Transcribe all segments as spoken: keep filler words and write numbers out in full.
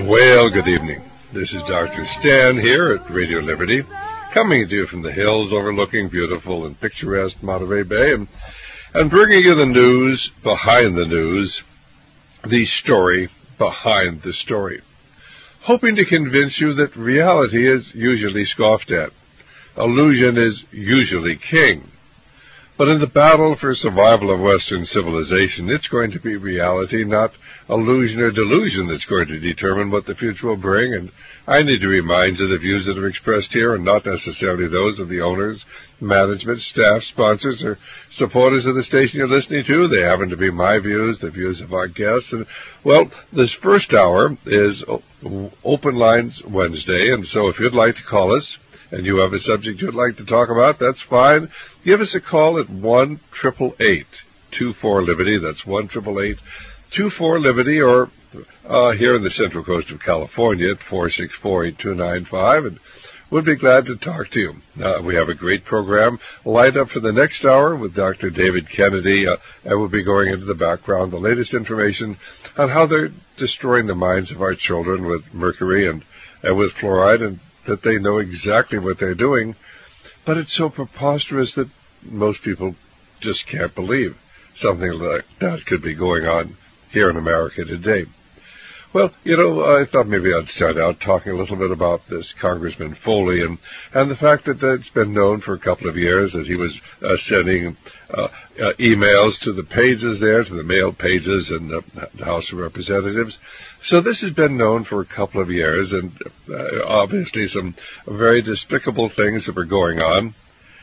Well, good evening. This is Doctor Stan here at Radio Liberty, coming to you from the hills overlooking beautiful and picturesque Monterey Bay, and, and bringing you the news behind the news, the story behind the story, hoping to convince you that reality is usually scoffed at. Illusion is usually king. But in the battle for survival of Western civilization, it's going to be reality, not illusion or delusion, that's going to determine what the future will bring. And I need to remind you the views that are expressed here are not necessarily those of the owners, management, staff, sponsors, or supporters of the station you're listening to. They happen to be my views, the views of our guests. And, well, this first hour is Open Lines Wednesday, and so if you'd like to call us, and you have a subject you'd like to talk about, that's fine. Give us a call at one eight eight eight, two four, Liberty. That's one eight eight eight, two four, Liberty, or uh, here in the Central Coast of California at four six four, eight two nine five, and we'll be glad to talk to you. Uh, we have a great program lined up for the next hour with Doctor David Kennedy, uh, and we'll be going into the background, the latest information on how they're destroying the minds of our children with mercury and, and with fluoride, and that they know exactly what they're doing, but it's so preposterous that most people just can't believe something like that could be going on here in America today. Well, you know, I thought maybe I'd start out talking a little bit about this Congressman Foley and, and the fact that it's been known for a couple of years that he was uh, sending uh, uh, emails to the pages there, to the mail pages in the, the House of Representatives. So this has been known for a couple of years, and uh, obviously some very despicable things that were going on.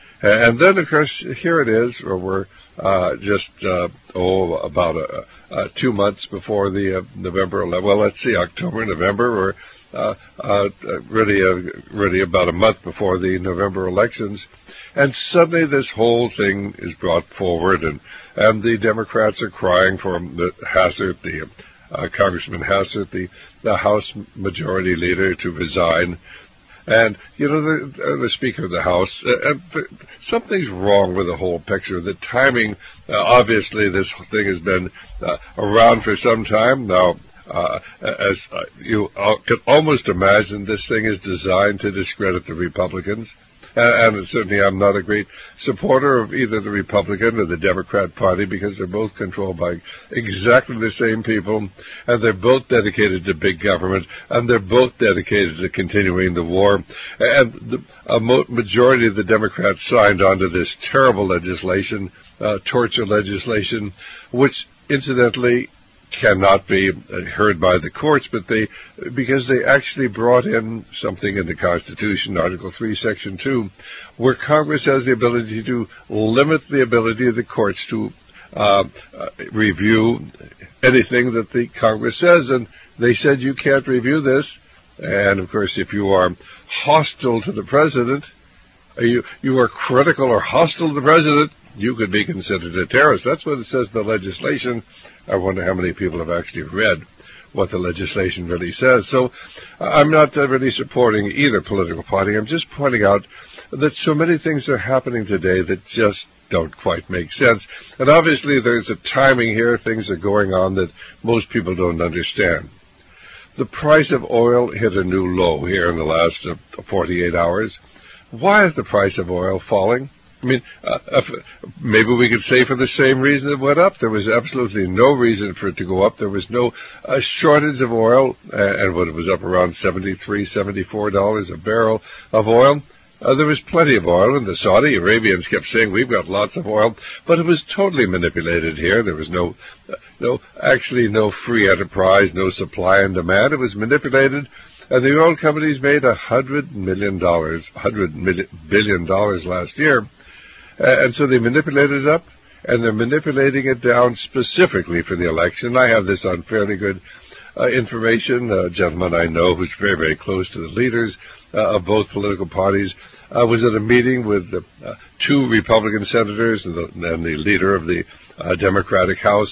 And then, of course, here it is, where we're uh, just, uh, oh, about uh, uh, two months before the uh, November eleventh. Well, let's see, October, November, or uh, uh, really, uh, really about a month before the November elections. And suddenly this whole thing is brought forward, and, and the Democrats are crying for the Hassert, the uh, Congressman Hassert, the, the House Majority Leader, to resign. And, you know, the, the Speaker of the House, uh, uh, something's wrong with the whole picture. The timing, uh, obviously this thing has been uh, around for some time now. Uh, as uh, you uh, can almost imagine, this thing is designed to discredit the Republicans. And, and certainly I'm not a great supporter of either the Republican or the Democrat Party, because they're both controlled by exactly the same people, and they're both dedicated to big government, and they're both dedicated to continuing the war. And the a majority of the Democrats signed on to this terrible legislation, uh, torture legislation, which, incidentally, cannot be heard by the courts, but they, because they actually brought in something in the Constitution, Article three, Section two, where Congress has the ability to limit the ability of the courts to uh, uh, review anything that the Congress says, and they said you can't review this. And, of course, if you are hostile to the president, you, you are critical or hostile to the president, you could be considered a terrorist. That's what it says in the legislation. I wonder how many people have actually read what the legislation really says. So I'm not uh, really supporting either political party. I'm just pointing out that so many things are happening today that just don't quite make sense. And obviously there's a timing here. Things are going on that most people don't understand. The price of oil hit a new low here in the last uh, forty-eight hours. Why is the price of oil falling? I mean, uh, if, maybe we could say for the same reason it went up. There was absolutely no reason for it to go up. There was no uh, shortage of oil, uh, and when it was up around seventy-three dollars, seventy-four dollars a barrel of oil, uh, there was plenty of oil, and the Saudi Arabians kept saying, we've got lots of oil, but it was totally manipulated here. There was no, uh, no, actually no free enterprise, no supply and demand. It was manipulated. And the oil companies made a hundred million dollars, hundred billion dollars last year. Uh, and so they manipulated it up, and they're manipulating it down specifically for the election. I have this on fairly good uh, information. A gentleman I know who's very, very close to the leaders uh, of both political parties uh, was at a meeting with the, uh, two Republican senators and the, and the leader of the uh, Democratic House.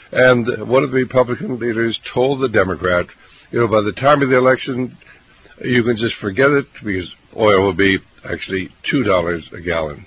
And one of the Republican leaders told the Democrat, you know, by the time of the election, you can just forget it, because oil will be actually two dollars a gallon.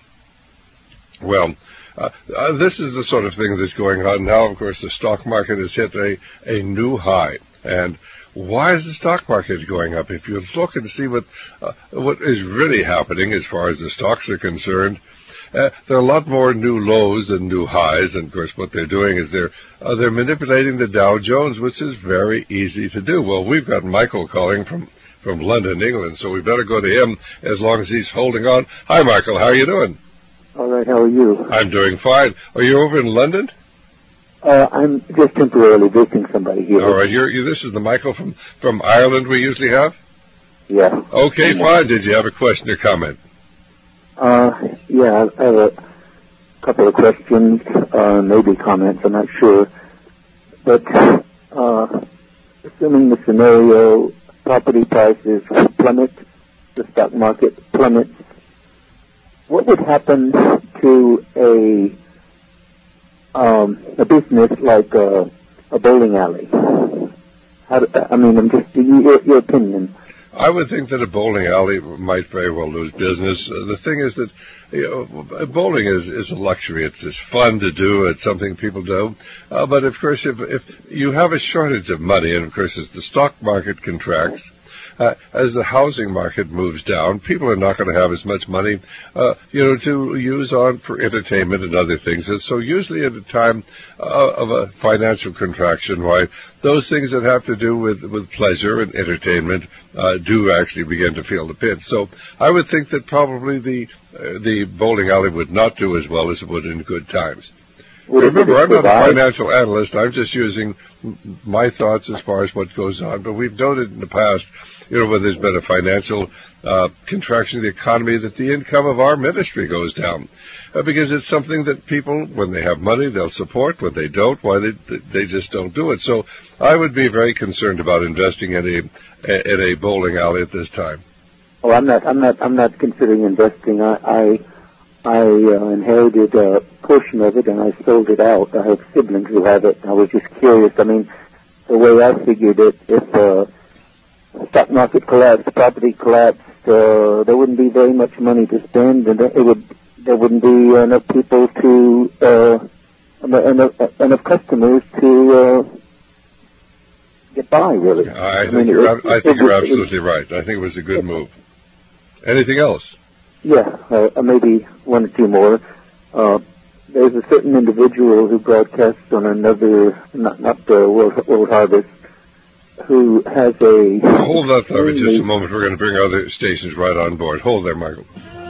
Well, uh, uh, this is the sort of thing that's going on now. Of course, the stock market has hit a, a new high. And why is the stock market going up? If you look and see what uh, what is really happening as far as the stocks are concerned, uh, there are a lot more new lows than new highs. And of course, what they're doing is they're uh, they're manipulating the Dow Jones, which is very easy to do. Well, we've got Michael calling from from London, England, so we better go to him as long as he's holding on. Hi, Michael. How are you doing? All right. How are you? I'm doing fine. Are you over in London? Uh, I'm just temporarily visiting somebody here. All right. You're, you, this is the Michael from, from Ireland we usually have? Yeah. Okay, yeah. Fine. Did you have a question or comment? Uh, yeah, I have a couple of questions, uh, maybe comments, I'm not sure. But, uh, assuming the scenario, property prices plummet, the stock market plummets, what would happen to a Um, a business like a, a bowling alley? How do, I mean, I'm just your, your opinion. I would think that a bowling alley might very well lose business. Uh, the thing is that you know, bowling is, is a luxury. It's, it's fun to do. It's something people do. Uh, but of course, if, if you have a shortage of money, and of course, as the stock market contracts, Uh, as the housing market moves down, people are not going to have as much money, uh, you know, to use on for entertainment and other things. And so usually at a time uh, of a financial contraction, why those things that have to do with, with pleasure and entertainment uh, do actually begin to feel the pinch. So I would think that probably the uh, the bowling alley would not do as well as it would in good times. Remember, I'm not a financial analyst. I'm just using my thoughts as far as what goes on. But we've noted in the past, you know, when there's been a financial uh, contraction of the economy, that the income of our ministry goes down. Uh, because it's something that people, when they have money, they'll support. When they don't, why, they, they just don't do it. So I would be very concerned about investing in a, in a bowling alley at this time. Oh, I'm not, I'm not, I'm not considering investing. I, I I uh, inherited a portion of it, and I sold it out. I have siblings who have it. I was just curious. I mean, the way I figured it, if uh, the stock market collapsed, property collapsed, uh, there wouldn't be very much money to spend, and it would there wouldn't be enough people to uh, enough, enough customers to uh, get by. Really, I think I mean, you're, it, I think it, you're it, absolutely it, right. I think it was a good move. Anything else? Yeah, uh, maybe one or two more. Uh, there's a certain individual who broadcasts on another, not, not the World, World Harvest, who has a... Hold that thought for just a moment. We're going to bring other stations right on board. Hold there, Michael.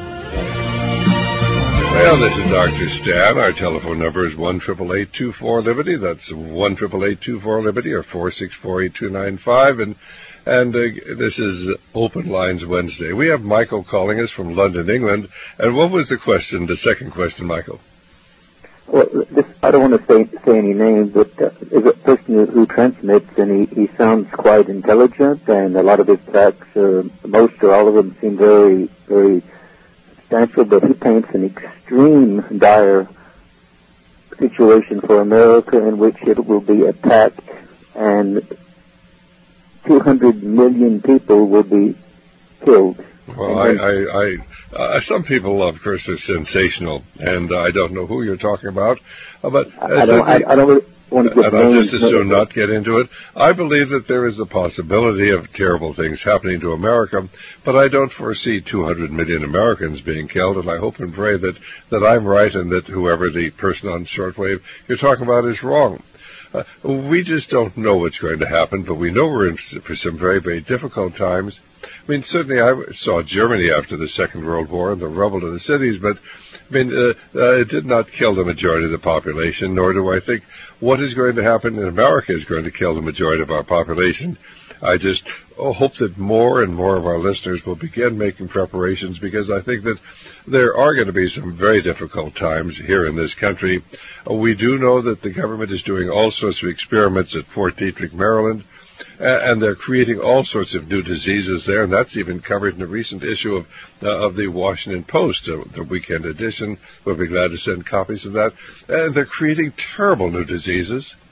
Well, this is Doctor Stan. Our telephone number is one eight eight eight, two four, Liberty. That's one eight eight eight, two four, Liberty, or four six four, eight two nine five. And And uh, this is Open Lines Wednesday. We have Michael calling us from London, England. And what was the question, the second question, Michael? Well, this, I don't want to say, say any names, but uh, there's a person who, who transmits, and he, he sounds quite intelligent, and a lot of his facts, uh, most or all of them, seem very, very substantial, but he paints an extreme dire situation for America in which it will be attacked, and two hundred million people will be killed. Well, I, I, I uh, some people, of course, are sensational, and uh, I don't know who you're talking about. Uh, but uh, I don't, I, I don't really want to get and I'll just as soon not get into it. I believe that there is the possibility of terrible things happening to America, but I don't foresee two hundred million Americans being killed, and I hope and pray that, that I'm right and that whoever the person on shortwave you're talking about is wrong. Uh, we just don't know what's going to happen, but we know we're in for some very, very difficult times. I mean, certainly I saw Germany after the Second World War and the rubble to the cities, but I mean, uh, uh, it did not kill the majority of the population, nor do I think what is going to happen in America is going to kill the majority of our population. I just oh, hope that more and more of our listeners will begin making preparations, because I think that there are going to be some very difficult times here in this country. Uh, we do know that the government is doing all sorts of experiments at Fort Detrick, Maryland, and they're creating all sorts of new diseases there, and that's even covered in a recent issue of uh, of the Washington Post, uh, the weekend edition. We'll be glad to send copies of that. And they're creating terrible new diseases.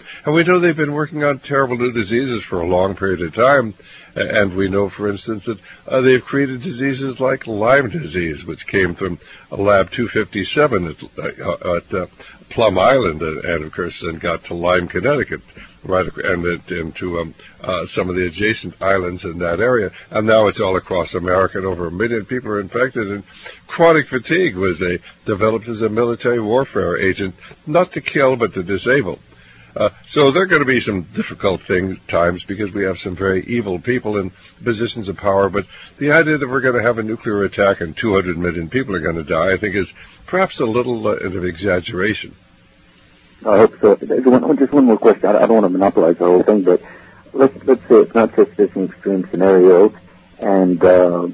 And we know they've been working on terrible new diseases for a long period of time. And we know, for instance, that uh, they've created diseases like Lyme disease, which came from uh, Lab two fifty-seven at, uh, at uh, Plum Island, and, and, of course, then got to Lyme, Connecticut, right, and it, into um, uh, some of the adjacent islands in that area. And now it's all across America, and over a million people are infected. And chronic fatigue was a, developed as a military warfare agent, not to kill, but to disable. Uh, so there are going to be some difficult things, times, because we have some very evil people in positions of power. But the idea that we're going to have a nuclear attack and two hundred million people are going to die, I think, is perhaps a little uh, of exaggeration. I hope so. Just one more question. I don't want to monopolize the whole thing, but let's let's say it's not just this extreme scenario, and uh,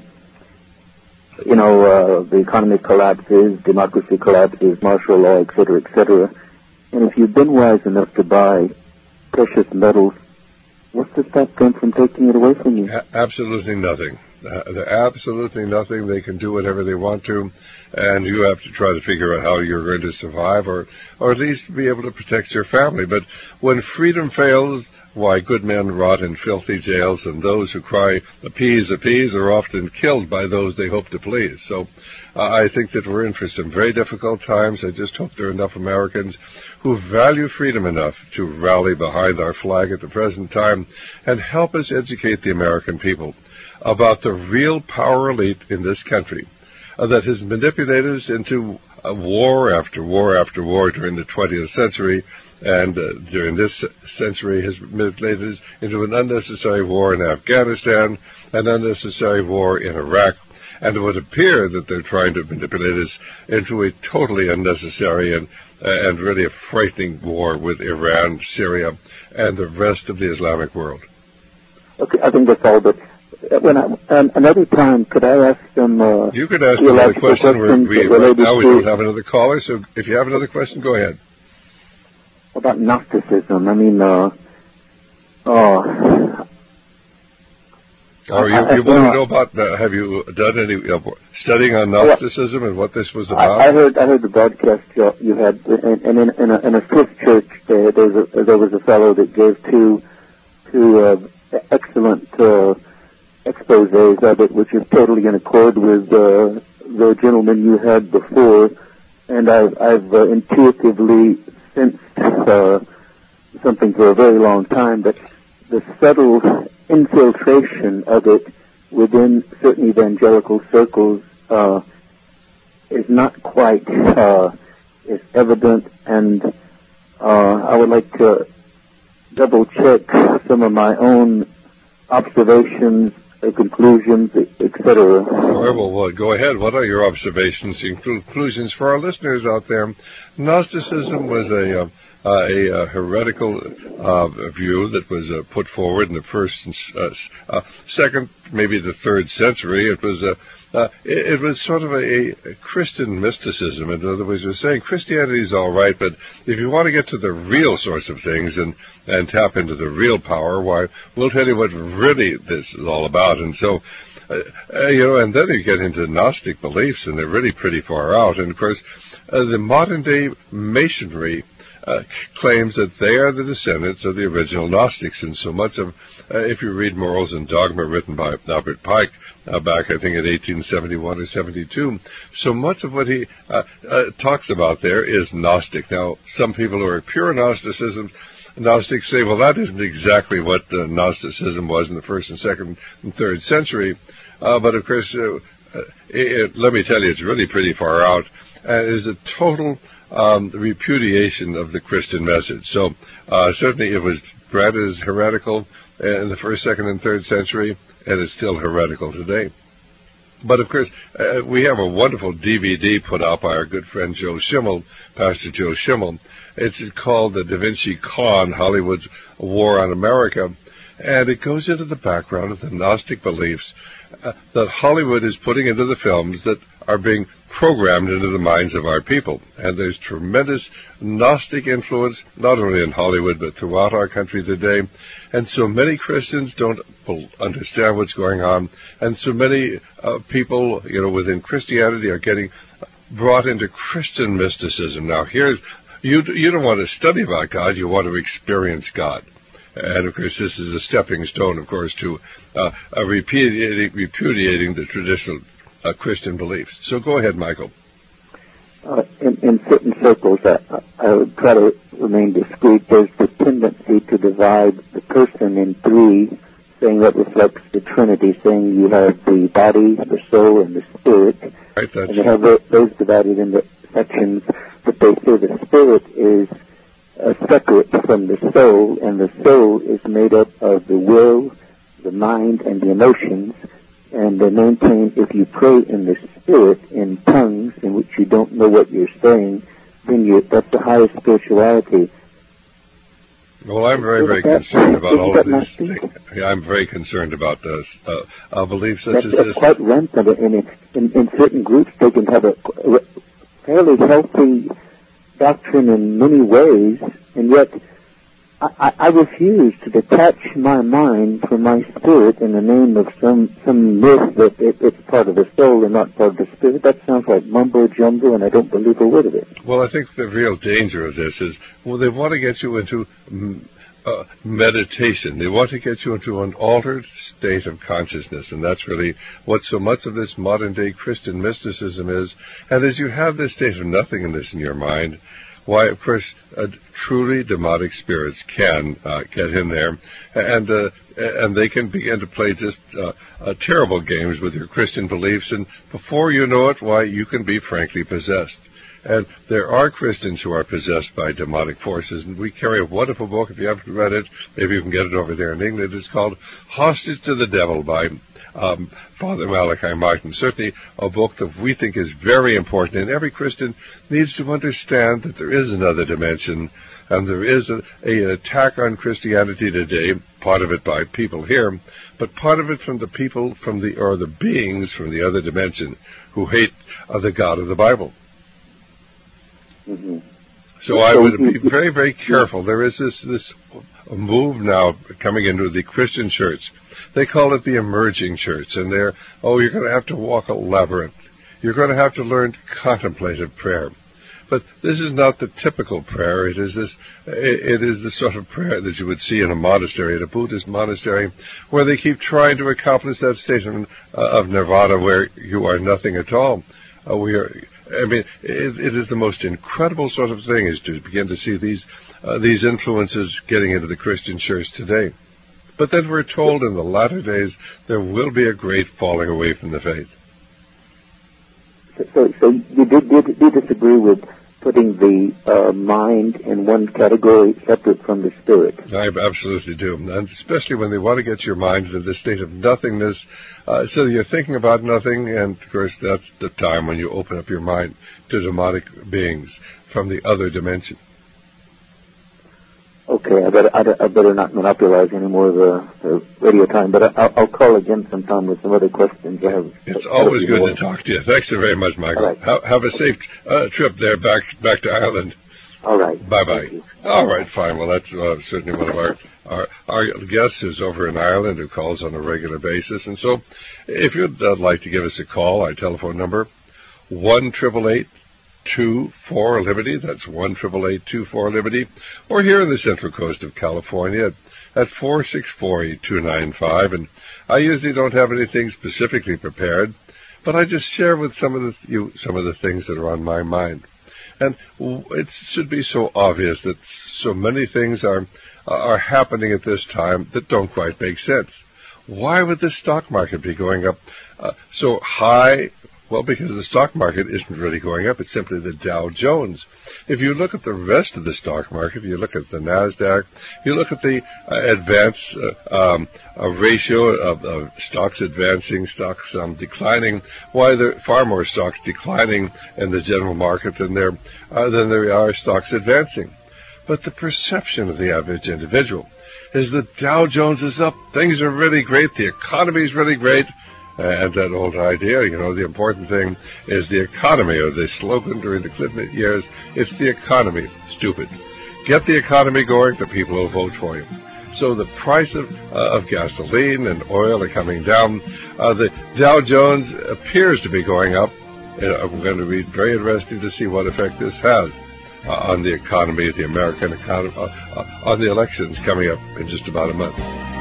you know uh, the economy collapses, democracy collapses, martial law, et cetera, et cetera. And if you've been wise enough to buy precious metals, what's to stop them from taking it away from you? A- absolutely nothing. Uh, they're absolutely nothing. They can do whatever they want to, and you have to try to figure out how you're going to survive, or, or at least be able to protect your family. But when freedom fails, why, good men rot in filthy jails, and those who cry, appease, appease, are often killed by those they hope to please. So uh, I think that we're in for some very difficult times. I just hope there are enough Americans who value freedom enough to rally behind our flag at the present time and help us educate the American people about the real power elite in this country uh, that has manipulated us into uh, war after war after war during the twentieth century, and uh, during this century has manipulated us into an unnecessary war in Afghanistan, an unnecessary war in Iraq, and it would appear that they're trying to manipulate us into a totally unnecessary and uh, and really a frightening war with Iran, Syria, and the rest of the Islamic world. Okay, I think that's all, but when I, um, another time, could I ask them uh, You could ask another question. We're, we, right now we don't have another caller, so if you have another question, go ahead. About Gnosticism. I mean, uh, oh... Or you, you I, want know, to know about, uh, have you done any uh, studying on Gnosticism and what this was about? I, I heard I heard the broadcast you, you had, and, and in, in, a, in a Swiss church, there, there, was a, there was a fellow that gave two, two uh, excellent uh, exposés of it, which is totally in accord with uh, the gentleman you had before, and I've, I've uh, intuitively sensed uh, something for a very long time, but the subtle infiltration of it within certain evangelical circles uh, is not quite uh, as evident, and uh, I would like to double check some of my own observations, uh, conclusions, et cetera. All right, well, well, go ahead. What are your observations and conclusions for our listeners out there? Gnosticism was a uh, Uh, a uh, heretical uh, view that was uh, put forward in the first, uh, uh, second, maybe the third century. It was a, uh, it, it was sort of a, a Christian mysticism. In other words, we're saying Christianity is all right, but if you want to get to the real source of things and and tap into the real power, why, we'll tell you what really this is all about. And so, uh, uh, you know, and then you get into Gnostic beliefs, and they're really pretty far out. And of course, uh, the modern day Masonry Uh, claims that they are the descendants of the original Gnostics, and so much of, uh, if you read Morals and Dogma written by Albert Pike uh, back, I think, in eighteen seventy-one or seventy-two, so much of what he uh, uh, talks about there is Gnostic. Now, some people who are pure Gnosticism, Gnostics say, well, that isn't exactly what uh, Gnosticism was in the first and second and third century, uh, but of course, uh, it, it, let me tell you, it's really pretty far out, and it is a total Um, the repudiation of the Christian message. So uh, certainly it was branded as heretical in the first, second, and third century, and it's still heretical today. But of course, uh, we have a wonderful D V D put out by our good friend Joe Schimmel, Pastor Joe Schimmel. It's called The Da Vinci Con, Hollywood's War on America, and it goes into the background of the Gnostic beliefs uh, that Hollywood is putting into the films that are being programmed into the minds of our people. And there's tremendous Gnostic influence, not only in Hollywood, but throughout our country today. And so many Christians don't understand what's going on. And so many uh, people, you know, within Christianity are getting brought into Christian mysticism. Now, here's you you don't want to study about God, you want to experience God. And, of course, this is a stepping stone, of course, to uh, uh, repudiating, repudiating the traditional uh, Christian beliefs. So go ahead, Michael. Uh, in, in certain circles, I, I would try to remain discreet. There's the tendency to divide the person in three, saying that reflects the Trinity, saying you have the body, the soul, and the spirit. Right, that's and they have those divided into sections, but they say the spirit is Uh, separate from the soul, and the soul is made up of the will, the mind, and the emotions, and they maintain if you pray in the spirit in tongues in which you don't know what you're saying, then you, that's the highest spirituality. Well, I'm very, very concerned about all of these things. Yeah, I'm very concerned about this, uh, uh, beliefs such that's, as that's this. quite rampant, and in, in, in certain groups they can have a, a fairly healthy doctrine in many ways, and yet I, I refuse to detach my mind from my spirit in the name of some some myth that it, it's part of the soul and not part of the spirit. That sounds like mumbo jumbo, and I don't believe a word of it. Well, I think the real danger of this is, well, they want to get you into uh, meditation. They want to get you into an altered state of consciousness, and that's really what so much of this modern-day Christian mysticism is. And as you have this state of nothingness in your mind, why, of course, uh, truly demonic spirits can uh, get in there, and uh, and they can begin to play just uh, uh, terrible games with your Christian beliefs, and before you know it, why, you can be frankly possessed. And there are Christians who are possessed by demonic forces, and we carry a wonderful book. If you haven't read it, maybe you can get it over there in England. It's called Hostage to the Devil by um, Father Malachi Martin. Certainly a book that we think is very important, and every Christian needs to understand that there is another dimension, and there is a, a, an attack on Christianity today, part of it by people here, but part of it from the people from the, or the beings from the other dimension who hate uh, the God of the Bible. Mm-hmm. So I would be very, very careful. There is this, this move now coming into the Christian church. They call it the emerging church, and they're, oh, you're going to have to walk a labyrinth. You're going to have to learn contemplative prayer. But this is not the typical prayer. It is this. It is the sort of prayer that you would see in a monastery, at a Buddhist monastery, where they keep trying to accomplish that state of, uh, of nirvana, where you are nothing at all. Uh, we are. I mean, it, it is the most incredible sort of thing, is to begin to see these uh, these influences getting into the Christian church today. But then we're told in the latter days there will be a great falling away from the faith. So, so, so you did, did, did disagree with putting the uh, mind in one category separate from the spirit? I absolutely do, and especially when they want to get your mind into this state of nothingness, uh, so you're thinking about nothing, and of course that's the time when you open up your mind to demonic beings from the other dimension. Okay, I better, I better not monopolize any more of the, the radio time, but I'll, I'll call again sometime with some other questions. I have, it's always good more. to talk to you. Thanks so very much, Michael. Right. Have, have a safe uh, trip there back back to Ireland. All right. Bye-bye. All right, fine. Well, that's uh, certainly one of our, our, our guests who's over in Ireland who calls on a regular basis. And so if you'd uh, like to give us a call, our telephone number, one eight eight eight, two four Liberty. That's one eight eight eight, two four Liberty. Or here in the Central Coast of California at, at four six four, eight two nine five. And I usually don't have anything specifically prepared, but I just share with some of the you some of the things that are on my mind. And it should be so obvious that so many things are are happening at this time that don't quite make sense. Why would the stock market be going up uh, so high? Well, because the stock market isn't really going up. It's simply the Dow Jones. If you look at the rest of the stock market, you look at the NASDAQ, you look at the uh, advance uh, um, a ratio of, of stocks advancing, stocks um, declining, why there are far more stocks declining in the general market than there, uh, than there are stocks advancing. But the perception of the average individual is that Dow Jones is up, things are really great, the economy is really great. And that old idea, you know, the important thing is the economy, or the slogan during the Clinton years, it's the economy, stupid. Get the economy going, the people will vote for you. So the price of, uh, of gasoline and oil are coming down. Uh, the Dow Jones appears to be going up. Uh, I'm going to be very interested to see what effect this has. uh, on the economy, the American economy, uh, uh, on the elections coming up in just about a month.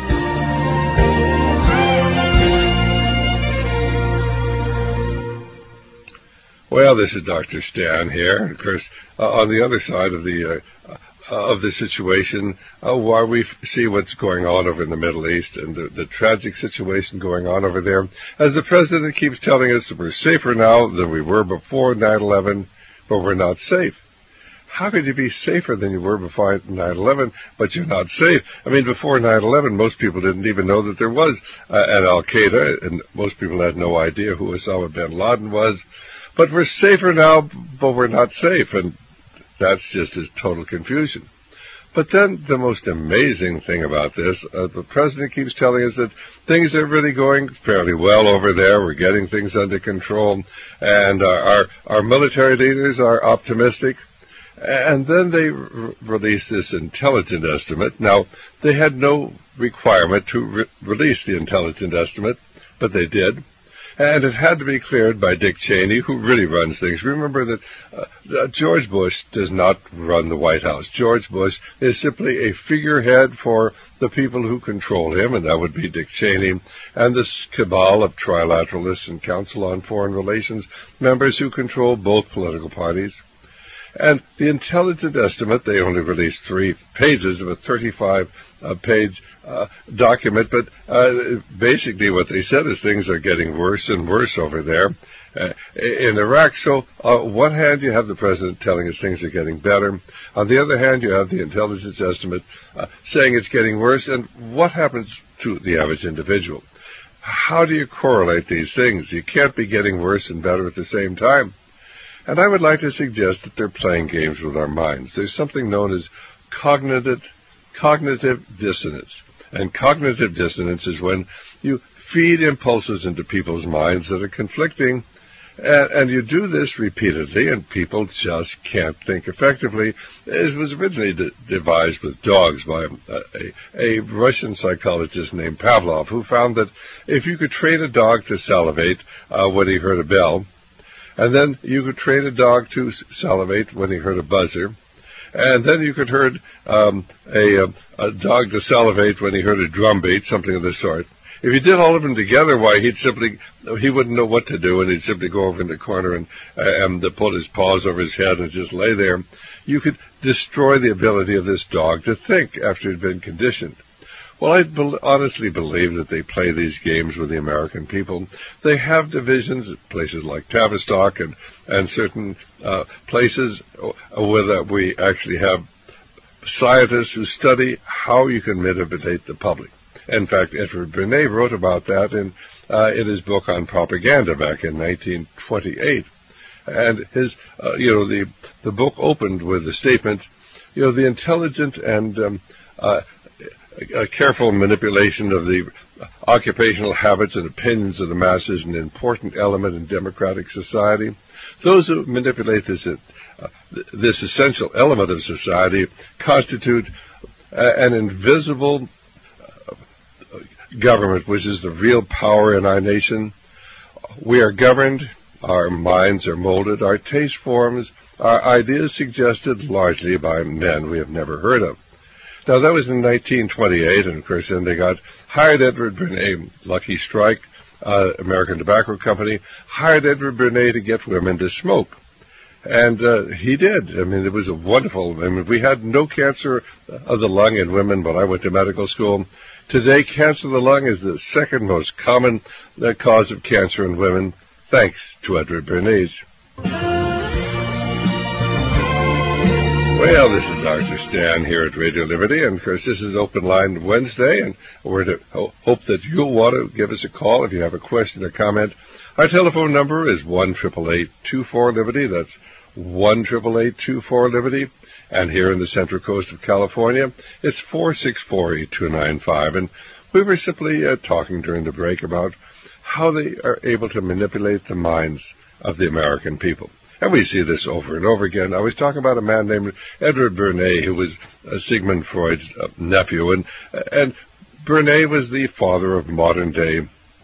Well, this is Doctor Stan here. Of course, uh, on the other side of the uh, uh, of the situation, uh, while we f- see what's going on over in the Middle East and the, the tragic situation going on over there, as the president keeps telling us that we're safer now than we were before nine eleven, but we're not safe. How could you be safer than you were before nine eleven, but you're not safe? I mean, before nine eleven, most people didn't even know that there was uh, an Al-Qaeda, and most people had no idea who Osama bin Laden was. But we're safer now, but we're not safe, and that's just as total confusion. But then the most amazing thing about this, uh, the president keeps telling us that things are really going fairly well over there. We're getting things under control, and our our, our military leaders are optimistic. And then they re- release this intelligence estimate. Now, they had no requirement to re- release the intelligence estimate, but they did. And it had to be cleared by Dick Cheney, who really runs things. Remember that uh, George Bush does not run the White House. George Bush is simply a figurehead for the people who control him, and that would be Dick Cheney, and this cabal of trilateralists and Council on Foreign Relations members who control both political parties. And the intelligence estimate, they only released three pages of a thirty-five page uh, document, but uh, basically what they said is things are getting worse and worse over there uh, in Iraq. So on one hand, you have the president telling us things are getting better. On the other hand, you have the intelligence estimate uh, saying it's getting worse. And what happens to the average individual? How do you correlate these things? You can't be getting worse and better at the same time. And I would like to suggest that they're playing games with our minds. There's something known as cognitive, cognitive dissonance. And cognitive dissonance is when you feed impulses into people's minds that are conflicting, and, and you do this repeatedly, and people just can't think effectively. It was originally de- devised with dogs by a, a, a Russian psychologist named Pavlov, who found that if you could train a dog to salivate uh, when he heard a bell, and then you could train a dog to salivate when he heard a buzzer. And then you could heard um, a, a dog to salivate when he heard a drum beat, something of the sort. If you did all of them together, why, he'd simply, he wouldn't know what to do, and he'd simply go over in the corner and, uh, and put his paws over his head and just lay there. You could destroy the ability of this dog to think after he'd been conditioned. Well, I be- honestly believe that they play these games with the American people. They have divisions at places like Tavistock and, and certain uh, places where we actually have scientists who study how you can manipulate the public. In fact, Edward Bernays wrote about that in, uh, in his book on propaganda back in nineteen twenty-eight. And his, uh, you know, the, the book opened with a statement, you know, the intelligent and um, uh, a careful manipulation of the occupational habits and opinions of the masses, an important element in democratic society. Those who manipulate this uh, this essential element of society constitute uh, an invisible uh, government, which is the real power in our nation. We are governed, our minds are molded, our taste forms, our ideas suggested largely by men we have never heard of. Now, that was in nineteen twenty-eight, and of course, then they got hired Edward Bernays, Lucky Strike, uh, American Tobacco Company, hired Edward Bernays to get women to smoke. And uh, he did. I mean, it was a wonderful, I mean, we had no cancer of the lung in women when I went to medical school. Today, cancer of the lung is the second most common uh, cause of cancer in women, thanks to Edward Bernays. Well, this is Doctor Stan here at Radio Liberty, and of course this is Open Line Wednesday, and we're to ho- hope that you'll want to give us a call if you have a question or comment. Our telephone number is one eight eight eight, two four, Liberty. That's one eight eight eight, two four, Liberty. And here in the Central Coast of California, it's four six four, eight two nine five. And we were simply uh, talking during the break about how they are able to manipulate the minds of the American people. And we see this over and over again. I was talking about a man named Edward Bernays, who was uh, Sigmund Freud's uh, nephew. And, and Bernays was the father of modern-day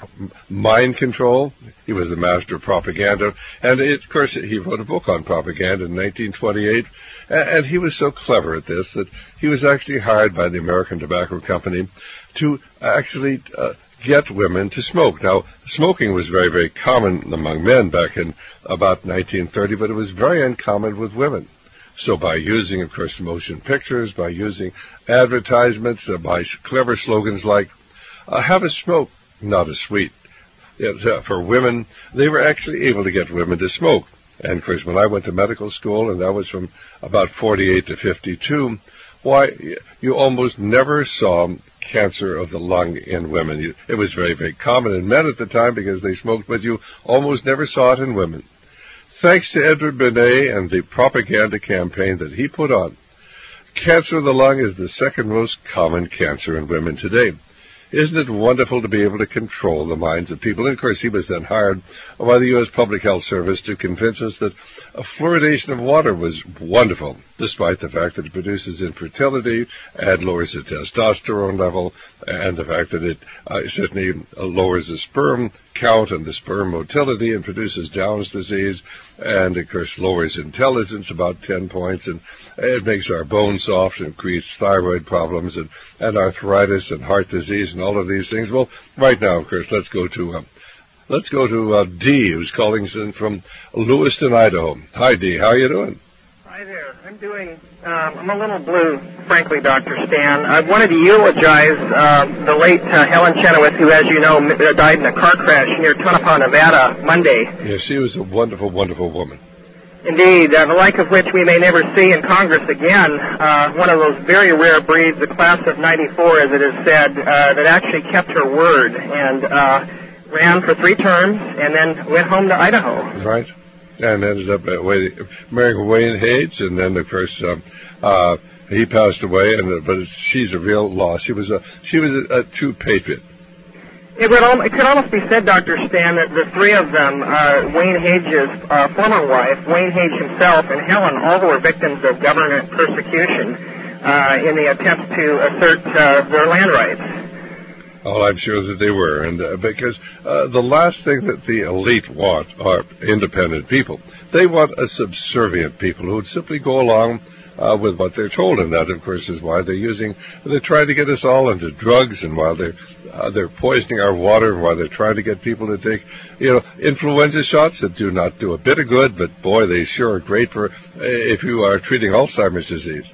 mind control. He was the master of propaganda. And, it, of course, he wrote a book on propaganda in nineteen twenty-eight. And he was so clever at this that he was actually hired by the American Tobacco Company to actually uh, get women to smoke. Now, smoking was very, very common among men back in about nineteen thirty, but it was very uncommon with women. So by using, of course, motion pictures, by using advertisements, uh, by clever slogans like, uh, have a smoke, not a sweet. It, uh, for women, they were actually able to get women to smoke. And, of course, when I went to medical school, and that was from about forty-eight to fifty-two, why, you almost never saw cancer of the lung in women. You, it was very, very common in men at the time because they smoked, but you almost never saw it in women. Thanks to Edward Bernays and the propaganda campaign that he put on, cancer of the lung is the second most common cancer in women today. Isn't it wonderful to be able to control the minds of people? And, of course, he was then hired by the U S Public Health Service to convince us that a fluoridation of water was wonderful, despite the fact that it produces infertility and lowers the testosterone level, and the fact that it uh, certainly lowers the sperm count and the sperm motility and produces Down's disease, and, of course, lowers intelligence about ten points, and it makes our bones soft and creates thyroid problems and, and arthritis and heart disease and all of these things. Well, right now, of course, let's go to uh, let's go to uh, Dee, who's calling us in from Lewiston, Idaho. Hi, Dee. How are you doing? Hi there. I'm doing. Um, I'm a little blue, frankly, Doctor Stan. I wanted to eulogize uh, the late uh, Helen Chenoweth, who, as you know, died in a car crash near Tonopah, Nevada, Monday. Yes, she was a wonderful, wonderful woman. Indeed, uh, the like of which we may never see in Congress again. Uh, one of those very rare breeds, the class of ninety-four, as it is said, uh, that actually kept her word and uh, ran for three terms and then went home to Idaho. Right. And ended up uh, marrying Wayne Hage, and then, of course, um, uh, he passed away. And uh, but it's, she's a real loss. She was a she was a, a true patriot. It, would al- it could almost be said, Doctor Stan, that the three of them, uh, Wayne Hage's uh, former wife, Wayne Hage himself, and Helen, all were victims of government persecution uh, in the attempt to assert uh, their land rights. Oh, I'm sure that they were, and uh, because uh, the last thing that the elite want are independent people. They want a subservient people who would simply go along uh, with what they're told, and that, of course, is why they're using. They're trying to get us all into drugs, and while they're uh, they're poisoning our water, and while they're trying to get people to take, you know, influenza shots that do not do a bit of good, but boy, they sure are great for uh, if you are treating Alzheimer's disease.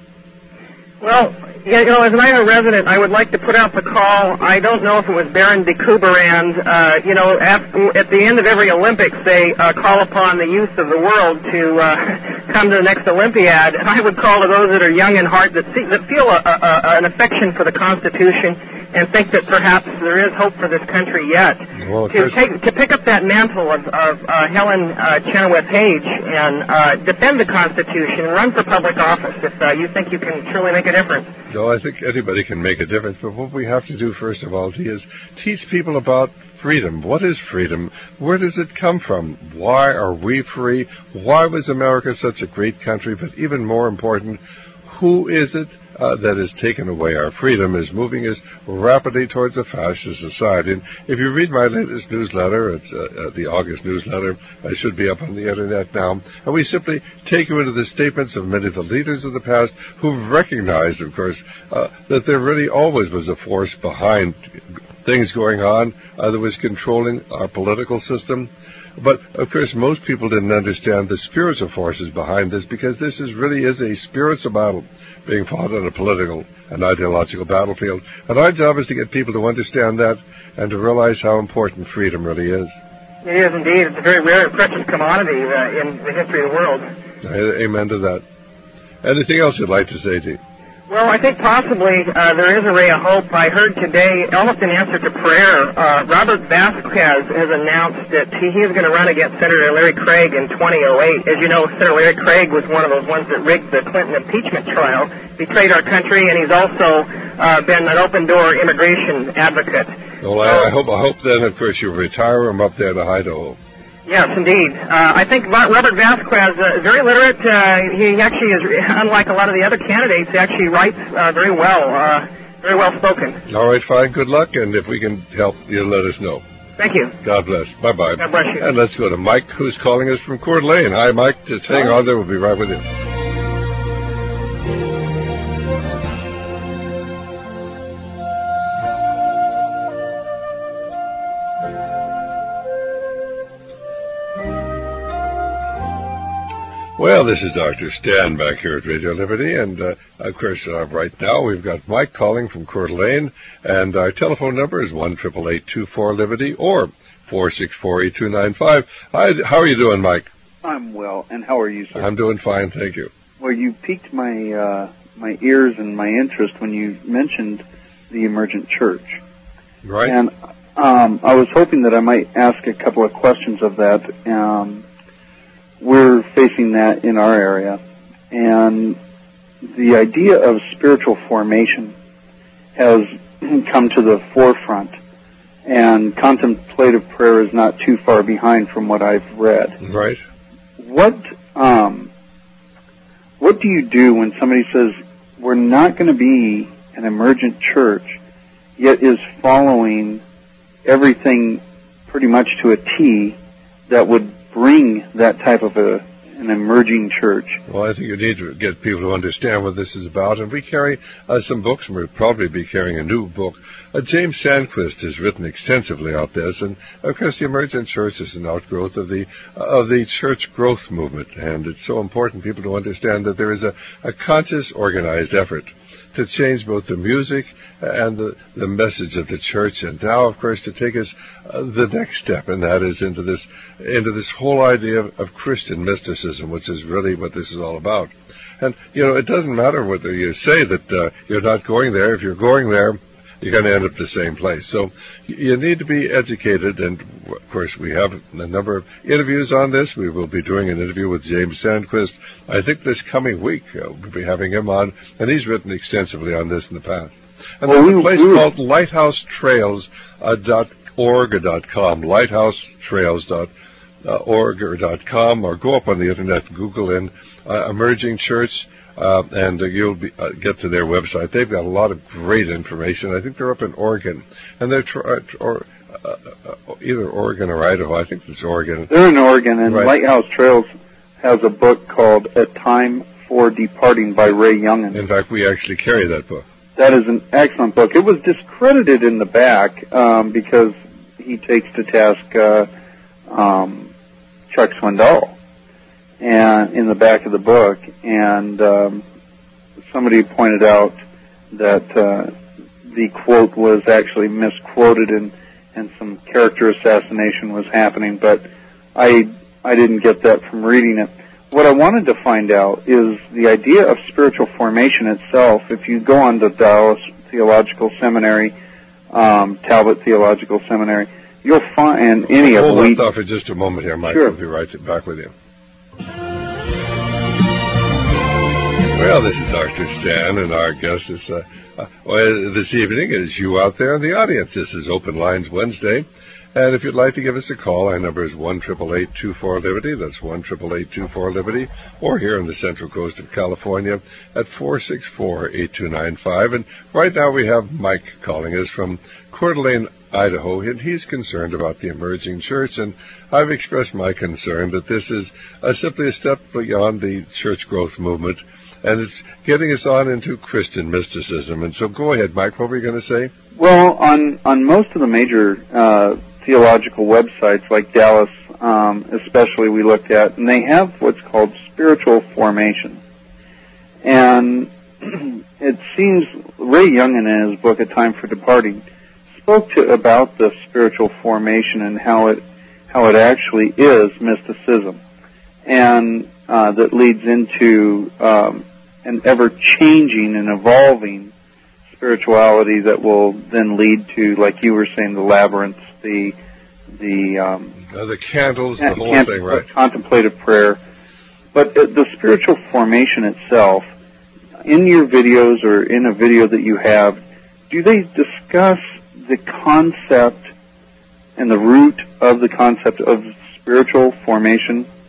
Well, you know, as an Idaho resident, I would like to put out the call. I don't know if it was Baron de Couberand. Uh, you know, at, at the end of every Olympics, they uh, call upon the youth of the world to uh, come to the next Olympiad. And I would call to those that are young in heart, that, see, that feel a, a, an affection for the Constitution, and think that perhaps there is hope for this country yet. Well, to take to pick up that mantle of, of uh, Helen uh, Chenoweth Hage and uh, defend the Constitution and run for public office if uh, you think you can truly make a difference. No, I think anybody can make a difference, but what we have to do first of all is teach people about freedom. What is freedom? Where does it come from? Why are we free? Why was America such a great country? But even more important, who is it uh, that has taken away our freedom, is moving us rapidly towards a fascist society? And if you read my latest newsletter, it's uh, uh, the August newsletter, I should be up on the Internet now, and we simply take you into the statements of many of the leaders of the past who've recognized, of course, uh, that there really always was a force behind things going on uh, that was controlling our political system. But, of course, most people didn't understand the spiritual forces behind this, because this is really is a spiritual battle being fought on a political and ideological battlefield. And our job is to get people to understand that and to realize how important freedom really is. It is indeed. It's a very rare and precious commodity uh, in the history of the world. Amen to that. Anything else you'd like to say, Dee? Well, I think possibly uh, there is a ray of hope. I heard today, almost in answer to prayer, uh, Robert Vasquez has announced that he, he is going to run against Senator Larry Craig in twenty oh eight. As you know, Senator Larry Craig was one of those ones that rigged the Clinton impeachment trial, betrayed our country, and he's also uh, been an open-door immigration advocate. Well, I, I hope, I hope then, of course, you retire him up there to Idaho. Yes, indeed. Uh, I think Robert Vasquez uh, is very literate. Uh, he actually is, unlike a lot of the other candidates, actually writes uh, very well, uh, very well spoken. All right, fine. Good luck, and if we can help, you let us know. Thank you. God bless. Bye-bye. God bless you. And let's go to Mike, who's calling us from Coeur d'Alene. Hi, Mike. Just hang on there. We'll be right with you. Well, this is Doctor Stan back here at Radio Liberty, and uh, of course, uh, right now we've got Mike calling from Coeur d'Alene, and our telephone number is one triple eight two four Liberty or four six four eight two nine five. Hi, how are you doing, Mike? I'm well, and how are you, sir? I'm doing fine, thank you. Well, you piqued my uh, my ears and my interest when you mentioned the emergent church, right? And um, I was hoping that I might ask a couple of questions of that. Um, We're facing that in our area, and the idea of spiritual formation has come to the forefront, and contemplative prayer is not too far behind from what I've read. Right. What um, what do you do when somebody says, we're not going to be an emergent church, yet is following everything pretty much to a T that would bring that type of a, an emerging church? Well, I think you need to get people to understand what this is about, and we carry uh, some books, and we'll probably be carrying a new book. Uh, James Sandquist has written extensively on this, and of course the emergent church is an outgrowth of the uh, of the church growth movement, and it's so important people to understand that there is a, a conscious, organized effort to change both the music and the, the message of the church, and now, of course, to take us uh, the next step, and that is into this into this whole idea of, of Christian mysticism, which is really what this is all about. And, you know, it doesn't matter whether you say that uh, you're not going there. If you're going there, you're going to end up the same place. So you need to be educated, and, of course, we have a number of interviews on this. We will be doing an interview with James Sandquist, I think, this coming week. Uh, we'll be having him on, and he's written extensively on this in the past. And well, there's we, a place we called lighthouse trails dot org dot com, lighthouse trails dot org or .com, or go up on the Internet, Google in uh, Emerging Church, Uh, and uh, you'll be, uh, get to their website. They've got a lot of great information. I think they're up in Oregon, and they're tr- uh, or, uh, uh, either Oregon or Idaho. I think it's Oregon. They're in Oregon, and right. Lighthouse Trails has a book called A Time for Departing by Ray Youngin. In fact, we actually carry that book. That is an excellent book. It was discredited in the back um, because he takes to task uh, um, Chuck Swindoll. And in the back of the book, and um, somebody pointed out that uh, the quote was actually misquoted, and, and some character assassination was happening. But I I didn't get that from reading it. What I wanted to find out is the idea of spiritual formation itself. If you go on to Dallas Theological Seminary, um, Talbot Theological Seminary, you'll find and any Hold of on we. thought for just a moment here, Mike. Sure. We'll be right back with you. Well, this is Doctor Stan, and our guest is, uh, uh, well, this evening is you out there in the audience. This is Open Lines Wednesday, and if you'd like to give us a call, our number is one eight eight eight, two four, Liberty. That's one eight eight eight, two four, Liberty, or here on the Central Coast of California at four six four, eight two nine five. And right now we have Mike calling us from Coeur d'Alene, Idaho, and he's concerned about the emerging church, and I've expressed my concern that this is uh, simply a step beyond the church growth movement, and it's getting us on into Christian mysticism. And so go ahead, Mike, what were you going to say? Well, on, on most of the major uh, theological websites, like Dallas um, especially, we looked at, and they have what's called spiritual formation. And it seems Ray Youngin, in his book, A Time for Departing, spoke to about the spiritual formation and how it how it actually is mysticism, and uh, that leads into um, an ever-changing and evolving spirituality that will then lead to, like you were saying, the labyrinths, the the um, uh, the candles, the whole cont- thing, right? Contemplative prayer, but the, the spiritual formation itself. In your videos or in a video that you have, do they discuss the concept and the root of the concept of spiritual formation?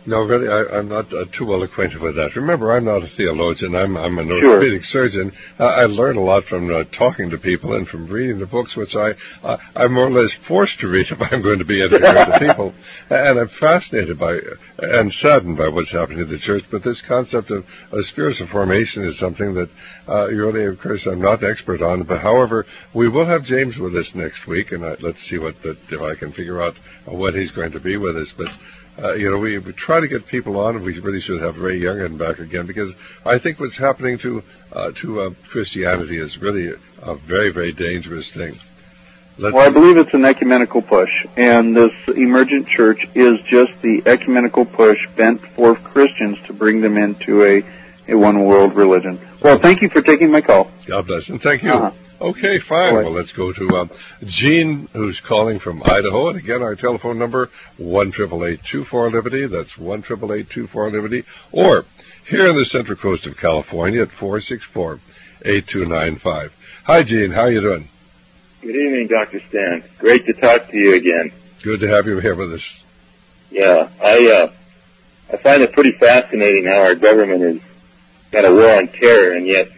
No, really, I, I'm not uh, too well acquainted with that. Remember, I'm not a theologian. I'm, I'm an orthopedic sure. surgeon. Uh, I learn a lot from uh, talking to people and from reading the books, which I, uh, I'm more or less forced to read if I'm going to be educated to people. And I'm fascinated by and saddened by what's happening in the church. But this concept of, of spiritual formation is something that, uh, really, of course, I'm not an expert on. But, however, we will have James with us next week, and I, let's see what the, if I can figure out uh, when he's going to be with us. But Uh, you know, we, we try to get people on, and we really should have Ray Youngin back again, because I think what's happening to uh, to uh, Christianity is really a very, very dangerous thing. Let's well, I believe it's an ecumenical push, and this emergent church is just the ecumenical push bent for Christians to bring them into a, a one-world religion. Well, thank you for taking my call. God bless, and thank you. Uh-huh. Okay, fine. Well, let's go to um, Gene, who's calling from Idaho. And again, our telephone number, one eight eight eight, two four, Liberty. That's one eight eight eight, two four, Liberty. Or here on the Central Coast of California at four six four, eight two nine five. Hi, Gene. How are you doing? Good evening, Doctor Stan. Great to talk to you again. Good to have you here with us. Yeah, I uh, I find it pretty fascinating how our government has got a war on terror, and yet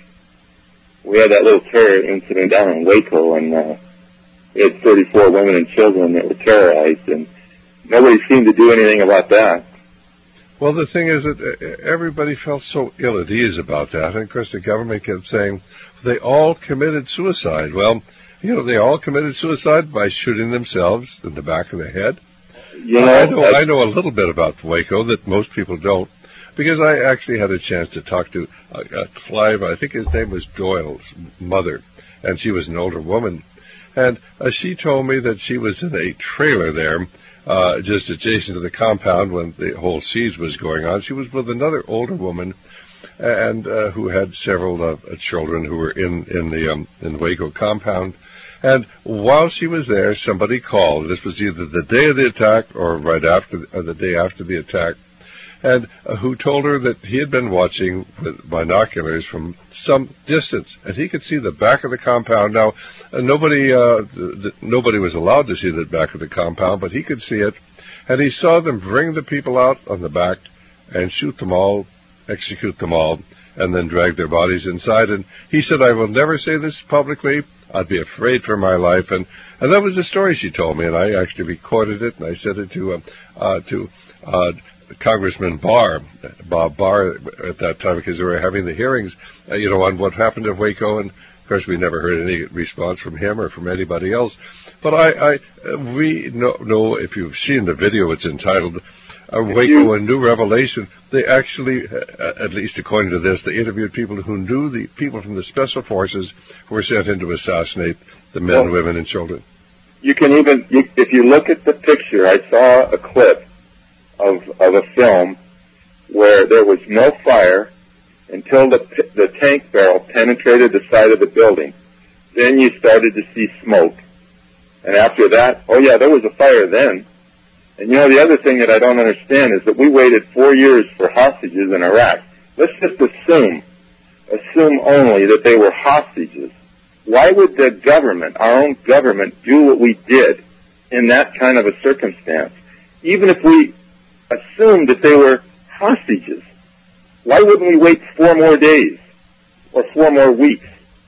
we had that little terror incident down in Waco, and uh, we had thirty-four women and children that were terrorized, and nobody seemed to do anything about that. Well, the thing is that everybody felt so ill at ease about that, and of course the government kept saying they all committed suicide. Well, you know, they all committed suicide by shooting themselves in the back of the head. You know, I know, I, I know a little bit about Waco that most people don't, because I actually had a chance to talk to uh, uh, Clive, I think his name was Doyle's mother, and she was an older woman. And uh, she told me that she was in a trailer there, uh, just adjacent to the compound when the whole siege was going on. She was with another older woman, and uh, who had several uh, children who were in, in the um, in Waco compound. And while she was there, somebody called. This was either the day of the attack or right after, or the day after the attack. And uh, who told her that he had been watching with binoculars from some distance, and he could see the back of the compound. Now, uh, nobody uh, th- th- nobody was allowed to see the back of the compound, but he could see it, and he saw them bring the people out on the back and shoot them all, execute them all, and then drag their bodies inside. And he said, "I will never say this publicly. I'd be afraid for my life." And, and that was the story she told me, and I actually recorded it, and I sent it to uh, uh, to uh, Congressman Barr, Bob Barr, at that time, because they were having the hearings, uh, you know, on what happened at Waco. And of course, we never heard any response from him or from anybody else. But I, I uh, we know, know if you've seen the video, it's entitled uh, Waco, a New Revelation. They actually, uh, at least according to this, they interviewed people who knew the people from the special forces who were sent in to assassinate the men, well, women, and children. You can even, you, if you look at the picture, I saw a clip of of a film where there was no fire until the the tank barrel penetrated the side of the building. Then you started to see smoke. And after that, oh yeah, there was a fire then. And you know, the other thing that I don't understand is that we waited four years for hostages in Iraq. Let's just assume, assume only that they were hostages. Why would the government, our own government, do what we did in that kind of a circumstance? Even if we assumed that they were hostages, why wouldn't we wait four more days or four more weeks?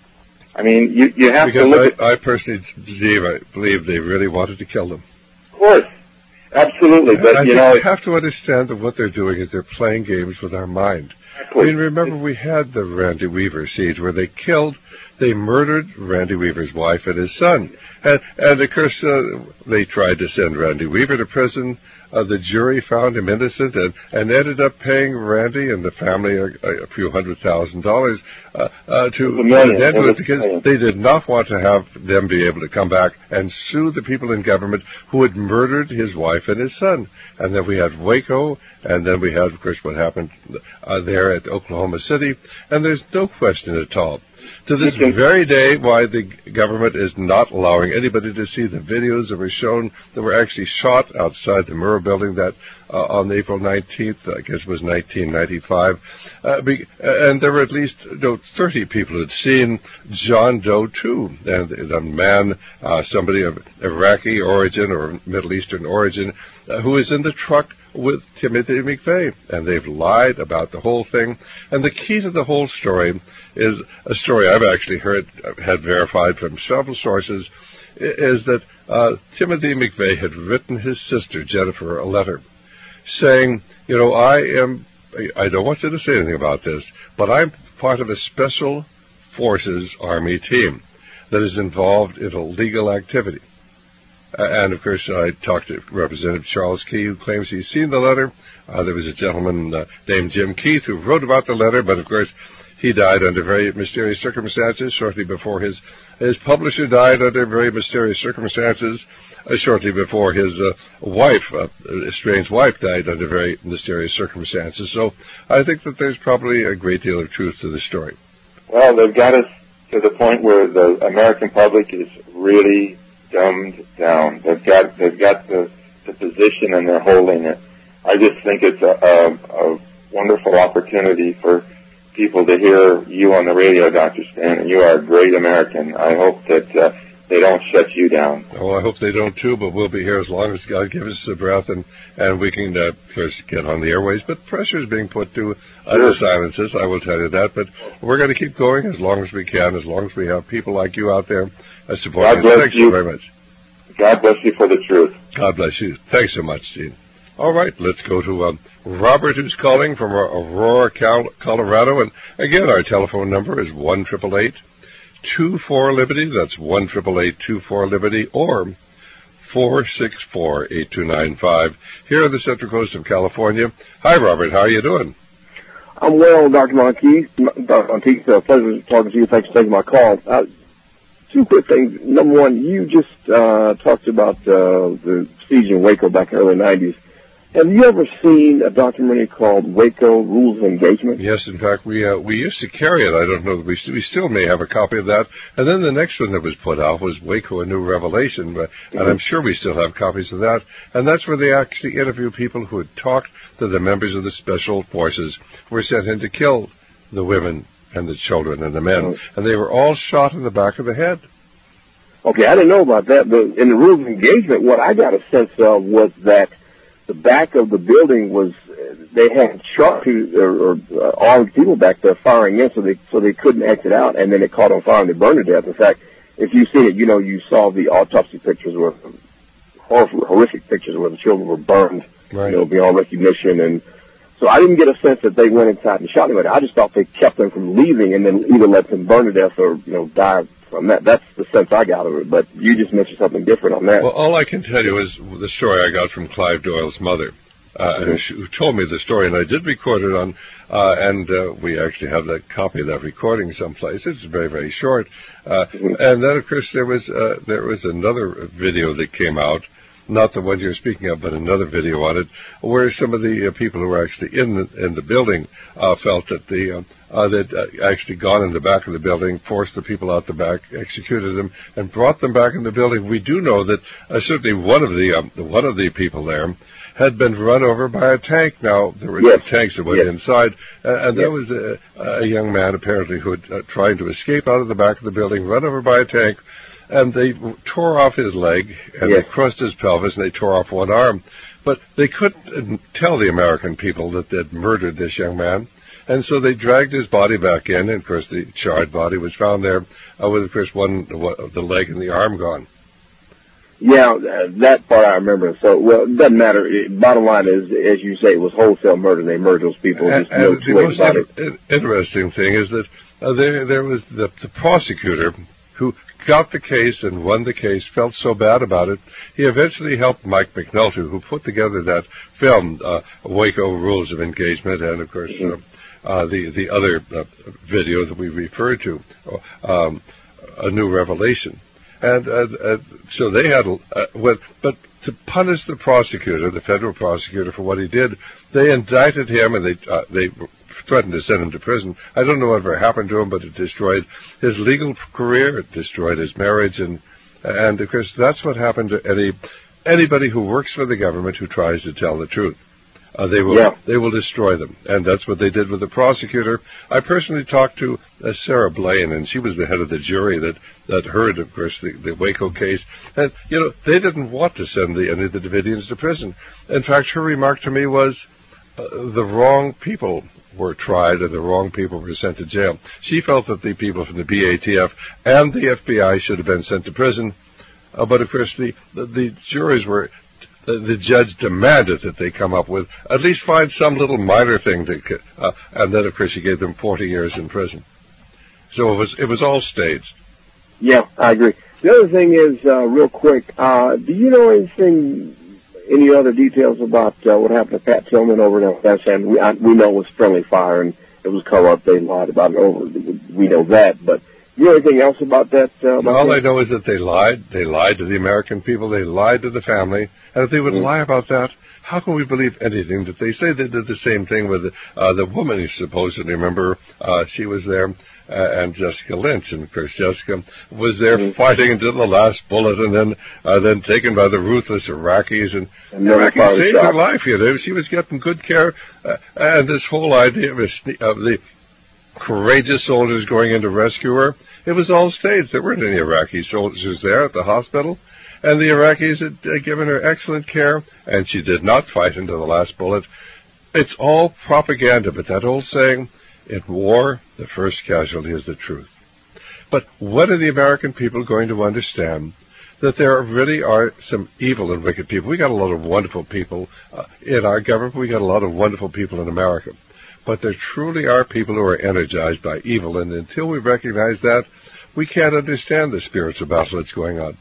I mean, you, you have because to look I, at... I personally believe, I believe they really wanted to kill them. Of course. Absolutely. But, I you think know... you have to understand that what they're doing is they're playing games with our mind. Exactly. I mean, remember we had the Randy Weaver siege where they killed, they murdered Randy Weaver's wife and his son. And, and of course, uh, they tried to send Randy Weaver to prison. Uh, the jury found him innocent and, and ended up paying Randy and the family a, a few hundred thousand dollars uh, uh, to million, end it because they did not want to have them be able to come back and sue the people in government who had murdered his wife and his son. And then we had Waco, and then we had, of course, what happened uh, there at Oklahoma City. And there's no question at all, to this very day, why the government is not allowing anybody to see the videos that were shown that were actually shot outside the Murrah building that uh, on April nineteenth, I guess it was nineteen ninety-five, uh, be, and there were at least you know, thirty people who had seen John Doe two, and a man, uh, somebody of Iraqi origin or Middle Eastern origin, uh, who was in the truck with Timothy McVeigh, and they've lied about the whole thing. And the key to the whole story is a story I've actually heard, had verified from several sources, is that uh, Timothy McVeigh had written his sister, Jennifer, a letter saying, you know, I am, I don't want you to say anything about this, but I'm part of a special forces Army team that is involved in illegal activity. Uh, and, of course, I talked to Representative Charles Key, who claims he's seen the letter. Uh, there was a gentleman uh, named Jim Keith who wrote about the letter, but, of course, he died under very mysterious circumstances shortly before his his publisher died under very mysterious circumstances uh, shortly before his uh, wife, uh, estranged wife, died under very mysterious circumstances. So I think that there's probably a great deal of truth to the story. Well, they've got us to the point where the American public is really dumbed down. They've got they've got the, the position and they're holding it. I just think it's a, a, a wonderful opportunity for people to hear you on the radio, Doctor Stan, and you are a great American. I hope that uh, they don't shut you down. Oh, I hope they don't too, but we'll be here as long as God gives us a breath, and, and we can, uh, of course, get on the airways. But pressure is being put to other silences, I will tell you that. But we're going to keep going as long as we can, as long as we have people like you out there uh, supporting us. Thanks you. so very much. God bless you for the truth. God bless you. Thanks so much, Gene. All right, let's go to um, Robert, who's calling from Aurora, Colorado. And again, our telephone number is one eight eight eight, two four, Liberty. That's one eight eight eight, two four, Liberty, or four six four, eight two nine five here on the Central Coast of California. Hi, Robert. How are you doing? I'm well, Doctor Monteith. Doctor Monteith, it's a pleasure talking to you. Thanks for taking my call. Uh, two quick things. Number one, you just uh, talked about uh, the siege in Waco back in the early nineties. Have you ever seen a documentary called Waco Rules of Engagement? Yes, in fact, we uh, we used to carry it. I don't know. We, we still may have a copy of that. And then the next one that was put out was Waco, A New Revelation. But, mm-hmm. And I'm sure we still have copies of that. And that's where they actually interview people who had talked to the members of the special forces who were sent in to kill the women and the children and the men. Mm-hmm. And they were all shot in the back of the head. Okay, I didn't know about that. But in the Rules of Engagement, what I got a sense of was that the back of the building was, they had shot people, or, or uh, armed people back there firing in, so they so they couldn't exit out, and then it caught on fire and they burned to death. In fact, if you've seen it, you know, you saw the autopsy pictures where, horrific, horrific pictures where the children were burned, right. you know, beyond recognition. And so I didn't get a sense that they went inside and shot anybody. I just thought they kept them from leaving and then either let them burn to death or, you know, die from that. That's the sense I got of it, but you just mentioned something different on that. Well, all I can tell you is the story I got from Clive Doyle's mother, uh, mm-hmm. who told me the story, and I did record it on, uh, and uh, we actually have that copy of that recording someplace. It's very, very short. Uh, mm-hmm. And then, of course, there was uh, there was another video that came out, not the one you're speaking of, but another video on it, where some of the uh, people who were actually in the, in the building uh, felt that the uh, uh, they'd uh, actually gone in the back of the building, forced the people out the back, executed them, and brought them back in the building. We do know that uh, certainly one of the um, one of the people there had been run over by a tank. Now, there were yes. no tanks that went yes. inside, uh, and yes. there was a, a young man apparently who had uh, tried to escape out of the back of the building, run over by a tank. And they tore off his leg, and yes. they crushed his pelvis, and they tore off one arm. But they couldn't tell the American people that they'd murdered this young man. And so they dragged his body back in, and, of course, the charred body was found there uh, with, of course, one the leg and the arm gone. Yeah, that part I remember. So, well, it doesn't matter. Bottom line is, as you say, it was wholesale murder. They murdered those people. And, There's no and the way most about in, it. interesting thing is that uh, there, there was the, the prosecutor who got the case and won the case, felt so bad about it, he eventually helped Mike McNulty, who put together that film, uh, Waco Rules of Engagement, and, of course, mm-hmm. uh, uh, the, the other uh, video that we referred to, um, A New Revelation. And uh, uh, so they had, uh, what, but to punish the prosecutor, the federal prosecutor, for what he did, they indicted him and they uh, they threatened to send him to prison. I don't know whatever happened to him, but it destroyed his legal career, it destroyed his marriage, and and of course that's what happened to any anybody who works for the government who tries to tell the truth. Uh, they will yeah. they will destroy them, and that's what they did with the prosecutor. I personally talked to uh, Sarah Blaine, and she was the head of the jury that, that heard, of course, the, the Waco case. And, you know, they didn't want to send the, any of the Davidians to prison. In fact, her remark to me was, uh, the wrong people were tried and the wrong people were sent to jail. She felt that the people from the B A T F and the F B I should have been sent to prison, uh, but, of course, the, the, the juries were... The judge demanded that they come up with, at least find some little minor thing, to, uh, and then, of course, he gave them forty years in prison. So it was it was all staged. Yeah, I agree. The other thing is, uh, real quick, uh, do you know anything, any other details about uh, what happened to Pat Tillman over in Afghanistan? We, I, we know it was friendly fire and it was cover-up. They lied about it over. We know that, but you know anything else about that? Uh, about All that? I know is that they lied. They lied to the American people. They lied to the family. And if they would mm. lie about that, how can we believe anything that they say? They did the same thing with uh, the woman you supposedly remember. Uh, she was there, uh, and Jessica Lynch. And, of course, Jessica was there mm. fighting until the last bullet and then uh, then taken by the ruthless Iraqis. And, and the Iraqis saved her life. You know, she was getting good care. Uh, and this whole idea of, a, of the courageous soldiers going in to rescue her, it was all staged. There weren't any Iraqi soldiers there at the hospital, and the Iraqis had uh, given her excellent care, and she did not fight until the last bullet. It's all propaganda, but that old saying, in war, the first casualty is the truth. But when are the American people going to understand that there really are some evil and wicked people? We got a lot of wonderful people uh, in our government. We got a lot of wonderful people in America. But there truly are people who are energized by evil, and until we recognize that, we can't understand the spiritual battle that's going on.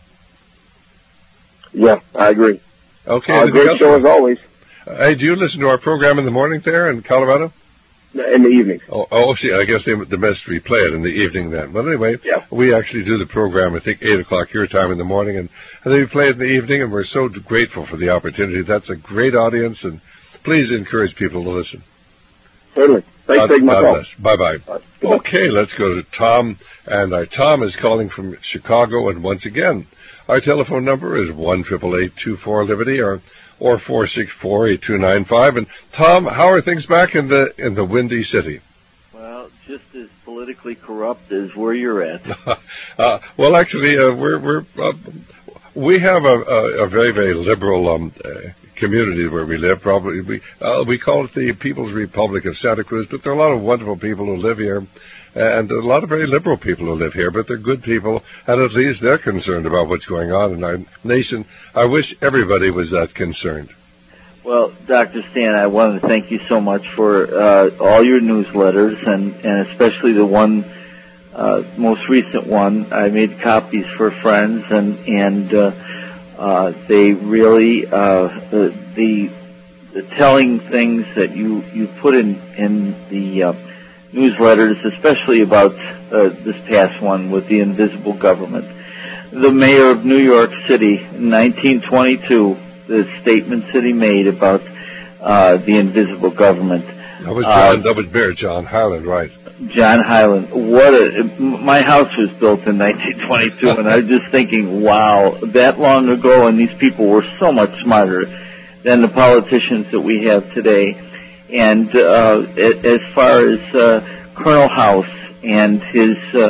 Yeah, I agree. Okay. Uh, great show as always. Uh, hey, do you listen to our program in the morning there in Colorado? In the evening. Oh, oh see, I guess they, the best we play it in the evening then. But anyway, yeah. we actually do the program, I think, eight o'clock your time in the morning, and, and then we play it in the evening, and we're so grateful for the opportunity. That's a great audience, and please encourage people to listen. Certainly. Thanks for taking my call. Bye-bye. Bye. Okay, let's go to Tom. And our Tom is calling from Chicago. And once again, our telephone number is one eight eight eight, two four, Liberty or or four six four, eight two nine five. And Tom, how are things back in the in the Windy City? Well, just as politically corrupt as where you're at. uh, well, actually, uh, we're we're uh, we have a, a, a very very liberal um, uh, community where we live. Probably we uh, we call it the People's Republic of Santa Cruz, but there are a lot of wonderful people who live here, and a lot of very liberal people who live here. But they're good people, and at least they're concerned about what's going on in our nation. I wish everybody was that concerned. Well, Doctor Stan, I want to thank you so much for uh, all your newsletters, and, and especially the one, uh, most recent one. I made copies for friends, and and uh, uh, they really uh, the, the the telling things that you you put in in the uh, newsletters, especially about uh, this past one with the invisible government. The mayor of New York City in nineteen twenty-two. The statements that he made about uh, the invisible government. That was John. Uh, that was Mayor John Hyland, right? John Hyland. What a! My house was built in nineteen twenty-two, and I was just thinking, wow, that long ago, and these people were so much smarter than the politicians that we have today. And uh, as far as uh, Colonel House and his uh,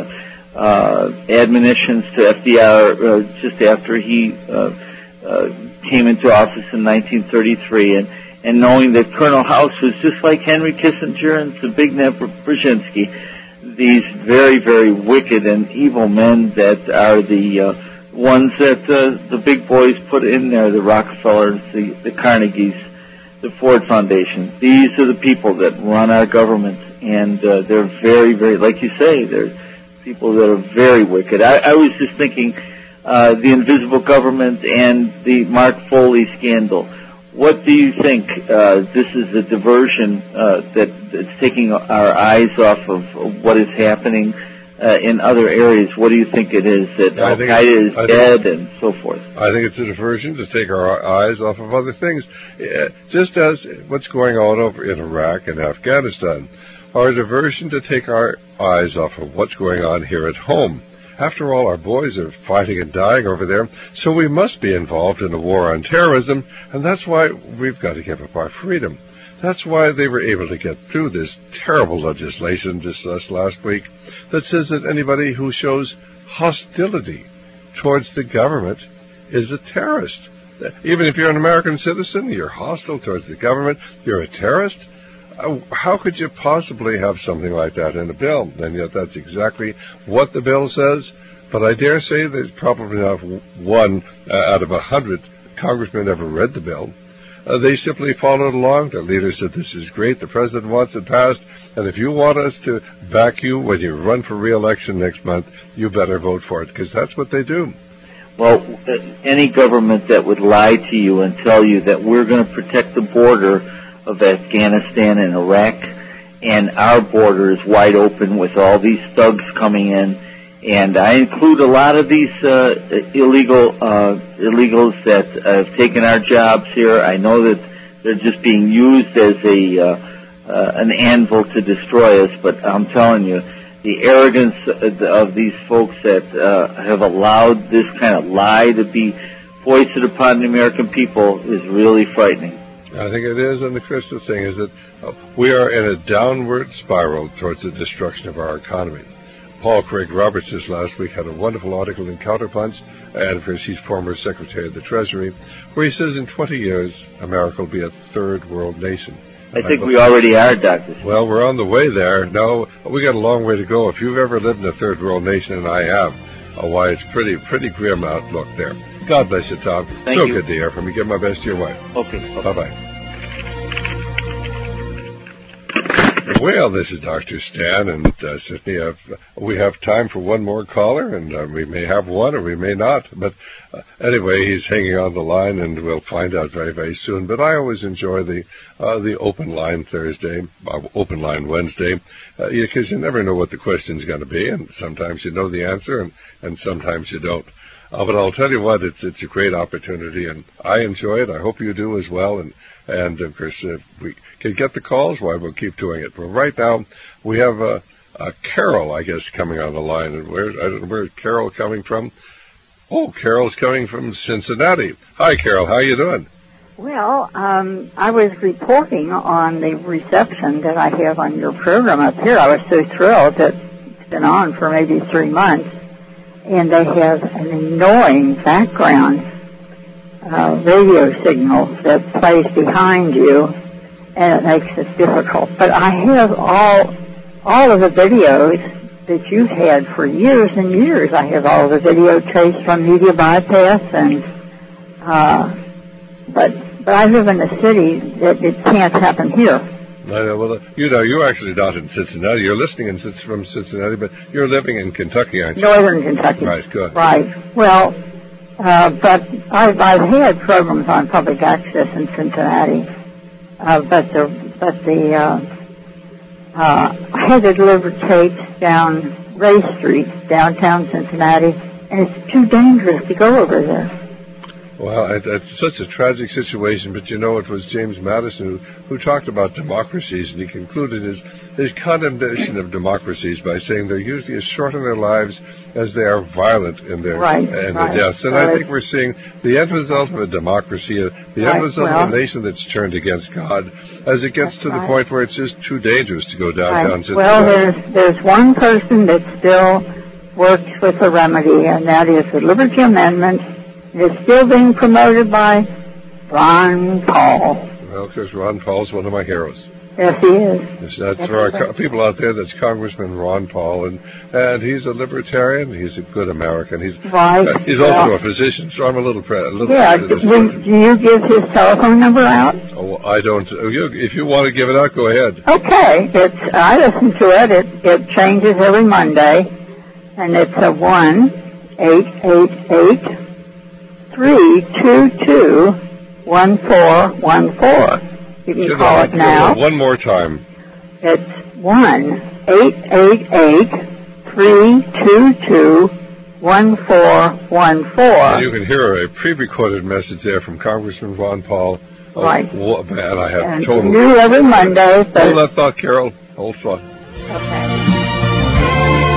uh, admonitions to F D R uh, just after he. Uh, uh, came into office in nineteen thirty-three, and, and knowing that Colonel House was just like Henry Kissinger and Zbigniew Brzezinski, these very, very wicked and evil men that are the uh, ones that uh, the big boys put in there, the Rockefellers, the, the Carnegies, the Ford Foundation. These are the people that run our government, and uh, they're very, very, like you say, they're people that are very wicked. I, I was just thinking, Uh, the invisible government and the Mark Foley scandal. What do you think? Uh, this is a diversion uh, that, that's taking our eyes off of, of what is happening uh, in other areas. What do you think it is? That Al Qaeda is I dead think, and so forth. I think it's a diversion to take our eyes off of other things, uh, just as what's going on over in Iraq and Afghanistan, are a diversion to take our eyes off of what's going on here at home. After all, our boys are fighting and dying over there, so we must be involved in a war on terrorism, and that's why we've got to give up our freedom. That's why they were able to get through this terrible legislation just last week that says that anybody who shows hostility towards the government is a terrorist. Even if you're an American citizen, you're hostile towards the government, you're a terrorist. How could you possibly have something like that in a bill? And yet that's exactly what the bill says. But I dare say there's probably not one uh, out of a hundred congressmen ever read the bill. Uh, they simply followed along. Their leader said, this is great, the president wants it passed, and if you want us to back you when you run for re-election next month, you better vote for it, because that's what they do. Well, any government that would lie to you and tell you that we're going to protect the border of Afghanistan and Iraq, and our border is wide open with all these thugs coming in, and I include a lot of these uh, illegal uh, illegals that have taken our jobs here. I know that they're just being used as a uh, uh, an anvil to destroy us, but I'm telling you, the arrogance of these folks that uh, have allowed this kind of lie to be foisted upon the American people is really frightening. I think it is, and the crystal thing is that uh, we are in a downward spiral towards the destruction of our economy. Paul Craig Roberts this last week had a wonderful article in Counterpunch, and of course he's former Secretary of the Treasury, where he says in twenty years America will be a third world nation. I think we already are, Doctor Well, we're on the way there. No, we got a long way to go. If you've ever lived in a third world nation, and I have, oh, why, it's pretty pretty grim outlook there. God bless you, Tom. Thank so you. good to hear from you. Give my best to your wife. Okay. Bye-bye. Well, this is Doctor Stan, and uh, certainly have, we have time for one more caller, and uh, we may have one or we may not. But uh, anyway, he's hanging on the line, and we'll find out very, very soon. But I always enjoy the uh, the open line Thursday, uh, open line Wednesday, because uh, you never know what the question's going to be, and sometimes you know the answer, and, and sometimes you don't. Uh, but I'll tell you what, it's it's a great opportunity, and I enjoy it. I hope you do as well. And, and of course, if we can get the calls, why, we'll keep doing it. But right now, we have uh, uh, Carol, I guess, coming on the line. And where, I don't know, where's Carol coming from? Oh, Carol's coming from Cincinnati. Hi, Carol. How you doing? Well, um, I was reporting on the reception that I have on your program up here. I was so thrilled that it's been on for maybe three months. And they have an annoying background uh, radio signal that plays behind you, and it makes it difficult. But I have all all of the videos that you've had for years and years. I have all the videotapes from Media Bypass, and uh, but but I live in a city that it can't happen here. I know, well, you know, you're actually not in Cincinnati. You're listening in, from Cincinnati, but you're living in Kentucky, aren't you? Northern Kentucky. Right, good. Right. Well, uh, but I've, I've had programs on public access in Cincinnati, uh, but the, but the, uh, uh, I had to deliver tapes down Ray Street, downtown Cincinnati, and it's too dangerous to go over there. Well, it, it's such a tragic situation, but you know, it was James Madison who, who talked about democracies, and he concluded his, his condemnation of democracies by saying they're usually as short in their lives as they are violent in their, right, in right, their deaths. And right. I think we're seeing the end result of a democracy, the end right, result well, of a nation that's turned against God, as it gets to the right. point where it's just too dangerous to go downtown. Right. Well, there's, there's one person that still works with the remedy, and that is the Liberty Amendment. It's still being promoted by Ron Paul. Well, because Ron Paul's one of my heroes. Yes, he is. Yes, that's yes, for our co- people out there. That's Congressman Ron Paul, and and he's a libertarian. He's a good American. He's right. Uh, he's well, also a physician, so I'm a little pre- a little. Yeah. Do, do you give his telephone number out? Oh, I don't. You, if you want to give it out, go ahead. Okay. It's I listen to it. It it changes every Monday, and it's a one eight eight eight. Three two two one four one four. You can Give call that, it now. One more time. It's one eight eight eight three two two one four one four. And you can hear a pre-recorded message there from Congressman Ron Paul. Oh, right. Oh, man, I have and total. New every Monday. Hold that thought, Carol. Hold thought. Okay.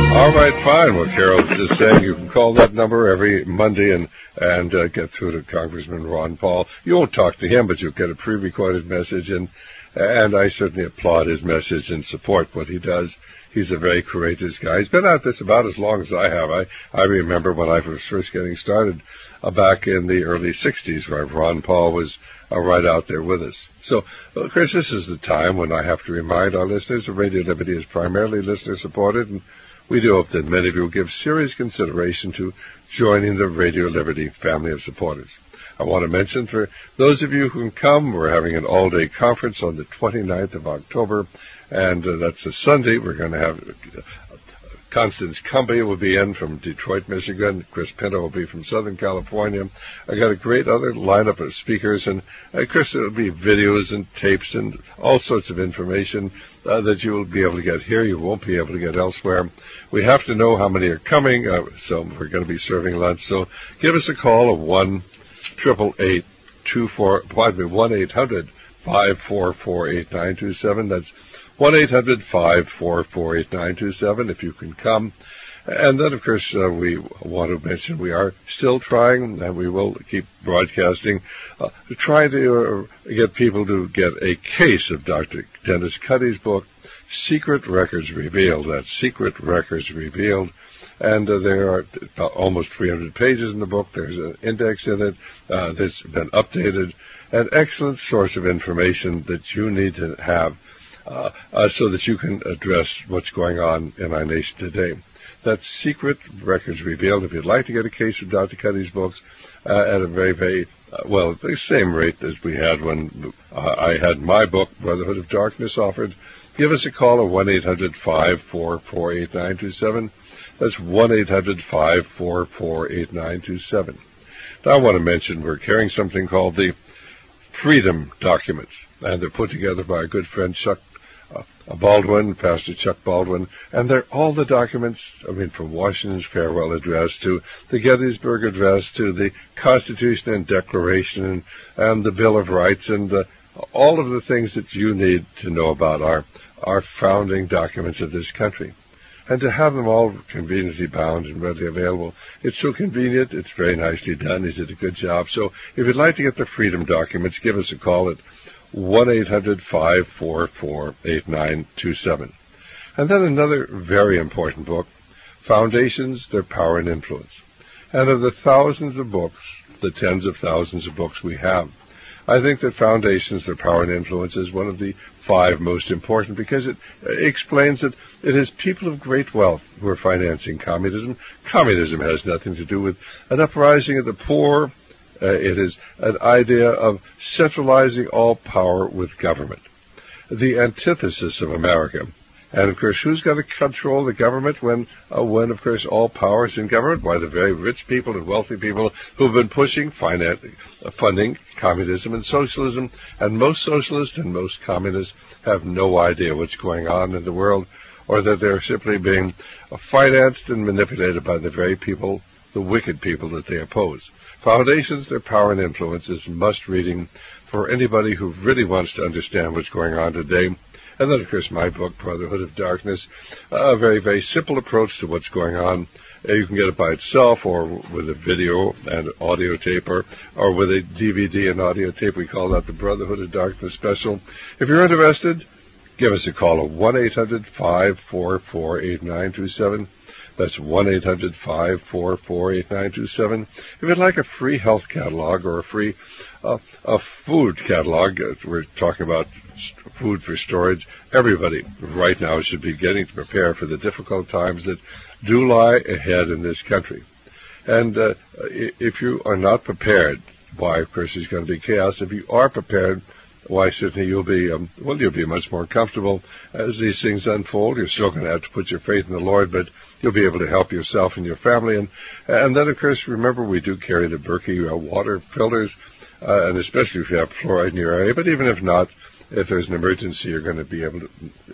All right, fine. Well, Carol was just saying you can call that number every Monday and and uh, get through to Congressman Ron Paul. You won't talk to him, but you'll get a pre-recorded message, and and I certainly applaud his message and support what he does. He's a very courageous guy. He's been at this about as long as I have. I, I remember when I was first getting started uh, back in the early sixties, where Ron Paul was uh, right out there with us. So, well, Chris, this is the time when I have to remind our listeners that Radio Liberty is primarily listener-supported, and we do hope that many of you will give serious consideration to joining the Radio Liberty family of supporters. I want to mention, for those of you who can come, we're having an all-day conference on the twenty-ninth of October, and uh, that's a Sunday. We're going to have uh, Constance Cumbie will be in from Detroit, Michigan. Chris Pinto will be from Southern California. I got a great other lineup of speakers, and uh, Chris, there will be videos and tapes and all sorts of information uh, that you will be able to get here. You won't be able to get elsewhere. We have to know how many are coming, uh, so we're going to be serving lunch. So give us a call of one triple eight two four. Pardon me, one eight hundred five four four eight nine two seven. That's one eight hundred five four four eight nine two seven if you can come. And then, of course, uh, we want to mention we are still trying, and we will keep broadcasting, uh, to try to uh, get people to get a case of Doctor Dennis Cuddy's book, Secret Records Revealed. That's Secret Records Revealed. And uh, there are almost three hundred pages in the book. There's an index in it uh, that's been updated. An excellent source of information that you need to have uh, uh, so that you can address what's going on in our nation today. That's Secret Records Revealed. If you'd like to get a case of Doctor Cuddy's books uh, at a very, very, uh, well, the same rate as we had when uh, I had my book, Brotherhood of Darkness, offered, give us a call at one eight hundred five four four eight nine two seven. That's one eight hundred five four four eight nine two seven. Now, I want to mention we're carrying something called the Freedom Documents, and they're put together by our good friend Chuck uh, Baldwin, Pastor Chuck Baldwin, and they're all the documents, I mean, from Washington's farewell address to the Gettysburg Address to the Constitution and Declaration and, and the Bill of Rights and uh, all of the things that you need to know about our, our founding documents of this country. And to have them all conveniently bound and readily available, it's so convenient. It's very nicely done. He did a good job. So if you'd like to get the Freedom Documents, give us a call at one eight hundred five four four eight nine two seven. And then another very important book, Foundations, Their Power and Influence. And of the thousands of books, the tens of thousands of books we have, I think that Foundations, Their Power and Influence is one of the five most important because it explains that it is people of great wealth who are financing communism. Communism has nothing to do with an uprising of the poor. Uh, it is an idea of centralizing all power with government, the antithesis of America. And, of course, who's going to control the government when, uh, when, of course, all power is in government? Why, the very rich people and wealthy people who've been pushing, finance, uh, funding communism and socialism. And most socialists and most communists have no idea what's going on in the world, or that they're simply being uh, financed and manipulated by the very people, the wicked people that they oppose. Foundations, Their Power and Influence is must-reading for anybody who really wants to understand what's going on today. And then, of course, my book, Brotherhood of Darkness, a very, very simple approach to what's going on. Uh, you can get it by itself or with a video and audio tape or, or with a D V D and audio tape. We call that the Brotherhood of Darkness Special. If you're interested, give us a call at one eight hundred five four four eight nine two seven. That's one eight hundred five four four eight nine two seven. If you'd like a free health catalog or a free uh, a food catalog, uh, we're talking about st- food for storage. Everybody right now should be getting to prepare for the difficult times that do lie ahead in this country. And uh, if you are not prepared, why, of course, there's going to be chaos. If you are prepared, why, certainly you'll be, um, well, you'll be much more comfortable as these things unfold. You're still going to have to put your faith in the Lord, but you'll be able to help yourself and your family. And and then, of course, remember, we do carry the Berkey uh, water filters, uh, and especially if you have fluoride in your area. But even if not, if there's an emergency, you're going to be able to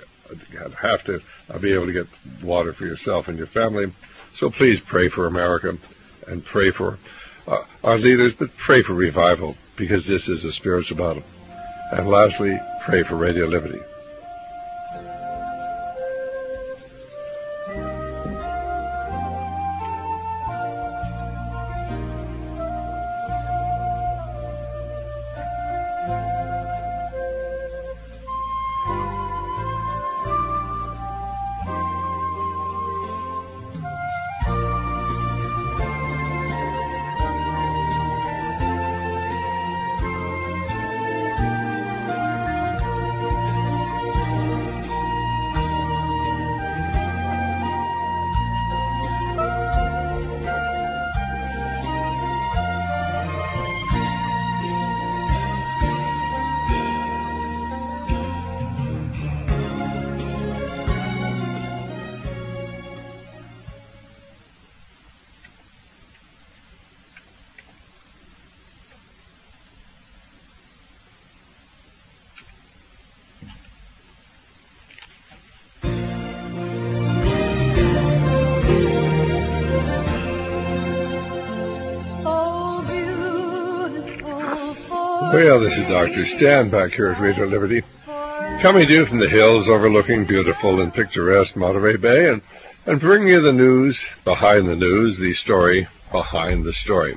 have to uh, be able to get water for yourself and your family. So please pray for America and pray for uh, our leaders, but pray for revival, because this is a spiritual battle. And lastly, pray for Radio Liberty. Well, this is Doctor Stan back here at Radio Liberty, coming to you from the hills overlooking beautiful and picturesque Monterey Bay, and, and bringing you the news behind the news, the story behind the story.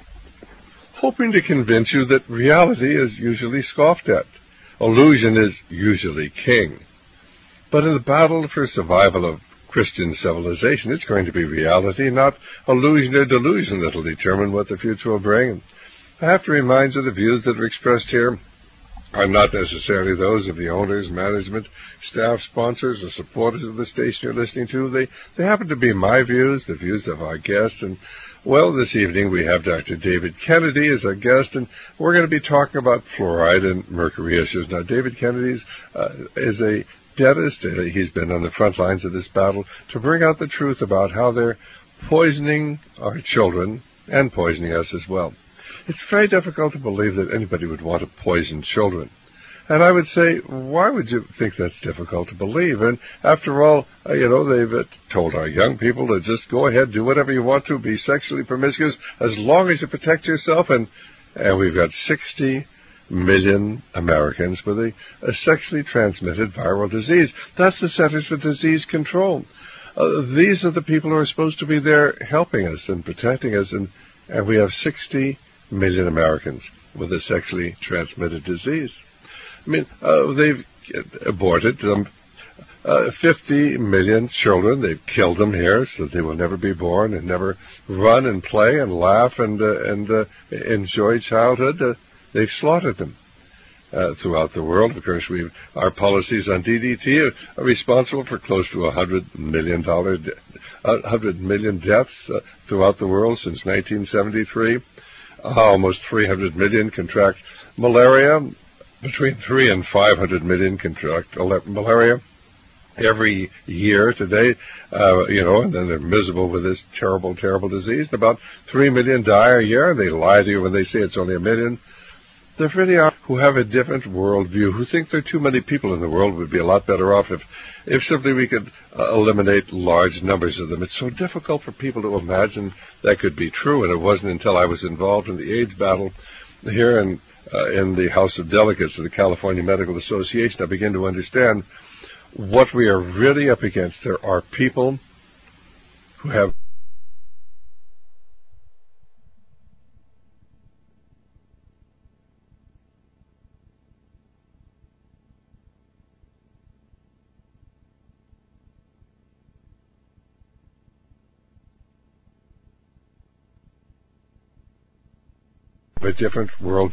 Hoping to convince you that reality is usually scoffed at. Illusion is usually king. But in the battle for survival of Christian civilization, it's going to be reality, not illusion or delusion, that will determine what the future will bring. I have to remind you the views that are expressed here are not necessarily those of the owners, management, staff, sponsors, or supporters of the station you're listening to. They, they happen to be my views, the views of our guests. And, well, this evening we have Doctor David Kennedy as our guest, and we're going to be talking about fluoride and mercury issues. Now, David Kennedy uh, is a dentist. He's been on the front lines of this battle to bring out the truth about how they're poisoning our children and poisoning us as well. It's very difficult to believe that anybody would want to poison children. And I would say, why would you think that's difficult to believe? And after all, uh, you know, they've uh, told our young people to just go ahead, do whatever you want to, be sexually promiscuous, as long as you protect yourself. And, and we've got sixty million Americans with a, a sexually transmitted viral disease. That's the Centers for Disease Control. Uh, these are the people who are supposed to be there helping us and protecting us, and, and we have sixty million Americans with a sexually transmitted disease. I mean, uh, they've aborted um, uh, fifty million children. They've killed them here so they will never be born and never run and play and laugh and, uh, and uh, enjoy childhood. Uh, they've slaughtered them uh, throughout the world. Of course, we've, our policies on D D T are responsible for close to one hundred million dollars, one hundred million deaths uh, throughout the world since nineteen seventy-three. Uh, almost three hundred million contract malaria. Between three and five hundred million contract malaria every year today, uh, you know, and then they're miserable with this terrible, terrible disease. About three million die a year. They lie to you when they say it's only a million. There really are who have a different worldview, who think there are too many people in the world. Would be a lot better off if, if simply we could uh, eliminate large numbers of them. It's so difficult for people to imagine that could be true, and it wasn't until I was involved in the AIDS battle here in Uh, in the House of Delegates of the California Medical Association, I begin to understand what we are really up against. There are people who have a different world.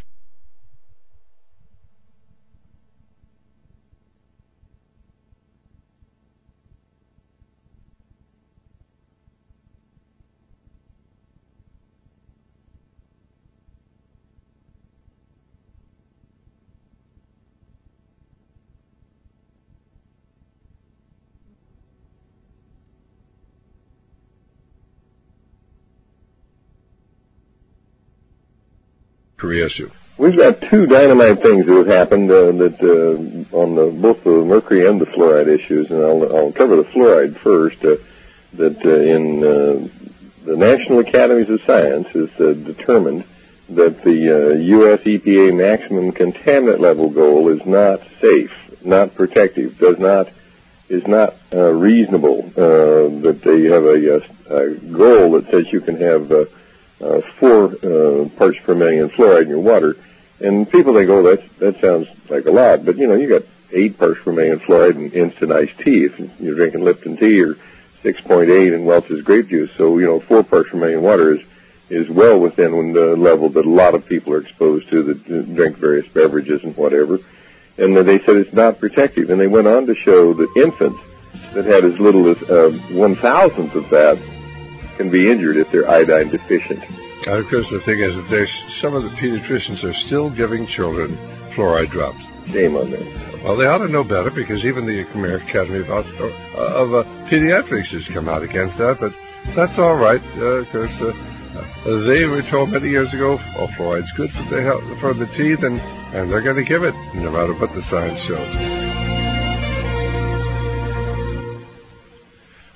Issue. We've got two dynamite things that have happened uh, that uh, on the, both the mercury and the fluoride issues, and I'll, I'll cover the fluoride first. Uh, that uh, in uh, the National Academies of Science has uh, determined that the uh, U S E P A maximum contaminant level goal is not safe, not protective, does not is not uh, reasonable. Uh, that they have a, a goal that says you can have uh, Uh, four uh, parts per million fluoride in your water, and people think, oh, that's, that sounds like a lot, but you know, you got eight parts per million fluoride in instant iced tea if you're drinking Lipton tea, or six point eight in Welch's grape juice. So you know, four parts per million water is is well within the level that a lot of people are exposed to that drink various beverages and whatever. And they said it's not protective, and they went on to show that infants that had as little as uh, one thousandth of that can be injured if they're iodine deficient. Uh, of course, the thing is that there's, some of the pediatricians are still giving children fluoride drops. Shame on them. Well, they ought to know better, because even the American Academy of, uh, of uh, Pediatrics has come out against that, but that's all right, because uh, uh, they were told many years ago, oh, fluoride's good for the, health, for the teeth, and, and they're going to give it, no matter what the science shows.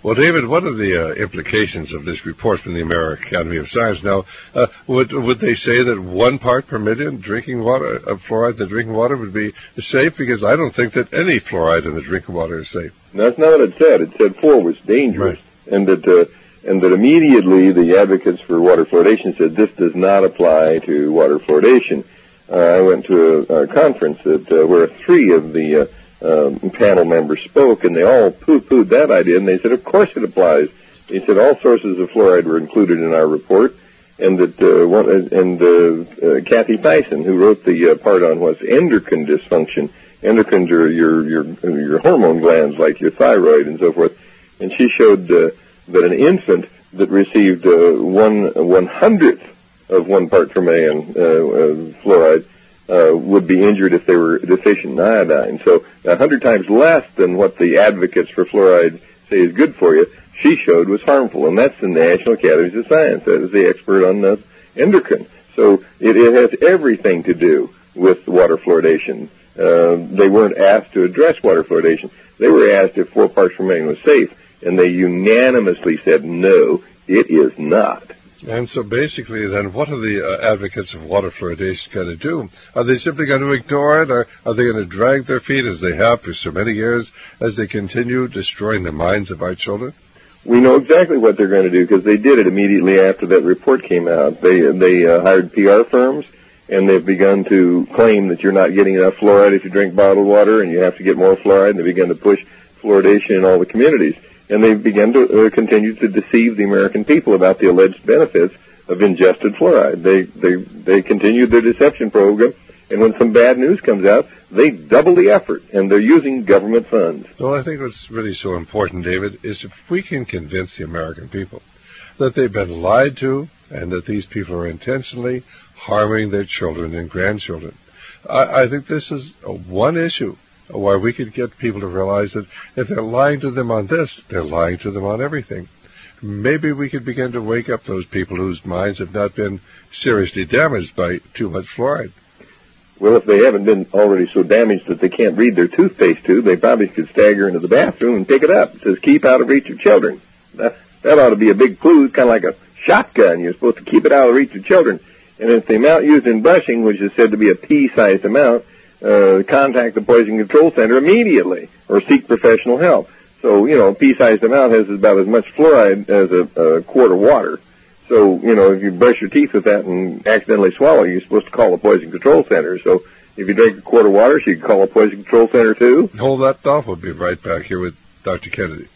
Well, David, what are the uh, implications of this report from the American Academy of Science? Now, uh, would would they say that one part per million drinking water of fluoride in the drinking water would be safe? Because I don't think that any fluoride in the drinking water is safe. No, that's not what it said. It said four was dangerous, right. and that uh, and that immediately the advocates for water fluoridation said this does not apply to water fluoridation. Uh, I went to a, a conference that uh, where three of the uh, Um, panel members spoke, and they all poo-pooed that idea, and they said, of course it applies. They said all sources of fluoride were included in our report, and that uh, one, and uh, uh, Kathy Thyssen, who wrote the uh, part on what's endocrine dysfunction, endocrines are your your your hormone glands like your thyroid and so forth, and she showed uh, that an infant that received uh, one one hundredth of one part per million uh, uh, fluoride Uh, would be injured if they were deficient in iodine. So a hundred times less than what the advocates for fluoride say is good for you, she showed was harmful. And that's the National Academies of Science. That is the expert on uh, endocrine. So it, it has everything to do with water fluoridation. Uh, they weren't asked to address water fluoridation. They were asked if four parts per million was safe, and they unanimously said, no, it is not. And so basically then, what are the uh, advocates of water fluoridation going to do? Are they simply going to ignore it, or are they going to drag their feet as they have for so many years as they continue destroying the minds of our children? We know exactly what they're going to do because they did it immediately after that report came out. They they uh, hired P R firms, and they've begun to claim that you're not getting enough fluoride if you drink bottled water, and you have to get more fluoride, and they began to push fluoridation in all the communities. And they've begun to uh, continue to deceive the American people about the alleged benefits of ingested fluoride. They they they continued their deception program, and when some bad news comes out, they double the effort, and they're using government funds. Well, I think what's really so important, David, is if we can convince the American people that they've been lied to and that these people are intentionally harming their children and grandchildren. I, I think this is a one issue why we could get people to realize that if they're lying to them on this, they're lying to them on everything. Maybe we could begin to wake up those people whose minds have not been seriously damaged by too much fluoride. Well, if they haven't been already so damaged that they can't read their toothpaste tube, they probably could stagger into the bathroom and pick it up. It says, keep out of reach of children. That, that ought to be a big clue. It's kind of like a shotgun. You're supposed to keep it out of reach of children. And if the amount used in brushing, which is said to be a pea-sized amount, Uh, contact the Poison Control Center immediately or seek professional help. So, you know, a pea-sized amount has about as much fluoride as a, a quart of water. So, you know, if you brush your teeth with that and accidentally swallow, you're supposed to call the Poison Control Center. So if you drink a quart of water, so you can call the Poison Control Center too. Hold that thought. We'll be right back here with Doctor Kennedy.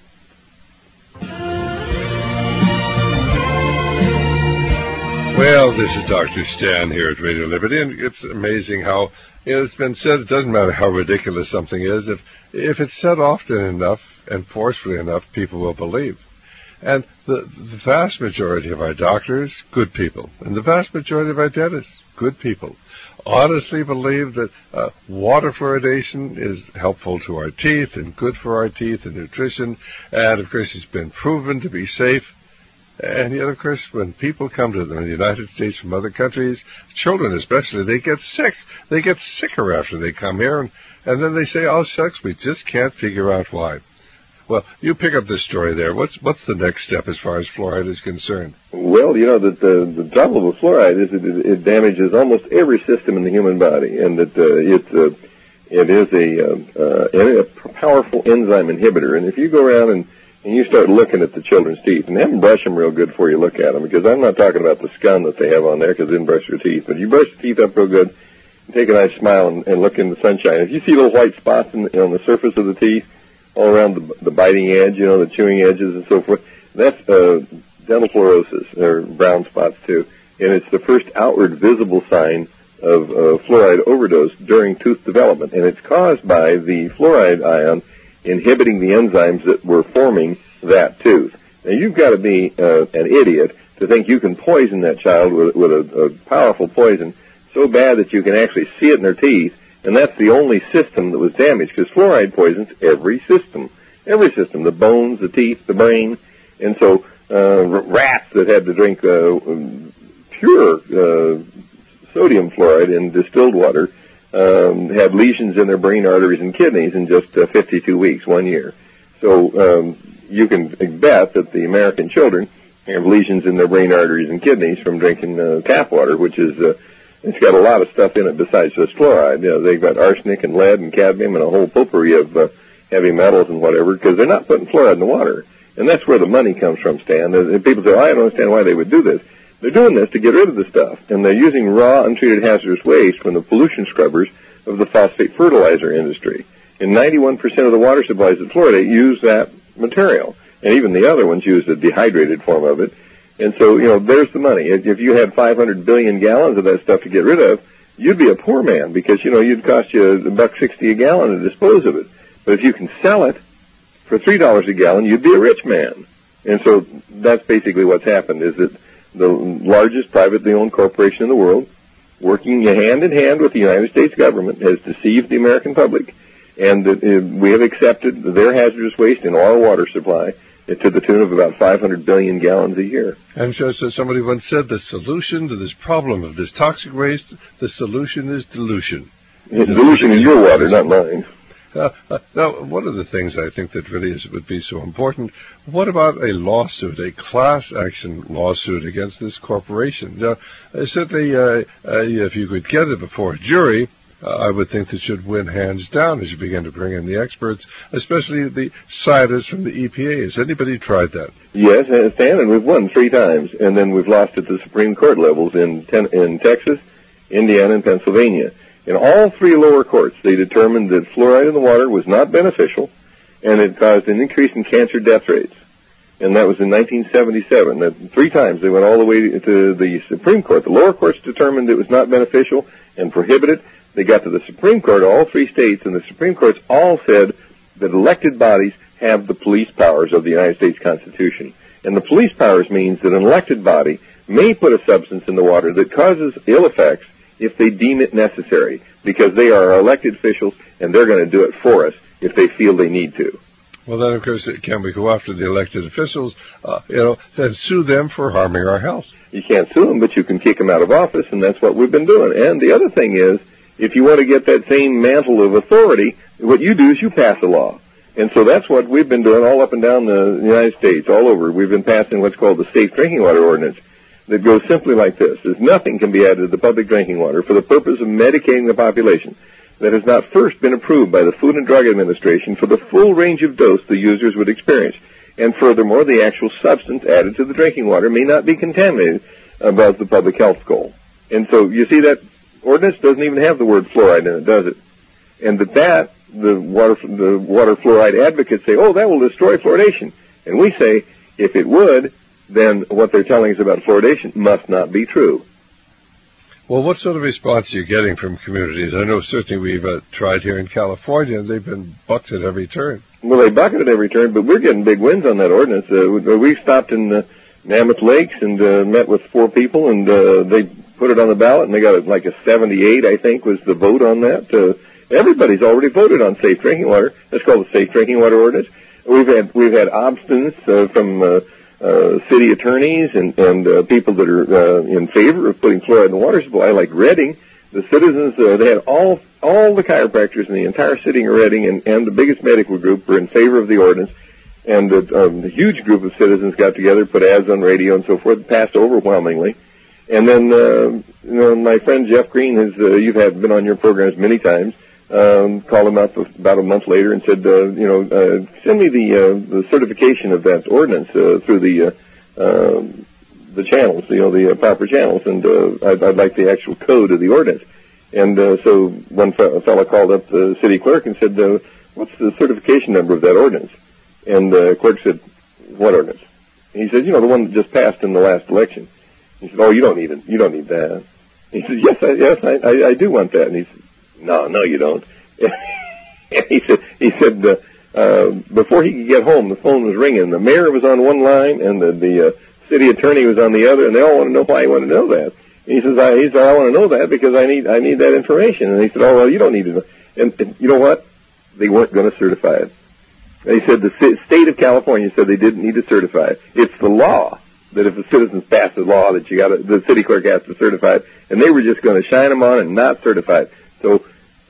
Well, this is Doctor Stan here at Radio Liberty, and it's amazing how, you know, it's been said, it doesn't matter how ridiculous something is, if if it's said often enough and forcefully enough, people will believe. And the, the vast majority of our doctors, good people, and the vast majority of our dentists, good people, honestly believe that uh, water fluoridation is helpful to our teeth and good for our teeth and nutrition, and of course it's been proven to be safe. And yet, of course, when people come to the United States from other countries, children especially, they get sick. They get sicker after they come here, and, and then they say, oh, shucks, we just can't figure out why. Well, you pick up this story there. What's what's the next step as far as fluoride is concerned? Well, you know, that the, the trouble with fluoride is that it, it damages almost every system in the human body, and that uh, it, uh, it is a, uh, uh, a powerful enzyme inhibitor. And if you go around and and you start looking at the children's teeth, and have them brush them real good before you look at them, because I'm not talking about the scum that they have on there, because they didn't brush your teeth, but you brush the teeth up real good, and take a nice smile and, and look in the sunshine. If you see little white spots in, on the surface of the teeth, all around the, the biting edge, you know, the chewing edges and so forth, that's uh, dental fluorosis, or brown spots too, and it's the first outward visible sign of uh, fluoride overdose during tooth development, and it's caused by the fluoride ion inhibiting the enzymes that were forming that tooth. Now, you've got to be uh, an idiot to think you can poison that child with, with a, a powerful poison so bad that you can actually see it in their teeth, and that's the only system that was damaged, because fluoride poisons every system, every system, the bones, the teeth, the brain. And so uh, rats that had to drink uh, pure uh, sodium fluoride in distilled water Um, had lesions in their brain arteries and kidneys in just uh, fifty-two weeks, one year. So, um, you can bet that the American children have lesions in their brain arteries and kidneys from drinking uh, tap water, which is uh, it's got a lot of stuff in it besides just fluoride. You know, they've got arsenic and lead and cadmium and a whole potpourri of uh, heavy metals and whatever, because they're not putting fluoride in the water. And that's where the money comes from, Stan. And people say, oh, I don't understand why they would do this. They're doing this to get rid of the stuff, and they're using raw, untreated hazardous waste from the pollution scrubbers of the phosphate fertilizer industry. And ninety-one percent of the water supplies that fluoridate use that material, and even the other ones use the dehydrated form of it. And so, you know, there's the money. If you had five hundred billion gallons of that stuff to get rid of, you'd be a poor man because, you know, you'd cost you a buck sixty a gallon to dispose of it. But if you can sell it for three dollars a gallon, you'd be a rich man. And so that's basically what's happened, is that the largest privately owned corporation in the world, working hand in hand with the United States government, has deceived the American public, and that uh, we have accepted their hazardous waste in our water supply to the tune of about five hundred billion gallons a year. I'm sure so somebody once said the solution to this problem of this toxic waste, the solution is dilution. It's dilution in your water, not mine. Uh, uh, now, one of the things I think that really is, would be so important, what about a lawsuit, a class action lawsuit against this corporation? Now, uh, certainly, uh, uh, if you could get it before a jury, uh, I would think that should win hands down as you begin to bring in the experts, especially the scientists from the E P A. Has anybody tried that? Yes, Stan, and we've won three times, and then we've lost at the Supreme Court levels in, ten, in Texas, Indiana, and Pennsylvania. In all three lower courts, they determined that fluoride in the water was not beneficial, and it caused an increase in cancer death rates. And that was in nineteen seventy-seven. That three times they went all the way to the Supreme Court. The lower courts determined it was not beneficial and prohibited. They got to the Supreme Court, all three states, and the Supreme Courts all said that elected bodies have the police powers of the United States Constitution. And the police powers means that an elected body may put a substance in the water that causes ill effects if they deem it necessary, because they are our elected officials and they're going to do it for us if they feel they need to. Well, then, of course, can we go after the elected officials, uh, you know, then sue them for harming our health? You can't sue them, but you can kick them out of office, and that's what we've been doing. And the other thing is, if you want to get that same mantle of authority, what you do is you pass a law. And so that's what we've been doing all up and down the United States, all over. We've been passing what's called the Safe Drinking Water Ordinance. That goes simply like this. There's nothing can be added to the public drinking water for the purpose of medicating the population that has not first been approved by the Food and Drug Administration for the full range of dose the users would experience. And furthermore, the actual substance added to the drinking water may not be contaminated above the public health goal. And so you see that ordinance doesn't even have the word fluoride in it, does it? And that that, the water, the water fluoride advocates say, oh, that will destroy fluoridation. And we say, if it would, then what they're telling us about fluoridation must not be true. Well, what sort of response are you getting from communities? I know certainly we've uh, tried here in California, and they've been bucked at every turn. Well, they buck it at every turn, but we're getting big wins on that ordinance. Uh, we stopped in uh, Mammoth Lakes and uh, met with four people, and uh, they put it on the ballot, and they got like a seventy-eight, I think, was the vote on that. Uh, everybody's already voted on safe drinking water. That's called the Safe Drinking Water Ordinance. We've had we've had obstinance uh, from uh, Uh, city attorneys and, and uh, people that are uh, in favor of putting fluoride in the water supply, like Redding. The citizens, uh, they had all all the chiropractors in the entire city of Redding and, and the biggest medical group were in favor of the ordinance. And uh, um, a huge group of citizens got together, put ads on radio and so forth, passed overwhelmingly. And then, uh, you know, my friend Jeff Green, has uh, you've had been on your programs many times, Um, called him up about a month later and said, uh, you know, uh, send me the uh, the certification of that ordinance uh, through the uh, uh, the channels, you know, the uh, proper channels, and uh, I'd, I'd like the actual code of the ordinance. And uh, so one fe- fellow called up the city clerk and said, uh, what's the certification number of that ordinance? And the clerk said, what ordinance? And he said, you know, the one that just passed in the last election. He said, oh, you don't need it. You don't need that. And he said, yes, I, yes, I, I, I do want that. And he said, No, no, you don't. And he said, he said uh, uh, before he could get home, the phone was ringing. The mayor was on one line, and the, the uh, city attorney was on the other, and they all want to know why he wanted to know that. And he says, I, he said, I want to know that because I need, I need that information. And he said, oh, well, you don't need to know. And, and you know what? They weren't going to certify it. They said the state of California said they didn't need to certify it. It's the law that if the citizens pass the law that you got the city clerk has to certify it, and they were just going to shine them on and not certify it. So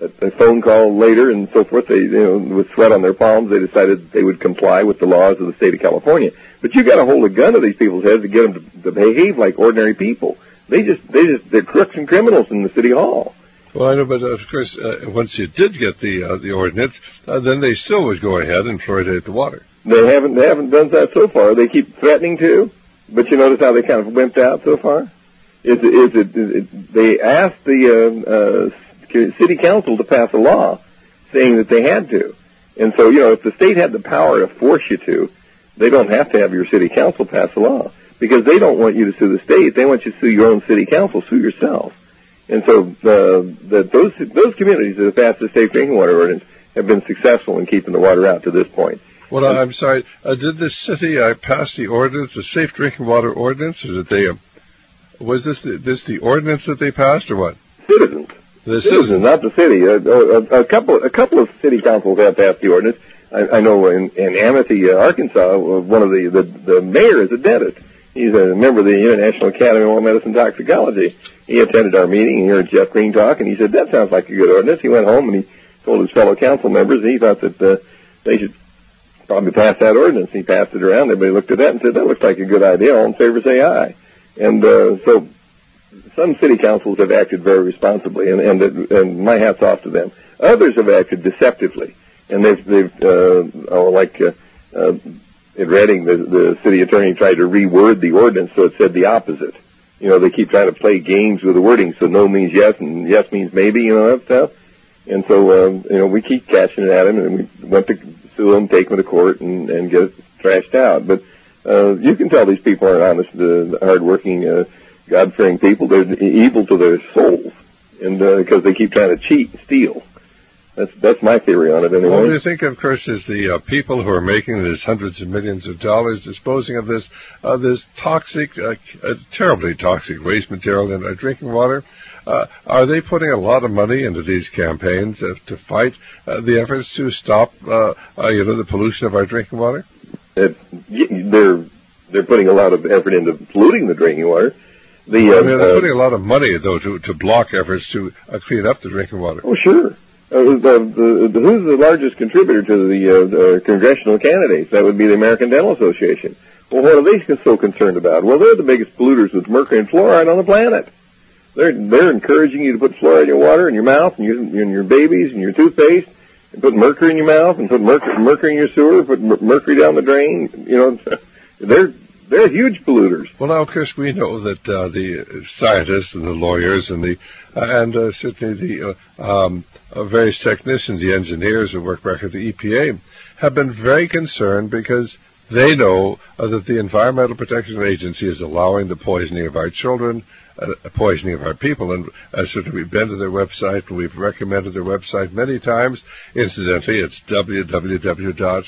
a, a phone call later and so forth, they, you know, with sweat on their palms, they decided they would comply with the laws of the state of California. But you got to hold a gun to these people's heads to get them to, to behave like ordinary people. They just, they just, they're crooks and criminals in the city hall. Well, I know, but of course, uh, once you did get the uh, the ordinance, uh, then they still would go ahead and fluoridate the water. They haven't, they haven't done that so far. They keep threatening to, but you notice how they kind of wimped out so far. Is it, is it, is it they asked the uh, uh, city council to pass a law saying that they had to, and so you know, if the state had the power to force you to, they don't have to have your city council pass a law because they don't want you to sue the state. They want you to sue your own city council, sue yourself. And so uh, the, those those communities that have passed the safe drinking water ordinance have been successful in keeping the water out to this point. Well, and, I'm sorry. Uh, did this city uh, pass the ordinance, the safe drinking water ordinance, or did they? Uh, was this the, this the ordinance that they passed, or what? Citizens. The citizens, citizens, not the city. Uh, a, a couple a couple of city councils have passed the ordinance. I, I know in, in Amity, uh, Arkansas, one of the, the the mayor is a dentist. He's a member of the International Academy of Medicine Toxicology. He attended our meeting and heard Jeff Green talk, and he said, that sounds like a good ordinance. He went home and he told his fellow council members, and he thought that uh, they should probably pass that ordinance. He passed it around. Everybody looked at that and said, that looks like a good idea. All in favor say aye. And uh, so some city councils have acted very responsibly, and, and, and my hat's off to them. Others have acted deceptively, and they've, they've uh, oh, like... Uh, uh, in Reading, the, the city attorney tried to reword the ordinance so it said the opposite. You know, they keep trying to play games with the wording, so no means yes and yes means maybe, you know, that stuff. And so, um, you know, we keep catching it at him, and we went to sue him, take him to court, and, and get it trashed out. But uh, you can tell these people aren't honest, uh, hard-working, uh, God-fearing people. They're evil to their souls, and because uh, they keep trying to cheat and steal. That's that's my theory on it, anyway. Well, do you think, of course, is the uh, people who are making this hundreds of millions of dollars disposing of this uh, this toxic, uh, uh, terribly toxic waste material in uh, drinking water? Uh, are they putting a lot of money into these campaigns uh, to fight uh, the efforts to stop, uh, uh, you know, the pollution of our drinking water? It, they're they're putting a lot of effort into polluting the drinking water. The, uh, I mean, they're uh, putting a lot of money, though, to to block efforts to uh, clean up the drinking water. Oh, sure. Uh, the, the, the, who's the largest contributor to the uh, uh, congressional candidates? That would be the American Dental Association. Well, what are they so concerned about? Well, they're the biggest polluters with mercury and fluoride on the planet. They're they're encouraging you to put fluoride in your water, in your mouth, and your, in your babies, and your toothpaste, and put mercury in your mouth, and put mercury, mercury in your sewer, put mercury down the drain. You know, they're they're huge polluters. Well, now, of course, we know that uh, the scientists and the lawyers and the uh, and uh, certainly the uh, um, uh, various technicians, the engineers who work back at the E P A, have been very concerned because they know uh, that the Environmental Protection Agency is allowing the poisoning of our children, uh, poisoning of our people. And uh, certainly we've been to their website and we've recommended their website many times. Incidentally, it's w w w dot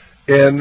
N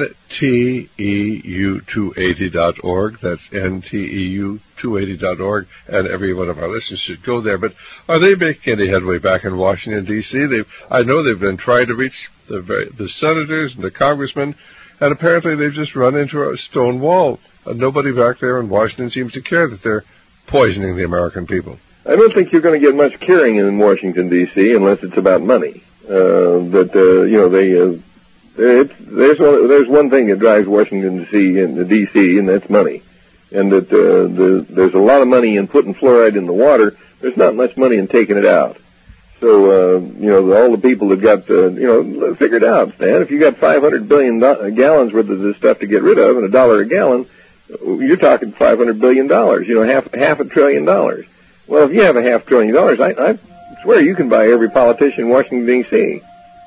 T E U two eighty dot org. That's N T E U two eighty dot org, and every one of our listeners should go there. But are they making any headway back in Washington, D C? They've, I know they've been trying to reach the, the senators and the congressmen, and apparently they've just run into a stone wall. Uh, nobody back there in Washington seems to care that they're poisoning the American people. I don't think you're going to get much caring in Washington, D C, unless it's about money. Uh, but, uh, you know, they... Uh, It's, there's one, there's one thing that drives Washington D C and the D C, and that's money. And that uh, the, there's a lot of money in putting fluoride in the water. There's not much money in taking it out. So uh, you know, all the people that got uh, you know, figure it out, Stan. If you got five hundred billion do- gallons worth of this stuff to get rid of, and a dollar a gallon, you're talking five hundred billion dollars. You know, half half a trillion dollars. Well, if you have a half trillion dollars, I, I swear you can buy every politician in Washington D C.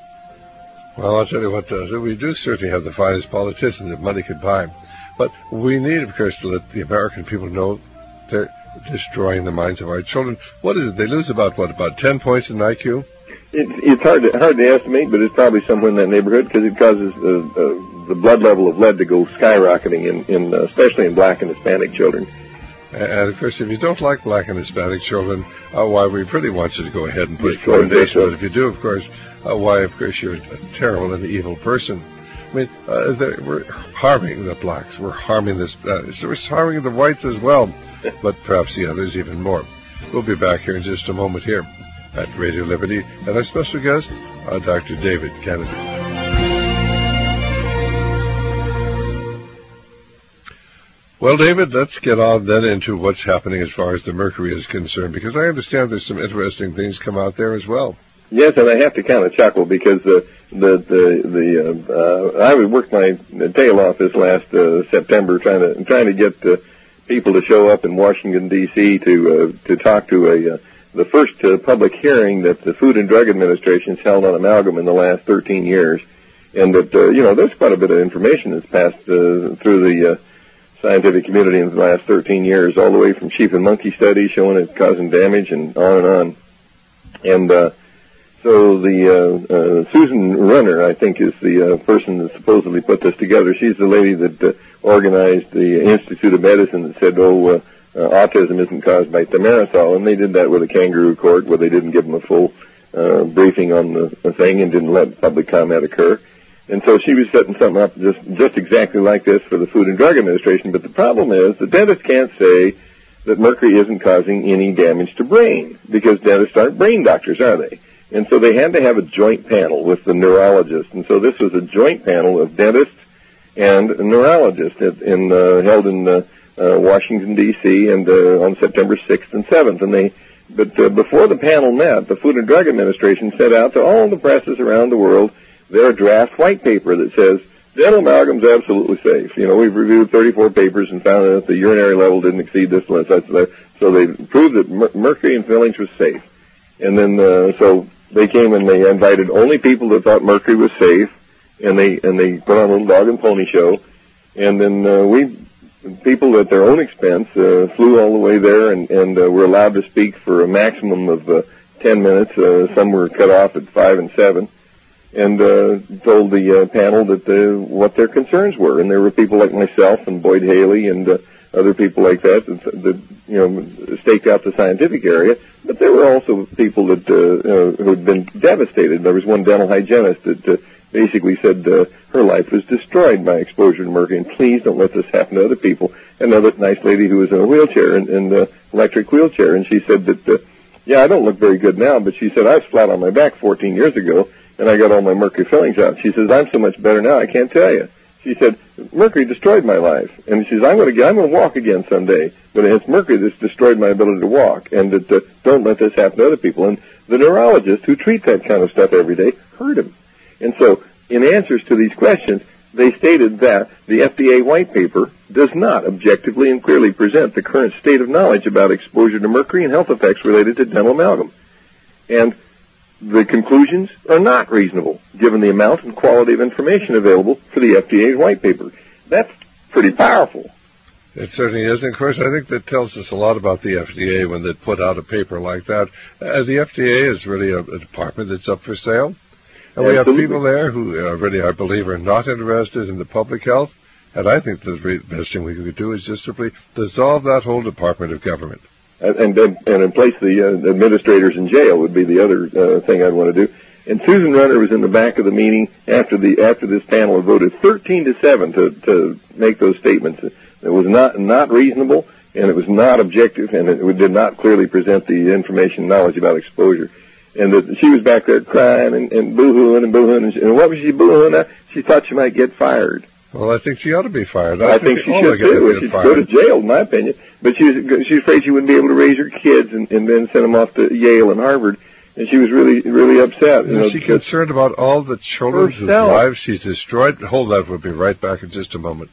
Well, I'll tell you what, uh, we do certainly have the finest politicians that money could buy. But we need, of course, to let the American people know they're destroying the minds of our children. What is it? They lose about, what, about ten points in I Q? It's, it's hard to, hard to estimate, but it's probably somewhere in that neighborhood because it causes uh, uh, the blood level of lead to go skyrocketing, in, in uh, especially in black and Hispanic children. And, of course, if you don't like black and Hispanic children, uh, why, we really want you to go ahead and put fluoridation. But if you do, of course, uh, why, of course, you're a terrible and evil person. I mean, uh, we're harming the blacks. We're harming this. Uh, we're harming the whites as well, but perhaps the others even more. We'll be back here in just a moment here at Radio Liberty, and our special guest, uh, Doctor David Kennedy. Well, David, let's get on then into what's happening as far as the mercury is concerned, because I understand there's some interesting things come out there as well. Yes, and I have to kind of chuckle because uh, the the the uh, uh, I worked my tail off this last uh, September trying to trying to get uh, people to show up in Washington D C to uh, to talk to a uh, the first uh, public hearing that the Food and Drug Administration has held on amalgam in the last thirteen years, and that uh, you know there's quite a bit of information that's passed uh, through the uh, scientific community in the last thirteen years, all the way from sheep and monkey studies showing it causing damage and on and on, and. Uh, So the uh, uh, Susan Runner, I think, is the uh, person that supposedly put this together. She's the lady that uh, organized the Institute of Medicine that said, oh, uh, uh, autism isn't caused by thimerosal, and they did that with a kangaroo court where they didn't give them a full uh, briefing on the, the thing and didn't let public comment occur. And so she was setting something up just, just exactly like this for the Food and Drug Administration. But the problem is the dentist can't say that mercury isn't causing any damage to brain because dentists aren't brain doctors, are they? And so they had to have a joint panel with the neurologist. And so this was a joint panel of dentists and a neurologist in, uh, held in uh, uh, Washington, D C and uh, on September sixth and seventh. And they, but uh, before the panel met, the Food and Drug Administration sent out to all the presses around the world their draft white paper that says, dental amalgam is absolutely safe. You know, we've reviewed thirty-four papers and found that the urinary level didn't exceed this limit. So they proved that mer- mercury in fillings was safe. And then, uh, so they came and they invited only people that thought mercury was safe, and they and they put on a little dog and pony show. And then uh, we, people at their own expense, uh, flew all the way there and, and uh, were allowed to speak for a maximum of uh, ten minutes. Uh, some were cut off at five and seven, and uh, told the uh, panel that the, what their concerns were. And there were people like myself and Boyd Haley and uh, other people like that, that that you know staked out the scientific area, but there were also people that uh, uh, who had been devastated. There was one dental hygienist that uh, basically said uh, her life was destroyed by exposure to mercury, and please don't let this happen to other people. Another nice lady who was in a wheelchair, in, in the electric wheelchair, and she said that, uh, yeah, I don't look very good now, but she said I was flat on my back fourteen years ago, and I got all my mercury fillings out. She says I'm so much better now, I can't tell you. She said, mercury destroyed my life. And she says, I'm going to I'm going to walk again someday. But it's mercury that's destroyed my ability to walk. And that, uh, don't let this happen to other people. And the neurologists who treat that kind of stuff every day heard him. And so, in answers to these questions, they stated that the F D A white paper does not objectively and clearly present the current state of knowledge about exposure to mercury and health effects related to dental amalgam. And the conclusions are not reasonable, given the amount and quality of information available for the F D A's white paper. That's pretty powerful. It certainly is. And, of course, I think that tells us a lot about the F D A when they put out a paper like that. Uh, the F D A is really a, a department that's up for sale. And we Absolutely. have people there who uh, really, I believe, are not interested in the public health. And I think the best thing we could do is just simply dissolve that whole department of government. And, and, and in place the uh, administrators in jail would be the other uh, thing I'd want to do. And Susan Runner was in the back of the meeting after the after this panel had voted thirteen to seven to to make those statements. It was not not reasonable, and it was not objective, and it did not clearly present the information and knowledge about exposure. And that she was back there crying and, and boo-hooing and boo-hooing. And, she, and what was she boo-hooing at? She thought she might get fired. Well, I think she ought to be fired. I, I think, think she should too. She should go to jail, in my opinion. But she was she was afraid she wouldn't be able to raise her kids and, and then send them off to Yale and Harvard. And she was really, really upset. You know, is she concerned about all the children whose lives she's destroyed? Hold that. We'll be right back in just a moment.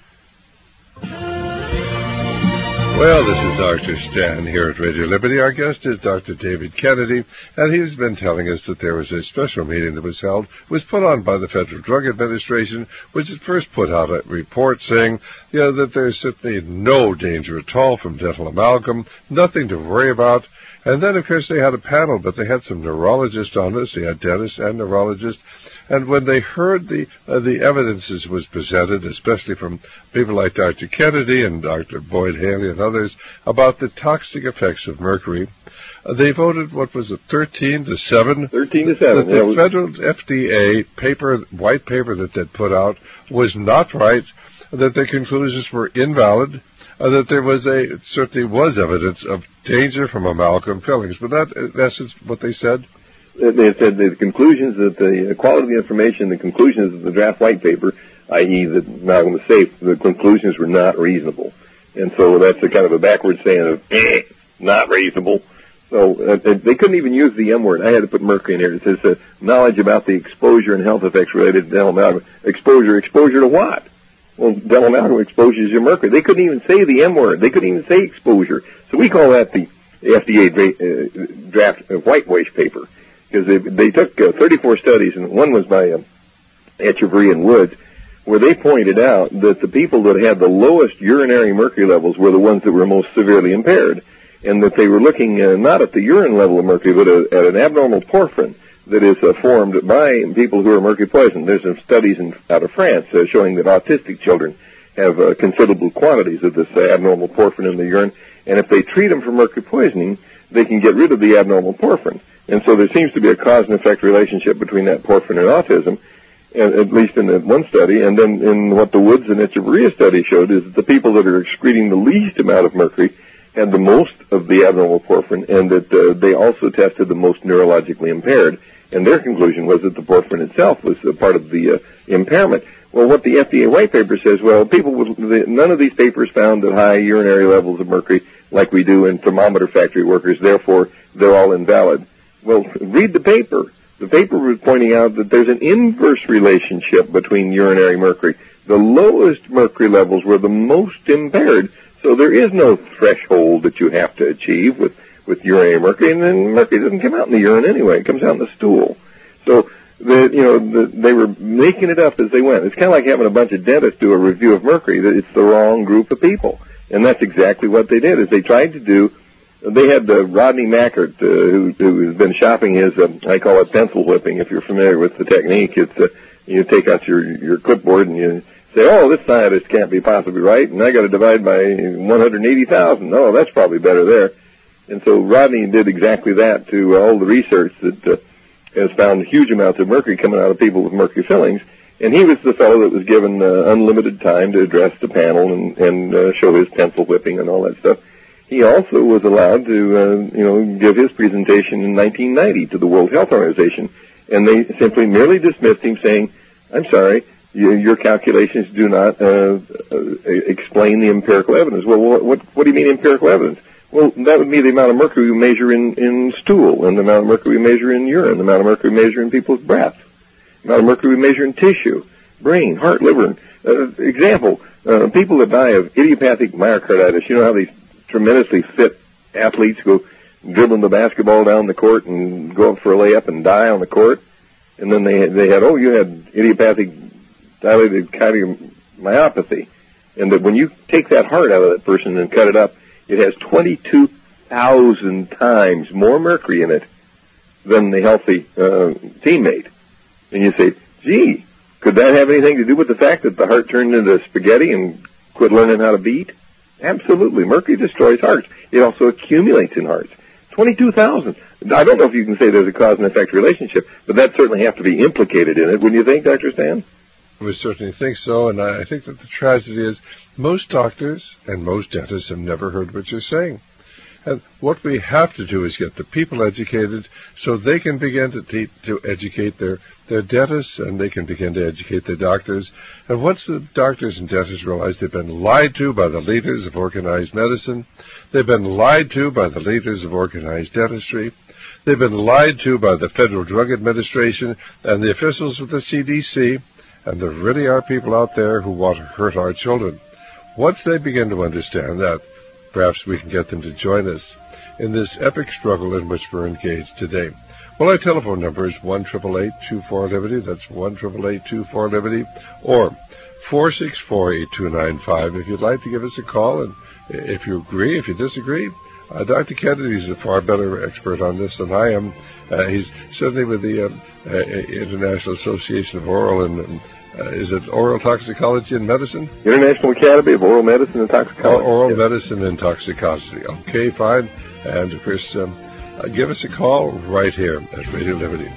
Well, this is Doctor Stan here at Radio Liberty. Our guest is Doctor David Kennedy, and he's been telling us that there was a special meeting that was held, was put on by the Federal Drug Administration, which at first put out a report saying, you know, that there's certainly no danger at all from dental amalgam, nothing to worry about. And then, of course, they had a panel, but they had some neurologists on this. They had dentists and neurologists. And when they heard the uh, the evidences was presented, especially from people like Doctor Kennedy and Doctor Boyd Haley and others, about the toxic effects of mercury, uh, they voted, what was it, thirteen to seven? thirteen to seven. The, the yeah, federal F D A paper, white paper that they put out was not right, that their conclusions were invalid, uh, that there was a, it certainly was evidence of danger from amalgam fillings. But that, that's what they said? They said the conclusions that the quality of the information, the conclusions of the draft white paper, that is that amalgam was safe, the conclusions were not reasonable. And so that's a kind of a backwards saying of, eh, not reasonable. So uh, they couldn't even use the M word. I had to put mercury in here. It says uh, knowledge about the exposure and health effects related to dental amalgam. Exposure, exposure to what? Well, dental amalgam exposes you to mercury. They couldn't even say the M word. They couldn't even say exposure. So we call that the F D A dra- uh, draft uh, whitewash paper, because they, they took uh, thirty-four studies, and one was by uh, Echeverry and Woods, where they pointed out that the people that had the lowest urinary mercury levels were the ones that were most severely impaired, and that they were looking uh, not at the urine level of mercury, but uh, at an abnormal porphyrin that is uh, formed by people who are mercury poisoned. There's some studies in, out of France uh, showing that autistic children have uh, considerable quantities of this uh, abnormal porphyrin in the urine, and if they treat them for mercury poisoning, they can get rid of the abnormal porphyrin. And so there seems to be a cause and effect relationship between that porphyrin and autism, at least in the one study. And then in what the Woods and Echeverria study showed is that the people that are excreting the least amount of mercury had the most of the abnormal porphyrin, and that uh, they also tested the most neurologically impaired. And their conclusion was that the porphyrin itself was a part of the uh, impairment. Well, what the F D A white paper says, well, people with, none of these papers found that high urinary levels of mercury like we do in thermometer factory workers, therefore they're all invalid. Well, read the paper. The paper was pointing out that there's an inverse relationship between urinary mercury. The lowest mercury levels were the most impaired, so there is no threshold that you have to achieve with, with urinary mercury, and then mercury doesn't come out in the urine anyway. It comes out in the stool. So, the, you know, the, they were making it up as they went. It's kind of like having a bunch of dentists do a review of mercury. It's the wrong group of people, and that's exactly what they did, is they tried to do. They had uh, Rodney Mackert, uh, who, who has been shopping his, uh, I call it pencil whipping, if you're familiar with the technique. It's uh, you take out your, your clipboard and you say, oh, this scientist can't be possibly right, and I got to divide by one hundred eighty thousand. Oh, that's probably better there. And so Rodney did exactly that to uh, all the research that uh, has found huge amounts of mercury coming out of people with mercury fillings. And he was the fellow that was given uh, unlimited time to address the panel and, and uh, show his pencil whipping and all that stuff. He also was allowed to, uh, you know, give his presentation in nineteen ninety to the World Health Organization, and they simply merely dismissed him, saying, I'm sorry, you, your calculations do not uh, uh, explain the empirical evidence. Well, what, what, what do you mean empirical evidence? Well, that would be the amount of mercury we measure in, in stool, and the amount of mercury we measure in urine, the amount of mercury we measure in people's breath, the amount of mercury we measure in tissue, brain, heart, liver. Uh, example, uh, people that die of idiopathic myocarditis, you know how these tremendously fit athletes go dribbling the basketball down the court and go up for a layup and die on the court, and then they they had, oh, you had idiopathic dilated cardiomyopathy, and that when you take that heart out of that person and cut it up, it has twenty-two thousand times more mercury in it than the healthy uh, teammate. And you say, gee, could that have anything to do with the fact that the heart turned into spaghetti and quit learning how to beat? Absolutely. Mercury destroys hearts. It also accumulates in hearts. twenty-two thousand. I don't know if you can say there's a cause and effect relationship, but that certainly have to be implicated in it, wouldn't you think, Doctor Stan? We certainly think so, and I think that the tragedy is most doctors and most dentists have never heard what you're saying. And what we have to do is get the people educated so they can begin to te- to educate their, their dentists, and they can begin to educate their doctors. And once the doctors and dentists realize they've been lied to by the leaders of organized medicine, they've been lied to by the leaders of organized dentistry, they've been lied to by the Federal Drug Administration and the officials of the C D C, and there really are people out there who want to hurt our children. Once they begin to understand that, perhaps we can get them to join us in this epic struggle in which we're engaged today. Well, our telephone number is one eight eight eight, two four, Liberty. That's one eight eight eight, two four, Liberty. Or four six four, eight two nine five. If you'd like to give us a call, and if you agree, if you disagree, uh, Doctor Kennedy is a far better expert on this than I am. Uh, he's certainly with the uh, uh, International Association of Oral and um, Uh, is it Oral Toxicology and Medicine? International Academy of Oral Medicine and Toxicology. Oh, Oral yes. Medicine and Toxicology. Okay, fine. And, of course, um, uh, give us a call right here at Radio Liberty.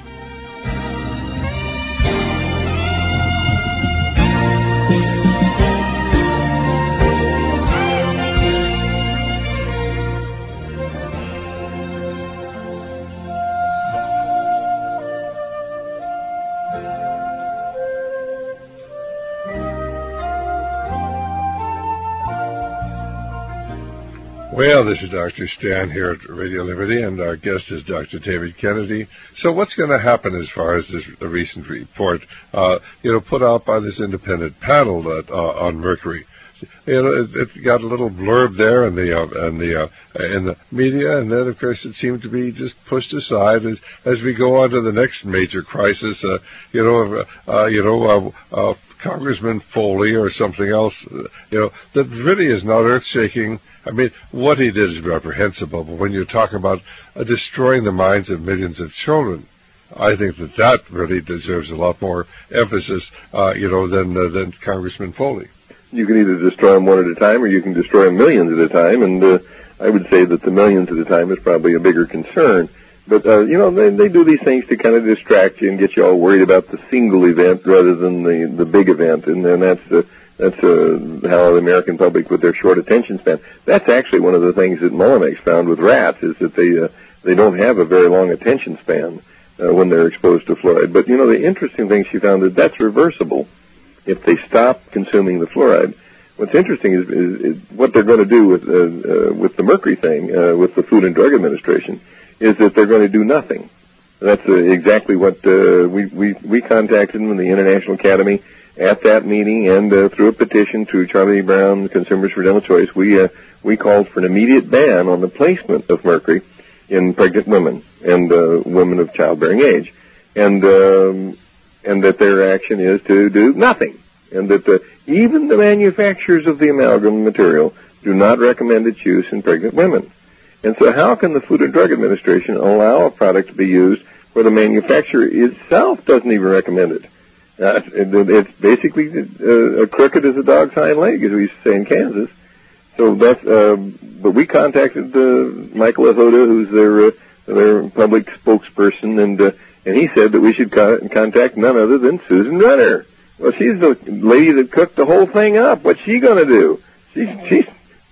Well, this is Doctor Stan here at Radio Liberty, and our guest is Doctor David Kennedy. So what's going to happen as far as this the recent report, uh, you know, put out by this independent panel that, uh, on mercury? You know, it, it got a little blurb there in the uh, in the uh, in the media, and then of course it seemed to be just pushed aside as as we go on to the next major crisis. Uh, you know, uh, you know, uh, uh, Congressman Foley or something else. Uh, you know, that really is not earth-shaking. I mean, what he did is reprehensible, but when you talk about uh, destroying the minds of millions of children, I think that that really deserves a lot more emphasis. Uh, you know, than uh, than Congressman Foley. You can either destroy them one at a time or you can destroy them millions at a time, and uh, I would say that the millions at a time is probably a bigger concern. But, uh, you know, they, they do these things to kind of distract you and get you all worried about the single event rather than the, the big event, and then that's uh, that's uh, how the American public, with their short attention span. That's actually one of the things that Mullinex found with rats, is that they uh, they don't have a very long attention span uh, when they're exposed to fluoride. But, you know, the interesting thing she found is that's reversible if they stop consuming the fluoride. What's interesting is, is, is what they're going to do with uh, uh, with the mercury thing, uh, with the Food and Drug Administration, is that they're going to do nothing. That's uh, exactly what uh, we, we we contacted them in the International Academy at that meeting, and uh, through a petition to Charlie Brown, Consumers for Dental Choice, we uh, we called for an immediate ban on the placement of mercury in pregnant women and uh, women of childbearing age, and um, and that their action is to do nothing, and that the, even the manufacturers of the amalgam material do not recommend its use in pregnant women. And so how can the Food and Drug Administration allow a product to be used where the manufacturer itself doesn't even recommend it? Uh, it's basically uh, a crooked as a dog's hind leg, as we used to say in Kansas. So that's, uh, but we contacted uh, Michael Ahoda, who's their, uh, their public spokesperson, and uh, And he said that we should co- contact none other than Susan Renner. Well, she's the lady that cooked the whole thing up. What's she going to do? She's, she's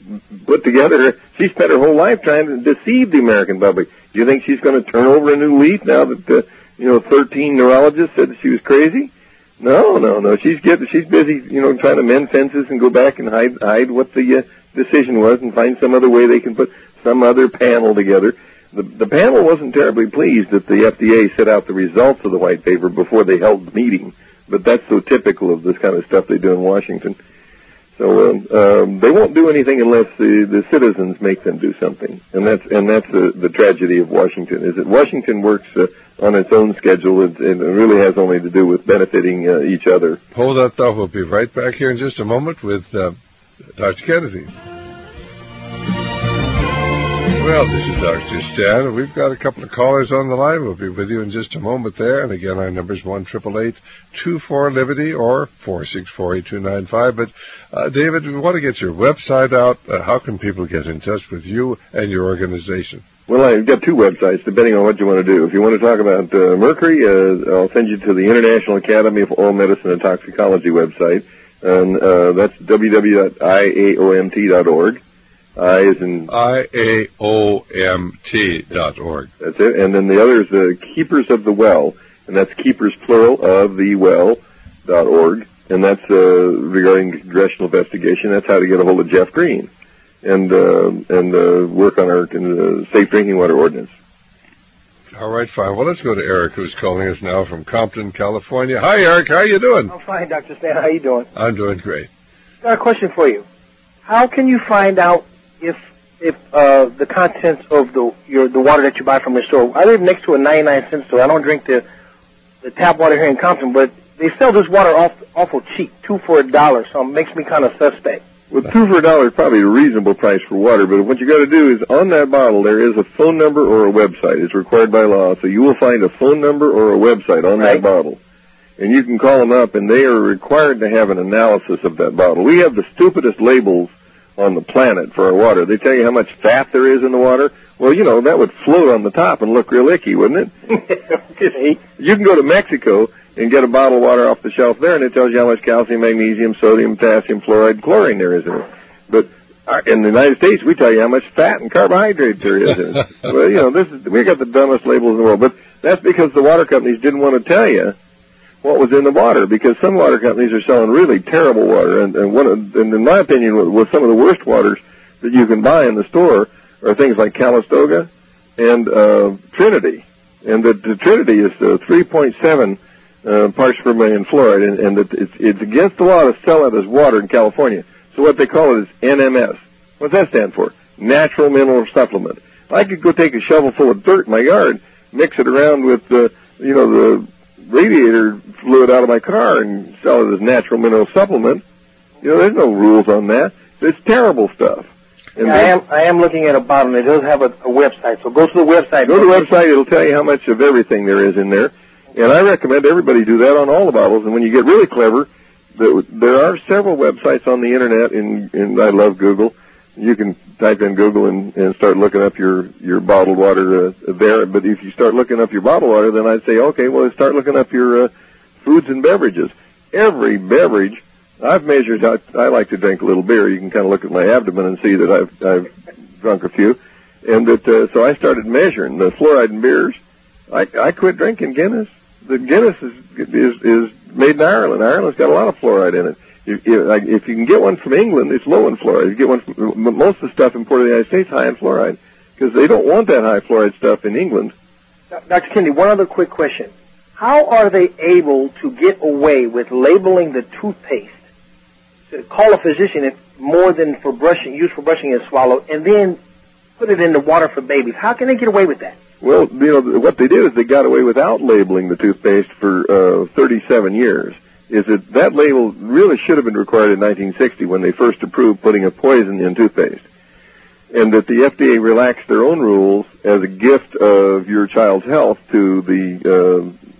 put together, she spent her whole life trying to deceive the American public. Do you think she's going to turn over a new leaf now that, uh, you know, thirteen neurologists said that she was crazy? No, no, no. She's getting, she's busy, you know, trying to mend fences and go back and hide, hide what the uh, decision was and find some other way they can put some other panel together. The, the panel wasn't terribly pleased that the F D A set out the results of the white paper before they held the meeting, but that's so typical of this kind of stuff they do in Washington. So um, um, they won't do anything unless the, the citizens make them do something, and that's and that's the, the tragedy of Washington, is that Washington works uh, on its own schedule. It, it really has only to do with benefiting uh, each other. Hold that thought. We'll be right back here in just a moment with uh, Doctor Kennedy. Well, this is Doctor Stan. We've got a couple of callers on the line. We'll be with you in just a moment there. And again, our number is one eight eight eight, two four, Liberty or four six four, eight two nine five. But, uh, David, we want to get your website out. Uh, how can people get in touch with you and your organization? Well, I've got two websites, depending on what you want to do. If you want to talk about uh, mercury, uh, I'll send you to the International Academy of Oral Medicine and Toxicology website. And uh, that's w w w dot i a o m t dot org. I is in I A O M T dot org. That's it. And then the other is the Keepers of the Well, and that's Keepers plural of the well dot org, and that's uh, regarding congressional investigation. That's how to get a hold of Jeff Green and uh, and uh, work on our uh, safe drinking water ordinance. All right, fine. Well, let's go to Eric, who's calling us now from Compton, California. Hi, Eric. How you doing? I'm fine, Doctor Stan. How you doing? I'm doing great. Got a question for you. How can you find out if if uh, the contents of the your the water that you buy from the store? I live next to a ninety-nine cent store. I don't drink the the tap water here in Compton, but they sell this water off, awful cheap, two for a dollar. So it makes me kind of suspect. Well, two for a dollar is probably a reasonable price for water, but what you got to do is on that bottle there is a phone number or a website. It's required by law, so you will find a phone number or a website on right. that bottle, and you can call them up, and they are required to have an analysis of that bottle. We have the stupidest labels on the planet for our water. They tell you how much fat there is in the water. Well, you know, that would float on the top and look real icky, wouldn't it? You can go to Mexico and get a bottle of water off the shelf there, and it tells you how much calcium, magnesium, sodium, potassium, fluoride, chlorine there is in it. But in the United States, we tell you how much fat and carbohydrates there is in it. Well, you know, this is, we got the dumbest labels in the world. But that's because the water companies didn't want to tell you what was in the water, because some water companies are selling really terrible water, and, and one of, and in my opinion, was some of the worst waters that you can buy in the store are things like Calistoga and uh, Trinity. And the, the Trinity is uh, three point seven uh, parts per million fluoride, and, and it, it's, it's against the law to sell it as water in California. So what they call it is N M S. What's that stand for? Natural Mineral Supplement. I could go take a shovel full of dirt in my yard, mix it around with the, you know, the radiator fluid out of my car and sell it as natural mineral supplement. You know, there's no rules on that. It's terrible stuff. And yeah, I am I am looking at a bottle. It does have a, a website, so go to the website. Go to the website. It'll tell you how much of everything there is in there. And I recommend everybody do that on all the bottles. And when you get really clever, there are several websites on the Internet, and, and I love Google. You can type in Google and, and start looking up your, your bottled water uh, there. But if you start looking up your bottled water, then I'd say, okay, well, start looking up your uh, foods and beverages. Every beverage, I've measured, I, I like to drink a little beer. You can kind of look at my abdomen and see that I've, I've drunk a few. And that, uh, so I started measuring the fluoride in beers. I, I quit drinking Guinness. The Guinness is, is, is made in Ireland. Ireland's got a lot of fluoride in it. If, if, if you can get one from England, it's low in fluoride. If you get one from, most of the stuff imported in the United States high in fluoride, because they don't want that high fluoride stuff in England. Doctor Kennedy, one other quick question. How are they able to get away with labeling the toothpaste, to call a physician if more than for brushing, used for brushing and swallow, and then put it in the water for babies? How can they get away with that? Well, you know, what they did is they got away without labeling the toothpaste for uh, thirty-seven years. Is that that label really should have been required in nineteen sixty when they first approved putting a poison in toothpaste, and that the F D A relaxed their own rules as a gift of your child's health to the uh,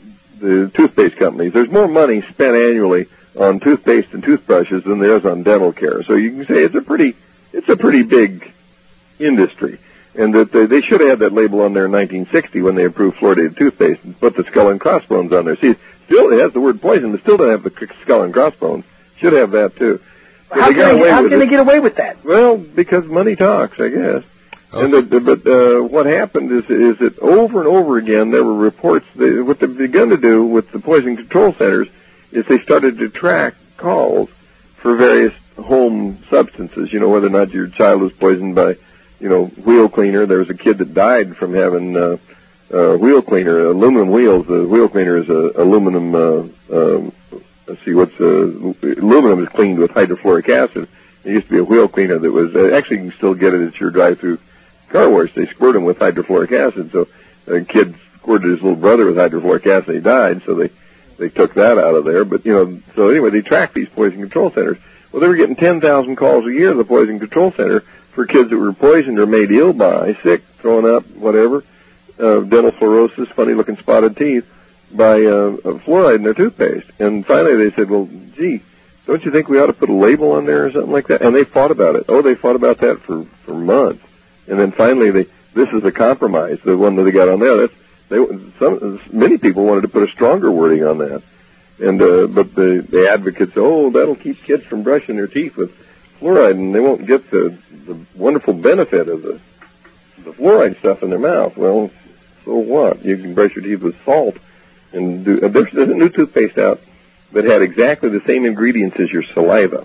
the toothpaste companies. There's more money spent annually on toothpaste and toothbrushes than there is on dental care. So you can say it's a pretty it's a pretty big industry, and that they, they should have had that label on there in nineteen sixty when they approved fluoridated toothpaste and put the skull and crossbones on there. See. Still, it has the word poison, but still doesn't have the skull and crossbones. Should have that, too. So how can, they, how can they get away with that? Well, because money talks, I guess. Okay. And the, the, But uh, what happened is is that over and over again, there were reports. They, what they've begun to do with the poison control centers is they started to track calls for various home substances, you know, whether or not your child was poisoned by, you know, wheel cleaner. There was a kid that died from having... Uh, Uh, wheel cleaner, aluminum wheels. The wheel cleaner is a aluminum. Uh, um, let's see, what's uh, aluminum is cleaned with hydrofluoric acid. There used to be a wheel cleaner that was uh, actually you can still get it at your drive-through car wash. They squirt them with hydrofluoric acid. So a kid squirted his little brother with hydrofluoric acid. And he died. So they they took that out of there. But you know, so anyway, they tracked these poison control centers. Well, they were getting ten thousand calls a year to the poison control center for kids that were poisoned or made ill by, sick, throwing up, whatever. Uh, dental fluorosis, funny-looking spotted teeth, by uh, fluoride in their toothpaste. And finally they said, well, gee, don't you think we ought to put a label on there or something like that? And they fought about it. Oh, they fought about that for, for months. And then finally, they this is a compromise, the one that they got on there. That's, they, some, many people wanted to put a stronger wording on that. And uh, But the, the advocates, oh, that'll keep kids from brushing their teeth with fluoride, and they won't get the, the wonderful benefit of the, the fluoride stuff in their mouth. Well, so what? You can brush your teeth with salt, and do, uh, there's, there's a new toothpaste out that had exactly the same ingredients as your saliva.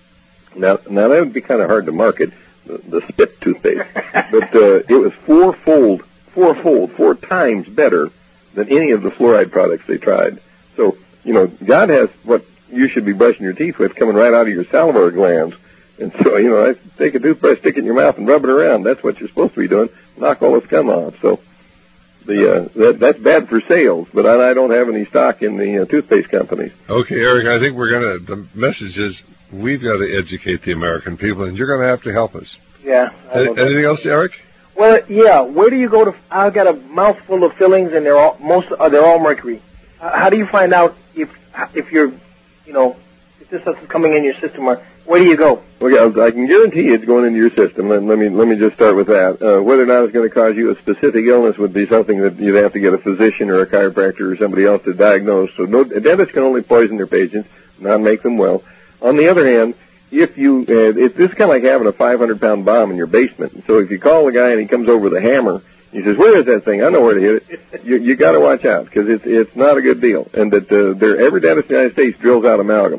Now, now that would be kind of hard to market, the, the spit toothpaste, but uh, it was fourfold, fourfold, four times better than any of the fluoride products they tried. So, you know, God has what you should be brushing your teeth with coming right out of your salivary glands. And so, you know, I take a toothbrush, stick it in your mouth, and rub it around. That's what you're supposed to be doing. Knock all the scum off. So. The uh, that, that's bad for sales, but I, I don't have any stock in the uh, toothpaste companies. Okay, Eric, I think we're going to, the message is we've got to educate the American people, and you're going to have to help us. Yeah. A- anything else, Eric? Well, yeah, where do you go to, I've got a mouthful of fillings, and they're all, most, uh, they're all mercury. Uh, how do you find out if, if you're, you know, if this stuff is coming in your system, or where do you go? Well, yeah, I can guarantee it's going into your system. Let, let me let me just start with that. Uh, whether or not it's going to cause you a specific illness would be something that you'd have to get a physician or a chiropractor or somebody else to diagnose. So no, dentists can only poison their patients, not make them well. On the other hand, if you, uh, it, this is kind of like having a five hundred pound bomb in your basement. So if you call the guy and he comes over with a hammer, he says, "Where is that thing? I know where to hit it." You, you got to watch out because it's it's not a good deal. And that uh, there, every dentist in the United States drills out amalgam.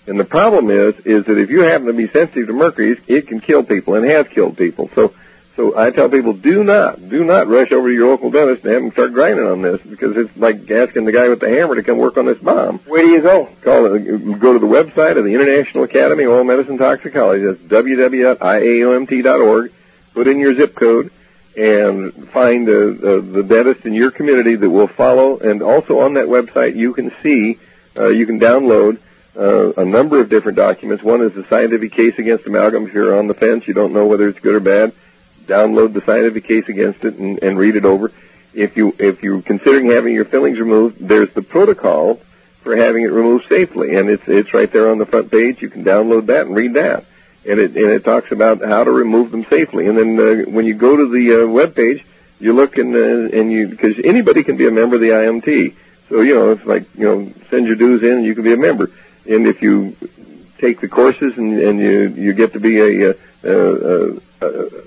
And the problem is, is that if you happen to be sensitive to mercury, it can kill people and has killed people. So, so I tell people, do not, do not rush over to your local dentist and have them start grinding on this, because it's like asking the guy with the hammer to come work on this bomb. Where do you go? Call it, go to the website of the International Academy of Oral Medicine Toxicology. That's w w w dot i a o m t dot org. Put in your zip code and find uh, uh, the dentist in your community that will follow. And also on that website, you can see, uh, you can download Uh, a number of different documents. One is the scientific case against amalgam. If you're on the fence, you don't know whether it's good or bad, download the scientific case against it and, and read it over. If you if you're considering having your fillings removed, there's the protocol for having it removed safely, and it's it's right there on the front page. You can download that and read that, and it and it talks about how to remove them safely. And then uh, when you go to the uh, web page, you look and uh, and you because anybody can be a member of the I M T. So you know it's like you know send your dues in and you can be a member. And if you take the courses and, and you you get to be a, a, a, a,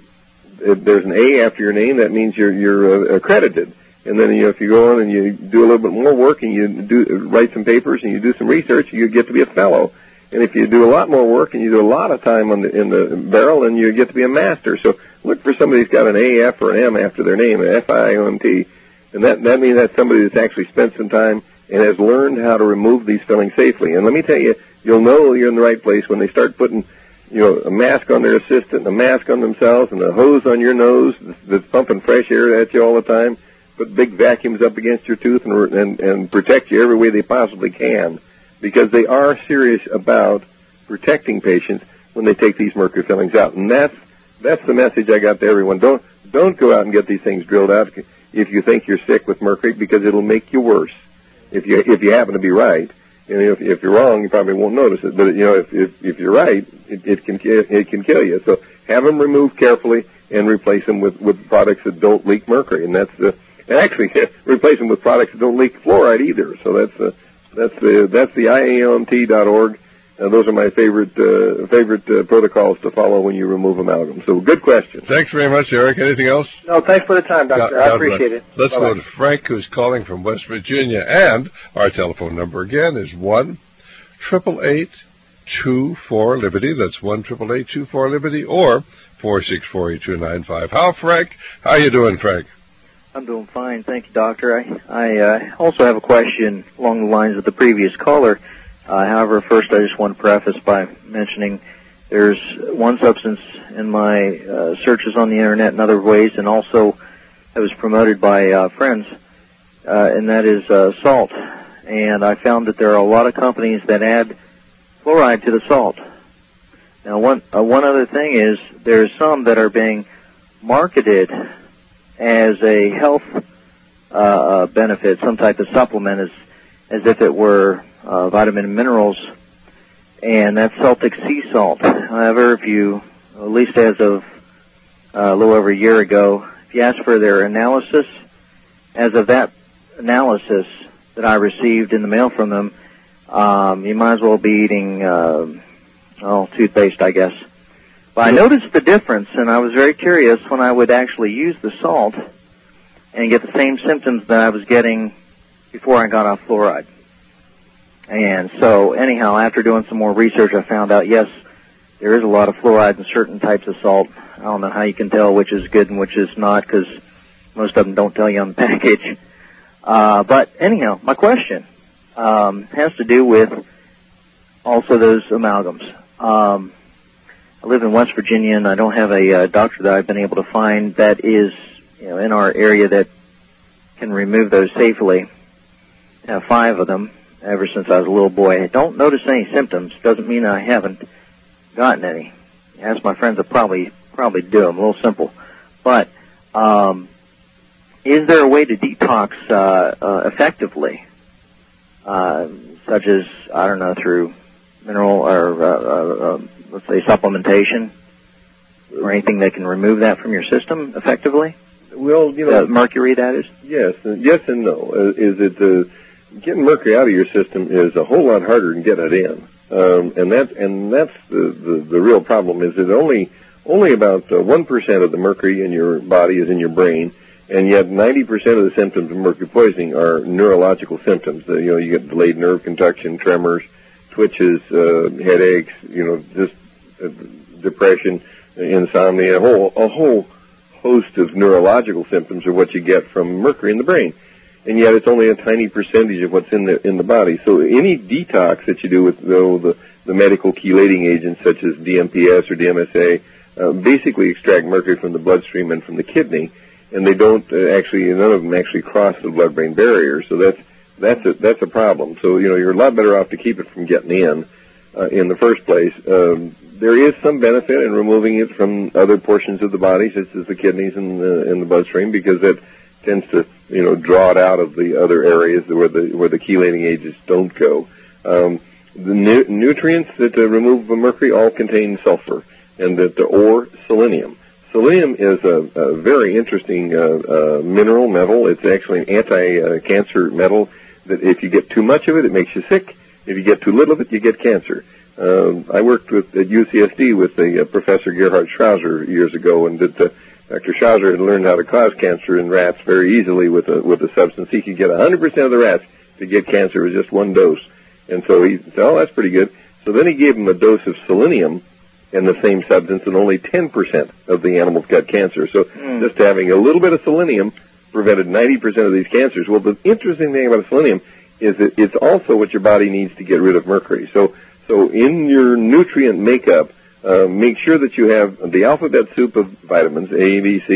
a there's an A after your name, that means you're you're accredited. And then you know if you go on and you do a little bit more work and you do write some papers and you do some research, you get to be a fellow. And if you do a lot more work and you do a lot of time on the, in the barrel, then you get to be a master. So look for somebody who's got an A, F, or an M after their name, an F I O M T, and that that means that's somebody that's actually spent some time and has learned how to remove these fillings safely. And let me tell you, you'll know you're in the right place when they start putting, you know, a mask on their assistant, and a mask on themselves, and a hose on your nose that's pumping fresh air at you all the time, put big vacuums up against your tooth and, and, and protect you every way they possibly can, because they are serious about protecting patients when they take these mercury fillings out. And that's, that's the message I got to everyone. Don't, don't go out and get these things drilled out if you think you're sick with mercury, because it'll make you worse. If you if you happen to be right, you know, if if you're wrong, you probably won't notice it. But you know, if if, if you're right, it, it can it can kill you. So have them removed carefully and replace them with, with products that don't leak mercury. And that's the and actually replace them with products that don't leak fluoride either. So that's the that's the that's the I A O M T dot org. Uh, those are my favorite uh, favorite uh, protocols to follow when you remove amalgam. So good question. Thanks very much, Eric. Anything else? No, thanks for the time, Doctor. God, I appreciate it. Let's Bye-bye. go to Frank, who's calling from West Virginia. And our telephone number again is one triple eight two four Liberty. That's one triple eight two four Liberty, or four six four eight two nine five. How, Frank? How you doing, Frank? I'm doing fine, thank you, Doctor. I, I uh, also have a question along the lines of the previous caller. Uh, however, first I just want to preface by mentioning there's one substance in my uh, searches on the Internet and other ways, and also it was promoted by uh, friends, uh, and that is uh, salt. And I found that there are a lot of companies that add fluoride to the salt. Now, one, uh, one other thing is there's some that are being marketed as a health uh, benefit, some type of supplement, as, as if it were Uh, vitamin and minerals, and that's Celtic sea salt. However, if you, at least as of uh, a little over a year ago, if you ask for their analysis, as of that analysis that I received in the mail from them, um, you might as well be eating, uh, oh, toothpaste, I guess. But I noticed the difference, and I was very curious when I would actually use the salt and get the same symptoms that I was getting before I got off fluoride. And so, anyhow, after doing some more research, I found out, yes, there is a lot of fluoride in certain types of salt. I don't know how you can tell which is good and which is not, because most of them don't tell you on the package. Uh, but anyhow, my question um, has to do with also those amalgams. Um, I live in West Virginia, and I don't have a uh, doctor that I've been able to find that is, you know, in our area that can remove those safely. I have five of them ever since I was a little boy. I don't notice any symptoms. Doesn't mean I haven't gotten any. Ask my friends, I probably probably do. I'm a little simple. But um, is there a way to detox uh, uh, effectively, uh, such as, I don't know, through mineral or, uh, uh, uh, let's say, supplementation, or anything that can remove that from your system effectively? Well, you know, uh, mercury, that is? Yes, uh, yes and no. Uh, is it... Uh, Getting mercury out of your system is a whole lot harder than getting it in, um, and that and that's the, the the real problem. Is that only only about uh, one percent of the mercury in your body is in your brain, and yet ninety percent of the symptoms of mercury poisoning are neurological symptoms. Uh, you know, you get delayed nerve conduction, tremors, twitches, uh, headaches, you know, just uh, depression, insomnia, a whole a whole host of neurological symptoms are what you get from mercury in the brain. And yet it's only a tiny percentage of what's in the in the body. So any detox that you do with you know, the the medical chelating agents such as D M P S or D M S A uh, basically extract mercury from the bloodstream and from the kidney, and they don't uh, actually none of them actually cross the blood-brain barrier. So that's that's a that's a problem. So you know you're a lot better off to keep it from getting in uh, in the first place. Um, there is some benefit in removing it from other portions of the body, such as the kidneys and the, and the bloodstream, because that tends to, you know, draw it out of the other areas where the where the chelating agents don't go. Um, the nu- nutrients that uh, remove the mercury all contain sulfur, and that or selenium. Selenium is a, a very interesting uh, uh, mineral metal. It's actually an anti-cancer metal. That if you get too much of it, it makes you sick. If you get too little of it, you get cancer. Um, I worked with at U C S D with the uh, Professor Gerhard Schrauser years ago, and that. Uh, Doctor Schrauser had learned how to cause cancer in rats very easily with a with a substance. He could get one hundred percent of the rats to get cancer with just one dose. And so he said, oh, that's pretty good. So then he gave them a dose of selenium in the same substance, and only ten percent of the animals got cancer. So mm. just having a little bit of selenium prevented ninety percent of these cancers. Well, the interesting thing about selenium is that it's also what your body needs to get rid of mercury. So, so in your nutrient makeup, Uh, make sure that you have the alphabet soup of vitamins, A, B, C,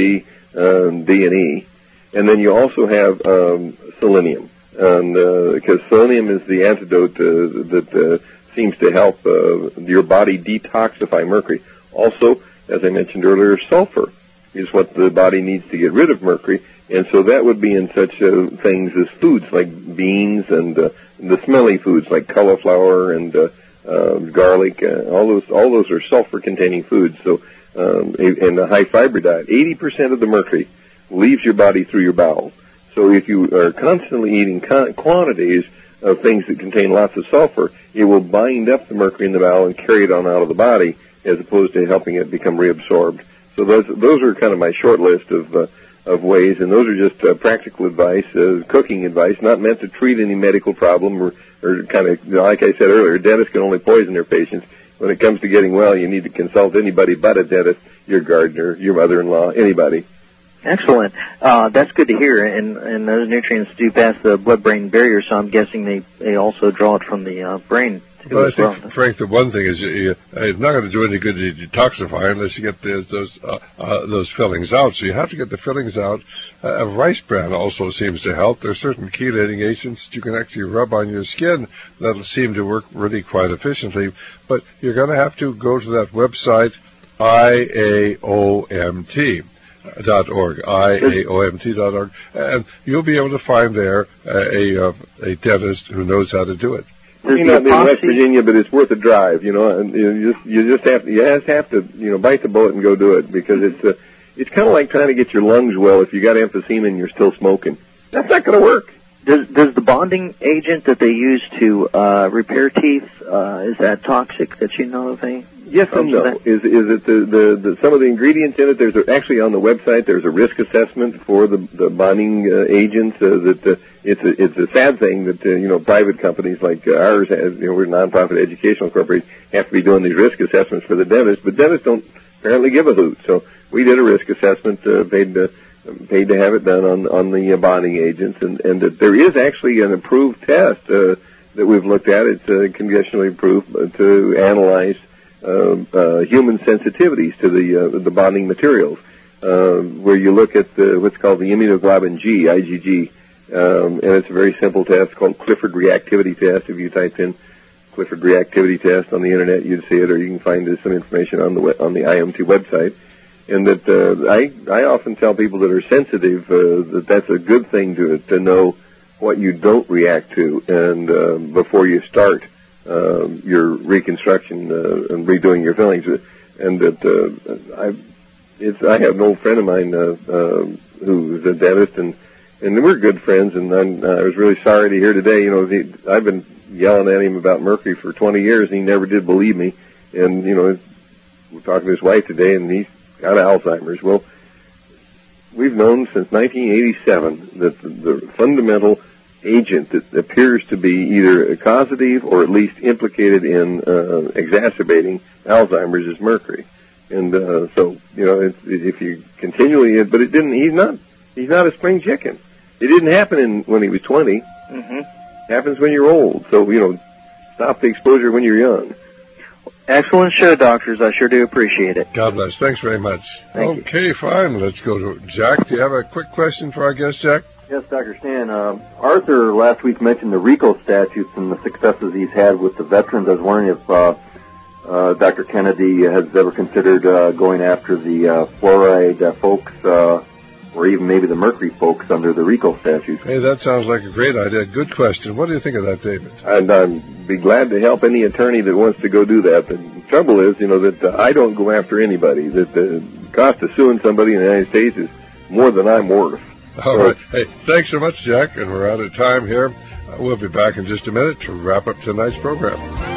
um, D, and E, and then you also have um, selenium, and because uh, selenium is the antidote uh, that uh, seems to help uh, your body detoxify mercury. Also, as I mentioned earlier, sulfur is what the body needs to get rid of mercury, and so that would be in such uh, things as foods like beans and uh, the smelly foods like cauliflower and uh, Uh, garlic, uh, all those all those are sulfur-containing foods. So, um, and the high-fiber diet, eighty percent of the mercury leaves your body through your bowels. So if you are constantly eating con- quantities of things that contain lots of sulfur, it will bind up the mercury in the bowel and carry it on out of the body, as opposed to helping it become reabsorbed. So those those are kind of my short list of uh, of ways, and those are just uh, practical advice, uh, cooking advice, not meant to treat any medical problem or or kind of, like I said earlier, dentists can only poison their patients. When it comes to getting well, you need to consult anybody but a dentist, your gardener, your mother-in-law, anybody. Excellent. Uh, that's good to hear. And, and those nutrients do pass the blood-brain barrier, so I'm guessing they, they also draw it from the uh, brain. Well, I think, well. Frank, the one thing is you, you, it's not going to do any good to detoxify unless you get the, those uh, uh, those fillings out. So you have to get the fillings out. Uh, rice bran also seems to help. There are certain chelating agents that you can actually rub on your skin that seem to work really quite efficiently. But you're going to have to go to that website, I A O M T. Dot org, I A O M T dot org, and you'll be able to find there a a, a dentist who knows how to do it. Maybe not in West Virginia, but it's worth a drive, you know. And you just you just have to you just have to you know bite the bullet and go do it, because it's uh, it's kind of like trying to get your lungs well if you got emphysema and you're still smoking. That's not going to work. Does does the bonding agent that they use to uh, repair teeth uh, is that toxic that you know of? Any? Yes and no. Is is it the, the, the some of the ingredients in it? There's a, actually on the website. There's a risk assessment for the the bonding uh, agents. Uh, that uh, it's a it's a sad thing that uh, you know private companies like uh, ours, as you know, we're a nonprofit educational corporation, have to be doing these risk assessments for the dentists. But dentists don't apparently give a hoot. So we did a risk assessment, uh, paid to paid to have it done on on the uh, bonding agents, and and that there is actually an approved test uh, that we've looked at. It's uh, conditionally approved uh, to analyze Uh, uh, human sensitivities to the uh, the bonding materials, uh, where you look at the, what's called the immunoglobulin G, I G G, um, and it's a very simple test called Clifford Reactivity Test. If you type in Clifford Reactivity Test on the internet, you'd see it, or you can find some information on the on the I M T website. And that uh, I I often tell people that are sensitive uh, that that's a good thing to to know what you don't react to, and uh, before you start Uh, your reconstruction uh, and redoing your fillings, and that uh, I, it's I have an old friend of mine uh, uh, who's a dentist, and and we're good friends, and I'm, I was really sorry to hear today. You know, he, I've been yelling at him about mercury for twenty years, and he never did believe me. And you know, we're talking to his wife today, and he's got Alzheimer's. Well, we've known since nineteen eighty-seven that the, the fundamental agent that appears to be either causative or at least implicated in uh, exacerbating Alzheimer's is mercury. And uh, so, you know, if, if you continually, but it didn't, he's not, he's not a spring chicken. It didn't happen in, when he was twenty. Mm-hmm. It happens when you're old. So, you know, stop the exposure when you're young. Excellent show, doctors. I sure do appreciate it. God bless. Thanks very much. Thank okay, you. Fine. Let's go to Jack. Do you have a quick question for our guest, Jack? Yes, Doctor Stan. Uh, Arthur last week mentioned the RICO statutes and the successes he's had with the veterans. I was wondering if uh, uh, Doctor Kennedy has ever considered uh, going after the uh, fluoride uh, folks uh, or even maybe the mercury folks under the RICO statutes. Hey, that sounds like a great idea. Good question. What do you think of that, David? And I'd be glad to help any attorney that wants to go do that. The trouble is, you know, that uh, I don't go after anybody. That the cost of suing somebody in the United States is more than I'm worth. All right. Hey, thanks so much, Jack, and we're out of time here. Uh, we'll be back in just a minute to wrap up tonight's program.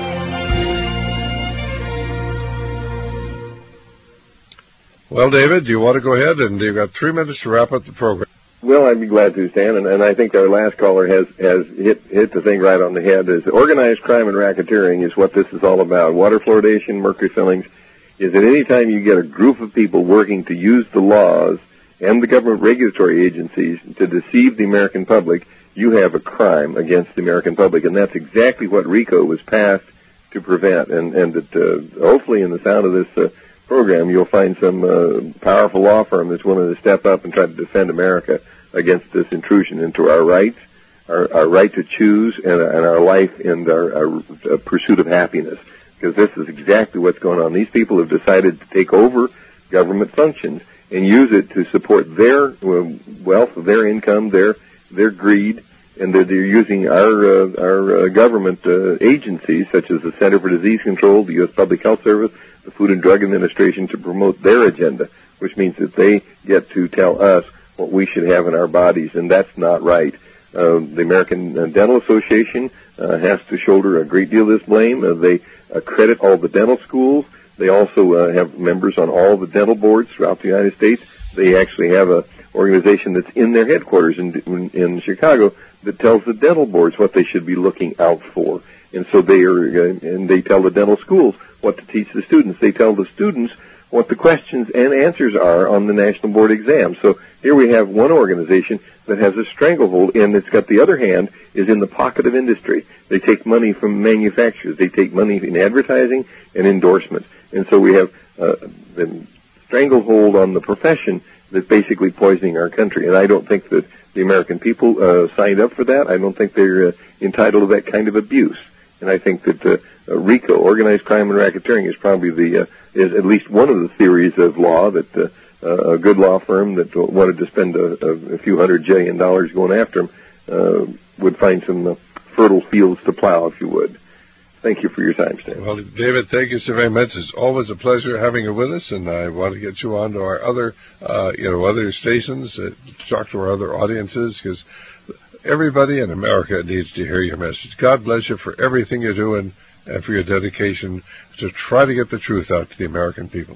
Well, David, do you want to go ahead? And you've got three minutes to wrap up the program. Well, I'd be glad to, Stan, and, and I think our last caller has, has hit, hit the thing right on the head. Is organized crime and racketeering is what this is all about. Water fluoridation, mercury fillings, is that any time you get a group of people working to use the laws and the government regulatory agencies to deceive the American public, you have a crime against the American public, and that's exactly what RICO was passed to prevent. And, and that uh, hopefully in the sound of this uh, program, you'll find some uh, powerful law firm that's willing to step up and try to defend America against this intrusion into our rights, our, our right to choose, and, and our life and our, our uh, pursuit of happiness. Because this is exactly what's going on. These people have decided to take over government functions and use it to support their uh, wealth, their income, their their greed, and they're, they're using our uh, our uh, government uh, agencies, such as the Center for Disease Control, the U S Public Health Service, the Food and Drug Administration, to promote their agenda, which means that they get to tell us what we should have in our bodies, and that's not right. Uh, the American Dental Association uh, has to shoulder a great deal of this blame. Uh, they accredit all the dental schools. They also uh, have members on all the dental boards throughout the United States. They actually have an organization that's in their headquarters in, in, in Chicago that tells the dental boards what they should be looking out for. And so they are, uh, and they tell the dental schools what to teach the students. They tell the students what the questions and answers are on the national board exam. So here we have one organization that has a stranglehold, and it's got the other hand is in the pocket of industry. They take money from manufacturers. They take money in advertising and endorsements. And so we have uh, the stranglehold on the profession that's basically poisoning our country. And I don't think that the American people uh, signed up for that. I don't think they're uh, entitled to that kind of abuse. And I think that uh, uh, RICO, organized crime and racketeering, is probably the uh, is at least one of the theories of law that uh, uh, a good law firm that wanted to spend a, a few hundred jillion dollars going after them uh, would find some uh, fertile fields to plow, if you would. Thank you for your time, Stan. Well, David, thank you so very much. It's always a pleasure having you with us, and I want to get you on to our other, uh, you know, other stations, uh, to talk to our other audiences, because everybody in America needs to hear your message. God bless you for everything you're doing and for your dedication to try to get the truth out to the American people.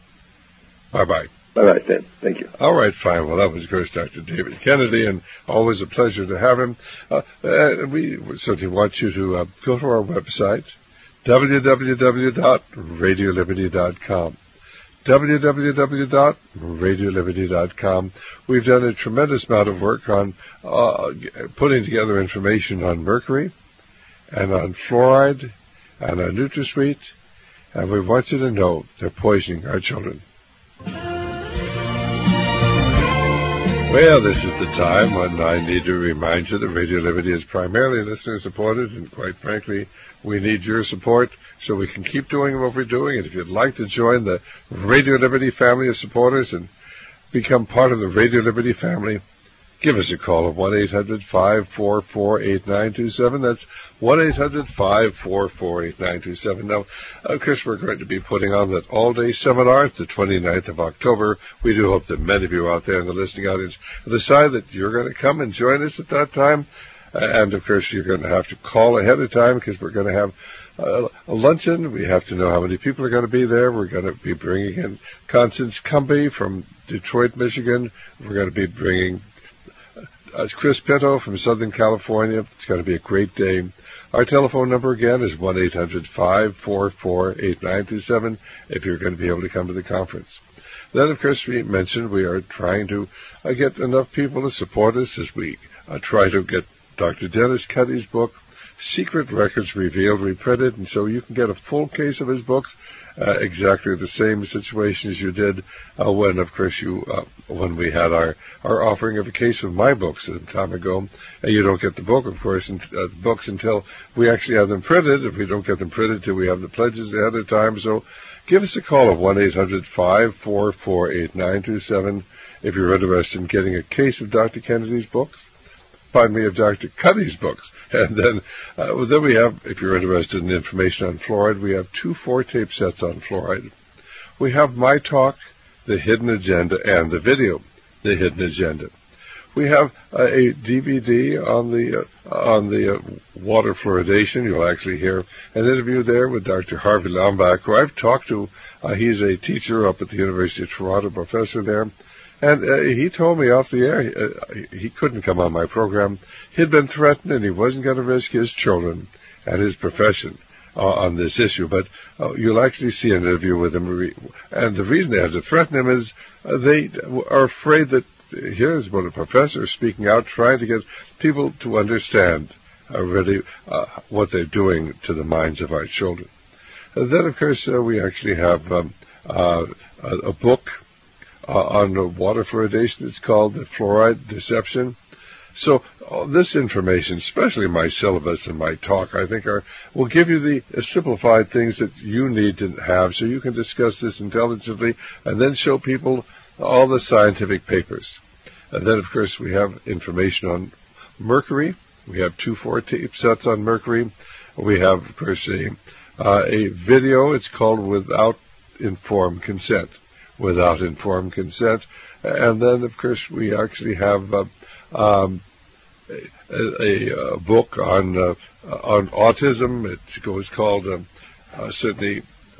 Bye-bye. Bye-bye, Stan. Thank you. All right, fine. Well, that was, of course, Doctor David Kennedy, and always a pleasure to have him. Uh, uh, we certainly want you to uh, go to our website, w w w dot radio liberty dot com. w w w dot radio liberty dot com. We've done a tremendous amount of work on uh, putting together information on mercury and on fluoride and on NutraSweet, and we want you to know they're poisoning our children. Well, this is the time when I need to remind you that Radio Liberty is primarily listener-supported, and quite frankly, we need your support so we can keep doing what we're doing. And if you'd like to join the Radio Liberty family of supporters and become part of the Radio Liberty family, give us a call at one eight hundred, five four four, eight nine two seven. That's one eight hundred, five four four, eight nine two seven. Now, of course, we're going to be putting on that all-day seminar the twenty-ninth of October. We do hope that many of you out there in the listening audience decide that you're going to come and join us at that time. And, of course, you're going to have to call ahead of time because we're going to have uh, a luncheon. We have to know how many people are going to be there. We're going to be bringing in Constance Cumby from Detroit, Michigan. We're going to be bringing Uh, it's Chris Pinto from Southern California. It's going to be a great day. Our telephone number again is one eight hundred five four four eight nine two seven if you're going to be able to come to the conference. Then, of course, we mentioned we are trying to uh, get enough people to support us as we uh, try to get Doctor Dennis Cuddy's book, Secret Records Revealed, reprinted, and so you can get a full case of his books, uh, exactly the same situation as you did uh, when, of course, you uh, when we had our, our offering of a case of my books a time ago. And you don't get the book, of course, and, uh, books until we actually have them printed. If we don't get them printed till we have the pledges ahead of time. So give us a call at one eight hundred five four four eight nine two seven if you're interested in getting a case of Doctor Kennedy's books. Pardon me, of Doctor Cuddy's books. And then, uh, well, then we have, if you're interested in information on fluoride, we have two four-tape sets on fluoride. We have My Talk, The Hidden Agenda, and the video, The Hidden Agenda. We have uh, a D V D on the uh, on the uh, water fluoridation. You'll actually hear an interview there with Doctor Harvey Lombach, who I've talked to. Uh, he's a teacher up at the University of Toronto, professor there. And uh, he told me off the air uh, he couldn't come on my program. He'd been threatened and he wasn't going to risk his children and his profession uh, on this issue. But uh, you'll actually see an interview with him. And the reason they had to threaten him is uh, they are afraid that here's what a professor is speaking out, trying to get people to understand uh, really uh, what they're doing to the minds of our children. And then, of course, uh, we actually have um, uh, a, a book Uh, on the water fluoridation. It's called The Fluoride Deception. So uh, this information, especially my syllabus and my talk, I think are will give you the uh, simplified things that you need to have so you can discuss this intelligently and then show people all the scientific papers. And then, of course, we have information on mercury. We have two four-tape sets on mercury. We have, of course, a, uh, a video. It's called Without Informed Consent. Without informed consent. And then, of course, we actually have uh, um, a, a, a book on uh, on autism. It goes called um, uh, certainly,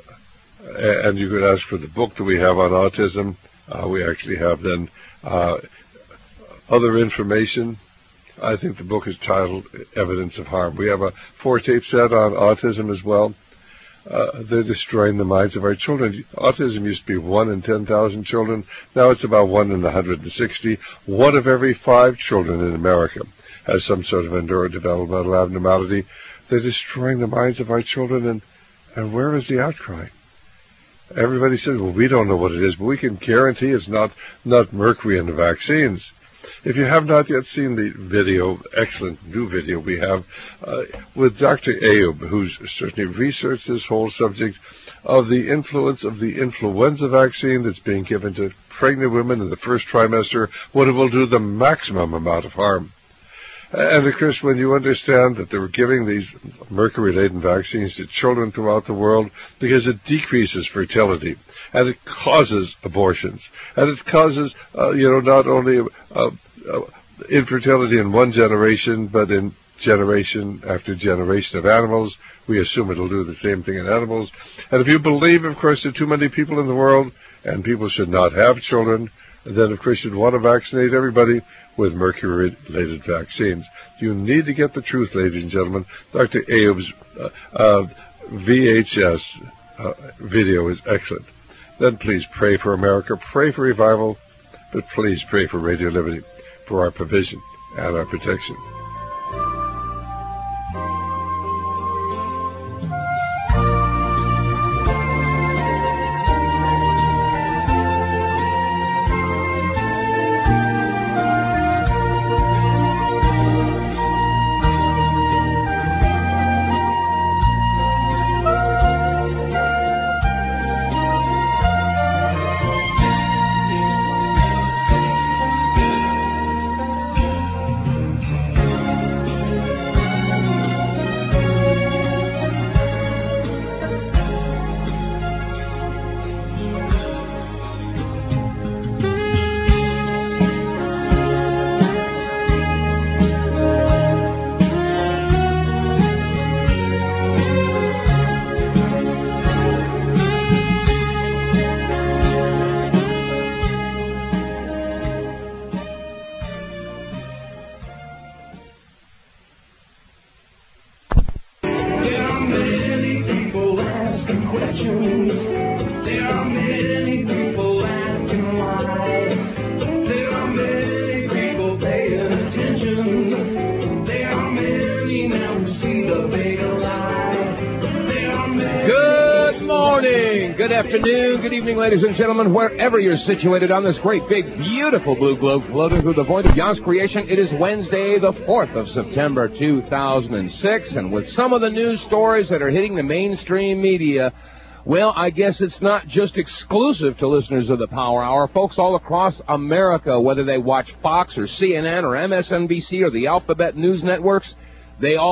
and you could ask for the book that we have on autism. Uh, we actually have then uh, other information. I think the book is titled Evidence of Harm. We have a four-tape set on autism as well. Uh, they're destroying the minds of our children. Autism used to be one in ten thousand children. Now it's about one in one hundred sixty. One of every five children in America has some sort of neurodevelopmental abnormality. They're destroying the minds of our children, and, and where is the outcry? Everybody says, well, we don't know what it is, but we can guarantee it's not, not mercury in the vaccines. If you have not yet seen the video, excellent new video we have uh, with Doctor Ayub, who's certainly researched this whole subject of the influence of the influenza vaccine that's being given to pregnant women in the first trimester, what it will do the maximum amount of harm. And, of course, when you understand that they were giving these mercury-laden vaccines to children throughout the world because it decreases fertility and it causes abortions and it causes, uh, you know, not only uh, uh, infertility in one generation but in generation after generation of animals, we assume it'll do the same thing in animals. And if you believe, of course, there are too many people in the world and people should not have children, then, of course, you'd want to vaccinate everybody with mercury-related vaccines. You need to get the truth, ladies and gentlemen. Doctor Ayub's uh, uh, V H S uh, video is excellent. Then please pray for America, pray for revival, but please pray for Radio Liberty, for our provision and our protection. morning, good afternoon, good evening, ladies and gentlemen, wherever you're situated on this great, big, beautiful blue globe floating through the void of Yah's creation. It is Wednesday, the fourth of September, two thousand six, and with some of the news stories that are hitting the mainstream media, well, I guess it's not just exclusive to listeners of the Power Hour. Folks all across America, whether they watch Fox or C N N or M S N B C or the Alphabet News Networks, they all